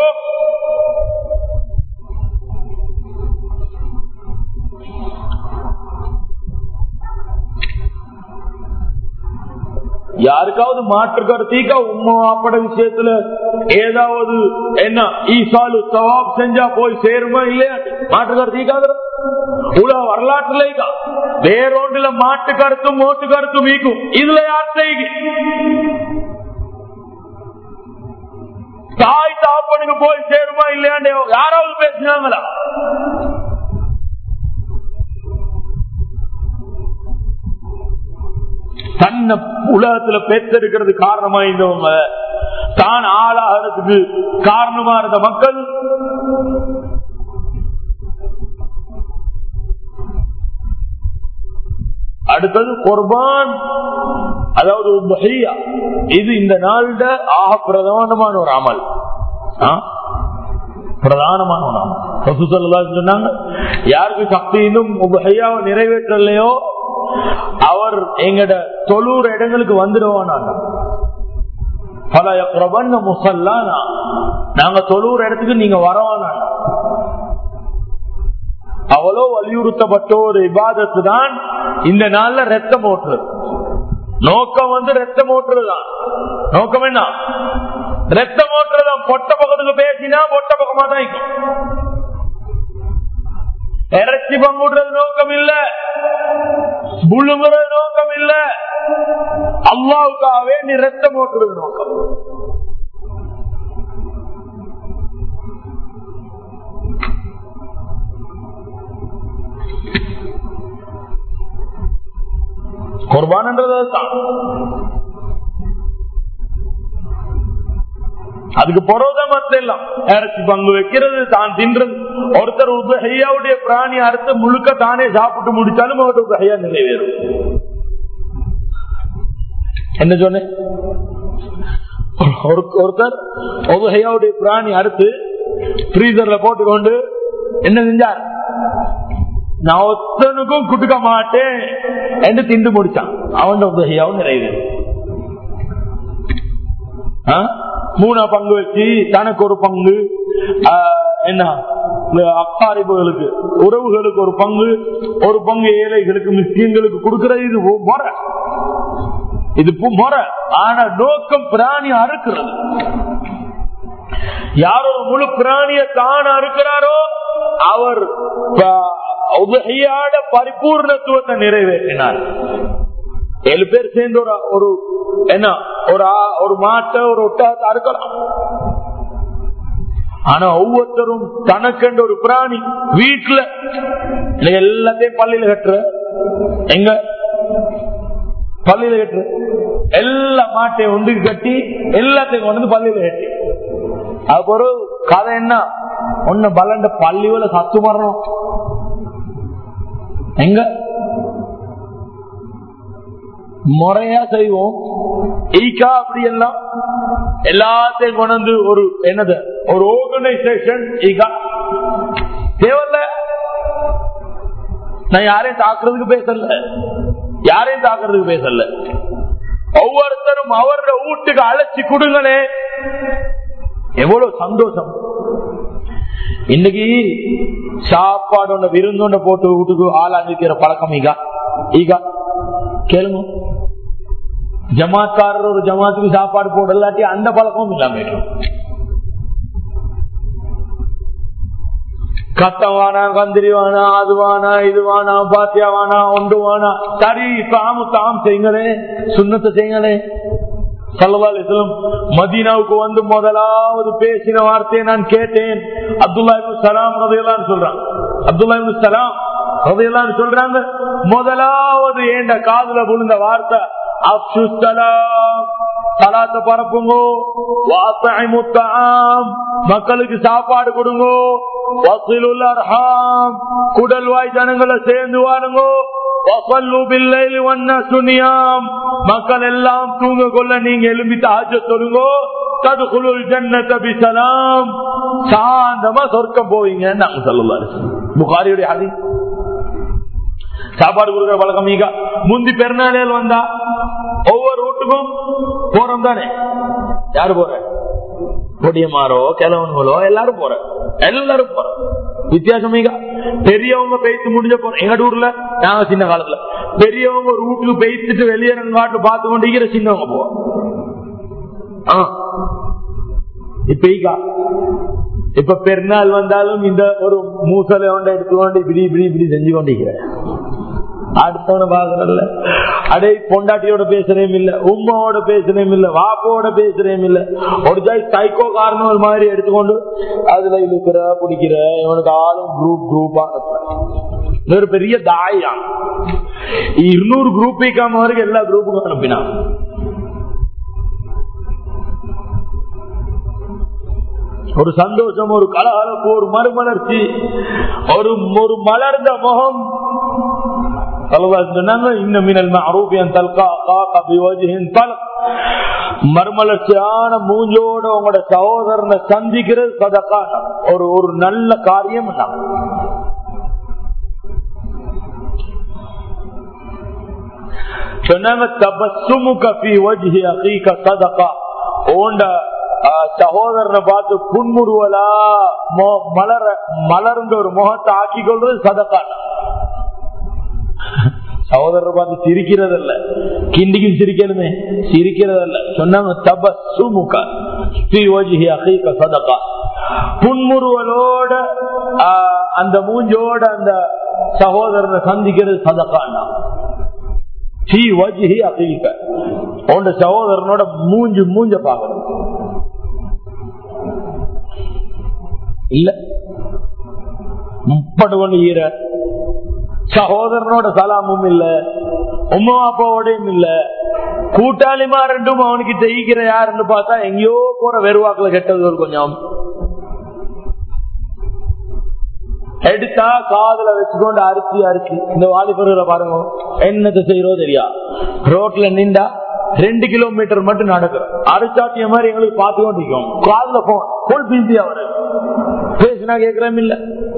யாருக்காவது மாற்று கருத்தீக்கா உம்மா அப்பட விஷயத்துல ஏதாவது என்ன ஈசாலு சவாப் செஞ்சா போய் சேருமா இல்லையா? மாற்று கருத்தீக்காத உலக வரலாற்றுல வேறொன்றுல மாட்டு கருத்தும் மோட்டு கருத்தும் ஈக்கும். இதுல யார் செய்கி தாய் தாப்பனுக்கு போய் சேருமா இல்லையாண்டு யாராவது பேசினாங்களா? தன்னை உலகத்துல பெற்றிருக்கிறது காரணமா இருந்தவங்க, தான் ஆளாகிறதுக்கு காரணமா இருந்த மக்கள் அடுத்தது குர்பான், அதாவது இது இந்த நாள்ல ஆக பிரதானமான ஒரு அமல், பிரதானமான ஒரு அமல். சொன்னாங்க யாருக்கு சக்தி இன்னும் உபஹையாவை நிறைவேற்றலையோ அவர் எங்கட தொழூர் இடங்களுக்கு வந்துடுவான். நாங்க தொழூர் இடத்துக்கு நீங்க வரவானா. அவ்வளோ வலியுறுத்தப்பட்ட ஒரு இபாதத்து தான் இந்த நாள்ல ரத்தம் ஓட்டுறது. நோக்கம் வந்து ரத்தம் ஓட்டுறதுதான். நோக்கம் என்ன? ரத்தம் ஓட்டுறதுதான். பொட்ட பக்கத்துக்கு பேசினா பொட்ட பக்கமா தான் இருக்கும். இறைச்சி பங்குடுறது நோக்கம் இல்ல, புழுங்குறது நோக்கம் இல்ல, அல்லாஹ்வுக்காக வேண்டி ரத்தம் ஓட்டுறது நோக்கம். குர்பான்ன்றது தான். அதுக்கு பொறவுதான் மத்த எல்லாம் இறைச்சி பங்கு வைக்கிறது, தான் தின்றது. ஒருத்தர் உபஹையாவுடைய பிராணி அறுத்து முழுக்க தானே சாப்பிட்டு முடிச்சாலும் அவருடைய உபஹையா நிறைவேறும். என்ன சொன்ன? ஒருத்தர் உபஹையாவுடைய பிராணி அறுத்து ஃப்ரீசர்ல போட்டுக்கொண்டு என்ன செஞ்சார்? நான் ஒத்தனுக்கும் குடுக்க மாட்டேன் என்று திண்டு முடிச்சான். அவன் உபஹையாவும் நிறைவேறும். மூணா பங்கு வச்சு தனக்கு ஒரு பங்கு, என்ன அக்காரிபுகளுக்கு உறவுகளுக்கு ஒரு பங்கு, ஒரு பங்கு ஏழைகளுக்கு மிஸ்கீன்களுக்கு கொடுக்கிறது. இது முறை, இது முறை. ஆனா நோக்கம் பிராணி அறுக்கிறது. யாரோ முழு பிராணிய தான் அறுக்கிறாரோ அவர் உபஹையாட பரிபூர்ணத்துவத்தை நிறைவேற்றினார். ஏழு பேர் சேர்ந்து ஒரு என்ன ஒரு மாட்டை ஒரு ஒட்டகத்தை அறுக்கலாம். ஆனா ஒவ்வொருத்தரும் தனக்கென்று ஒரு பிராணி வீட்டுல எல்லாத்தையும் பள்ளியில கட்டுற, எங்க பள்ளியில கட்டுற எல்லா மாட்டையும் ஒன்று கட்டி எல்லாத்தையும் கொண்டு வந்து பள்ளியில கட்டி, அது ஒரு கதை என்ன ஒன்னு பலண்ட பள்ளியில சத்து மரணம் எங்க முறையா செய்வோம். ஈகா அப்படி எல்லாம் எல்லாத்தையும் கொண்டு ஒரு என்னது ஒரு ஆர்கனைசேஷன் ஈகா தேவையில்ல. நான் யாரையும் தாக்குறதுக்கு பேசல, யாரையும் தாக்குறதுக்கு பேசல. ஒவ்வொருத்தரும் அவரோட வீட்டுக்கு அழைச்சி கொடுங்களே, எவ்வளவு சந்தோஷம். இன்னைக்கு சாப்பாடு ஒண்ணு விருந்தொண்ட போட்டு வீட்டுக்கு ஆள் அனுப்பிக்கிற பழக்கம் ஈகா ஈகா கேளுங்க. ஜமாத்காரர் ஒரு ஜமாத்துக்கு சாப்பாடு போடலாட்டி அந்த பழக்கமும் இல்லாம கத்தவானா கந்திரிவானா அதுவானா இதுவானா பாத்தியாவானா ஒன்றுவானா சரி தாமு தாம் செய்யுங்களே, சுண்ணத்தை செய்யுங்களே. ஸல்லல்லாஹு அலைஹி வஸல்லம் மதீனாவுக்கு வந்து முதலாவது பேசின வார்த்தையை நான் கேட்டேன். அப்துல்லா இப்னு சலாம் ரலியல்லாஹு அன்ஹு சொல்றான். அப்துல்லா இப்னு சலாம் ரலியல்லாஹு அன்ஹு சொல்றாங்க, முதலாவது ஏண்ட காதுல விழுந்த வார்த்தை அஃஷு ஸலாம், ஸலாத்தை பரப்புங்கோ, வஅத்இமுத் தஆம், மக்களுக்கு சாப்பாடு கொடுங்கோ, வஸிலுல் அர்ஹாம், குடல் வாய் ஜனங்களை சேர்ந்து வாழுங்கோ, வஸல்லு பில்லைலி வன்னாஸு நியாம், மக்கள் எல்லாம் தூங்க கொள்ள நீங்க எழும்பி தஹஜ்ஜத் தொழுங்கோ, தத்குலுல் ஜன்னத பிஸலாம், சாந்தமா சொர்க்கம் போவீங்க. நாங்க ஸல்லல்லாஹு அலைஹி வஸல்லம் புகாரியுடைய ஹதீஸ். சாப்பாடு கொடுக்கிற பழக்கம் ஈகா. முந்தி பெருநாளையில் வந்தா ஒவ்வொரு வீட்டுக்கும் போறோம் தானே, யாரு போற? கொடியமாரோ கிழவன்களோ எல்லாரும் போற, எல்லாரும் போற. வித்தியாசம் ஈகா. பெரியவங்க பெய்த்து முடிஞ்ச போற. எங்க ஊர்ல நாங்க சின்ன காலத்துல பெரியவங்க ஒரு வீட்டுக்கு பெய்த்துட்டு வெளியேறங்காட்டு பார்த்து கொண்டிருக்கிற சின்னவங்க போவோம். இப்ப ஈகா இப்ப பெருநாள் வந்தாலும் இந்த ஒரு மூசலை ஒன்றை எடுத்துக்கொண்டு இப்படி இப்படி இப்படி செஞ்சு கொண்டிருக்கிறேன். அடுத்தவன பாக்குறல்ல, அடே பொண்டாட்டியோட பேசுறேன் இல்ல, உம்மாவோட பேசுறேன் இல்ல, வாப்போட பேசுறேன் இல்ல, ஒரு ஜாய் சைக்கோ காரணம் மாதிரி எடுத்துக்கொண்டு அதுல இழுக்கிற பிடிக்கிற இவனுக்கு ஆளும் குரூப் குரூப்பா ஒரு பெரிய தாயா இருநூறு குரூப் வைக்காம வரைக்கும் எல்லா குரூப்புக்கும் அனுப்பினான். ஒரு சந்தோஷம், ஒரு கலகலப்பு, ஒரு மறுமலர்ச்சி, ஒரு ஒரு மலர்ந்த முகம். மறுமலர்ச்சியான மூஞ்சோட உங்களோட சகோதரனை சந்திக்கிறது சதகா, ஒரு ஒரு நல்ல காரியம். சொன்னாங்க தபஸ்ஸுமுக ஃபீ வஜ்ஹி அகீக சதகா, ஓண்ட சகோதரனை பார்த்து புன்முறுவலா மலர மலர்ந்த ஒரு முகத்தை ஆக்கி கொள்வது சதகா. சகோதரரை பார்த்து சிரிக்கிறதல்ல, கிண்டிக்கும் சிரிக்கணுமே, சிரிக்கிறதல்ல. சொன்னாங்க தபஸ்ஸுமுக ஃபீ வஜ்ஹி அகீக சதகா, புன்முறுவலோட அந்த மூஞ்சோட அந்த சகோதரனை சந்திக்கிறது சதகான்னா. ஃபீ வஜ்ஹி அகீக, உண்ட சகோதரனோட மூஞ்சு மூஞ்ச பாக்குறது இல்ல. முப்பது கொண்டு ஈர சகோதரனோட சலாமும் இல்ல, உம்மா அப்பாவோடையும் இல்ல, கூட்டாளிமா ரெண்டும் அவனுக்கு தெரிகிற யாருன்னு பார்த்தா எங்கேயோ போற வெறுவாக்குல கெட்டது ஒரு கொஞ்சம் எடுத்தா காதுல வச்சுக்கொண்டு அரிசி அரிசி. இந்த வாலிபர்களை பாருங்க என்னத்தை செய்யறோ தெரியா, ரோட்ல நின்றா ரெண்டு கிலோமீட்டர் மட்டும் நடக்கும், அரிசாட்டிய மாதிரி எங்களுக்கு பார்த்து கொண்டிருக்கோம். காதுல போன் போல் பிஸி, அவரு பேசினா கேட்கிறேன் இல்ல.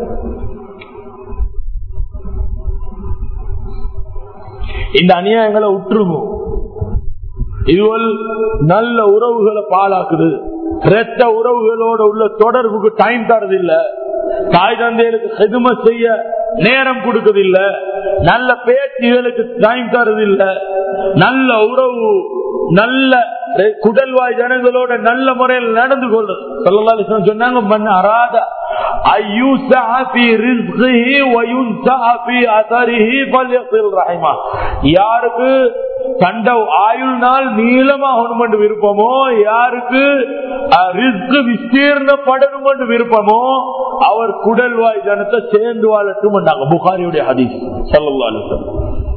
இந்த அநியாயங்களை உற்றுவோம். இதுவள் நல்ல உறவுகளை பாழாக்குது, இரத்த உறவுகளோட உள்ள தொடர்புக்கு டைம் தரது இல்ல, தாய் தந்தைகளுக்கு செதுமை செய்ய நேரம் கொடுக்கறதில்ல, நல்ல பேச்சுகளுக்கு டைம் தரதில்ல, நல்ல உறவு நல்ல குடல்வாய் ஜனங்களோட நல்ல முறையில் நடந்து கொள்றது. ஸல்லல்லாஹு அலைஹி வஸல்லம் சொன்னாங்க, மன் அராத அய்யுஸஅ ஃபீ ரிஸ்கிஹி வ யுன்ஸஅ ஃபீ அஸரிஹி ஃபல்யஸில் ரஹிமா. யாருக்கு தண்ட ஆயுள் நாள் நீளமாகணும் என்று விருப்பமோ, யாருக்கு ரிஸ்க் விஸ்தீர்ணப்படணும் என்று விருப்பமோ, அவர் குடல்வாய் ஜனத்தை சேர்ந்து வாழட்டும் என்றாங்க. புகாரியுடைய ஹதீஸ். ஸல்லல்லாஹு அலைஹி வஸல்லம்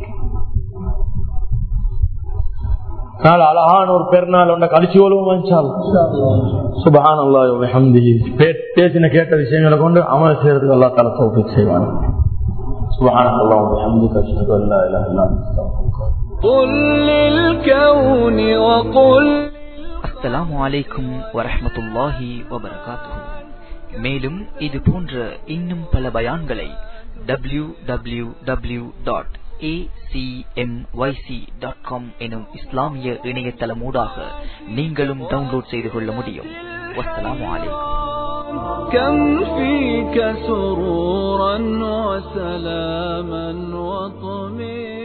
அழகான ஒரு பெருநாள் ஒன்றை கழிச்சு கொள்வோம். சுப்ஹானல்லாஹி வ பிஹம்திஹி. பேசின கேட்ட விஷயங்களை கொண்டு அமல் செய்யறதுக்கு அல்லாஹ் தஆலா தௌஃபீக் செய்வான். சுப்ஹானல்லாஹி வ பிஹம்திஹி அஷ்ஹது அன் லா இலாஹா இல்லா அன்த அஸ்தக்ஃபிருக. குல் லில் கௌனி வ குல். அஸ்ஸலாமு அலைக்கும் வ ரஹ்மத்துல்லாஹி வ பரகாத்துஹு. மேலும் இது போன்ற இன்னும் பல பயான்களை W W W dot A C M Y C dot com எனும் இஸ்லாமிய இணையதளமூடாக நீங்களும் டவுன்லோட் செய்து கொள்ள முடியும். வஸ்ஸலாமு அலைக்கும். كم فيك سرورا وسلاما وطمئنا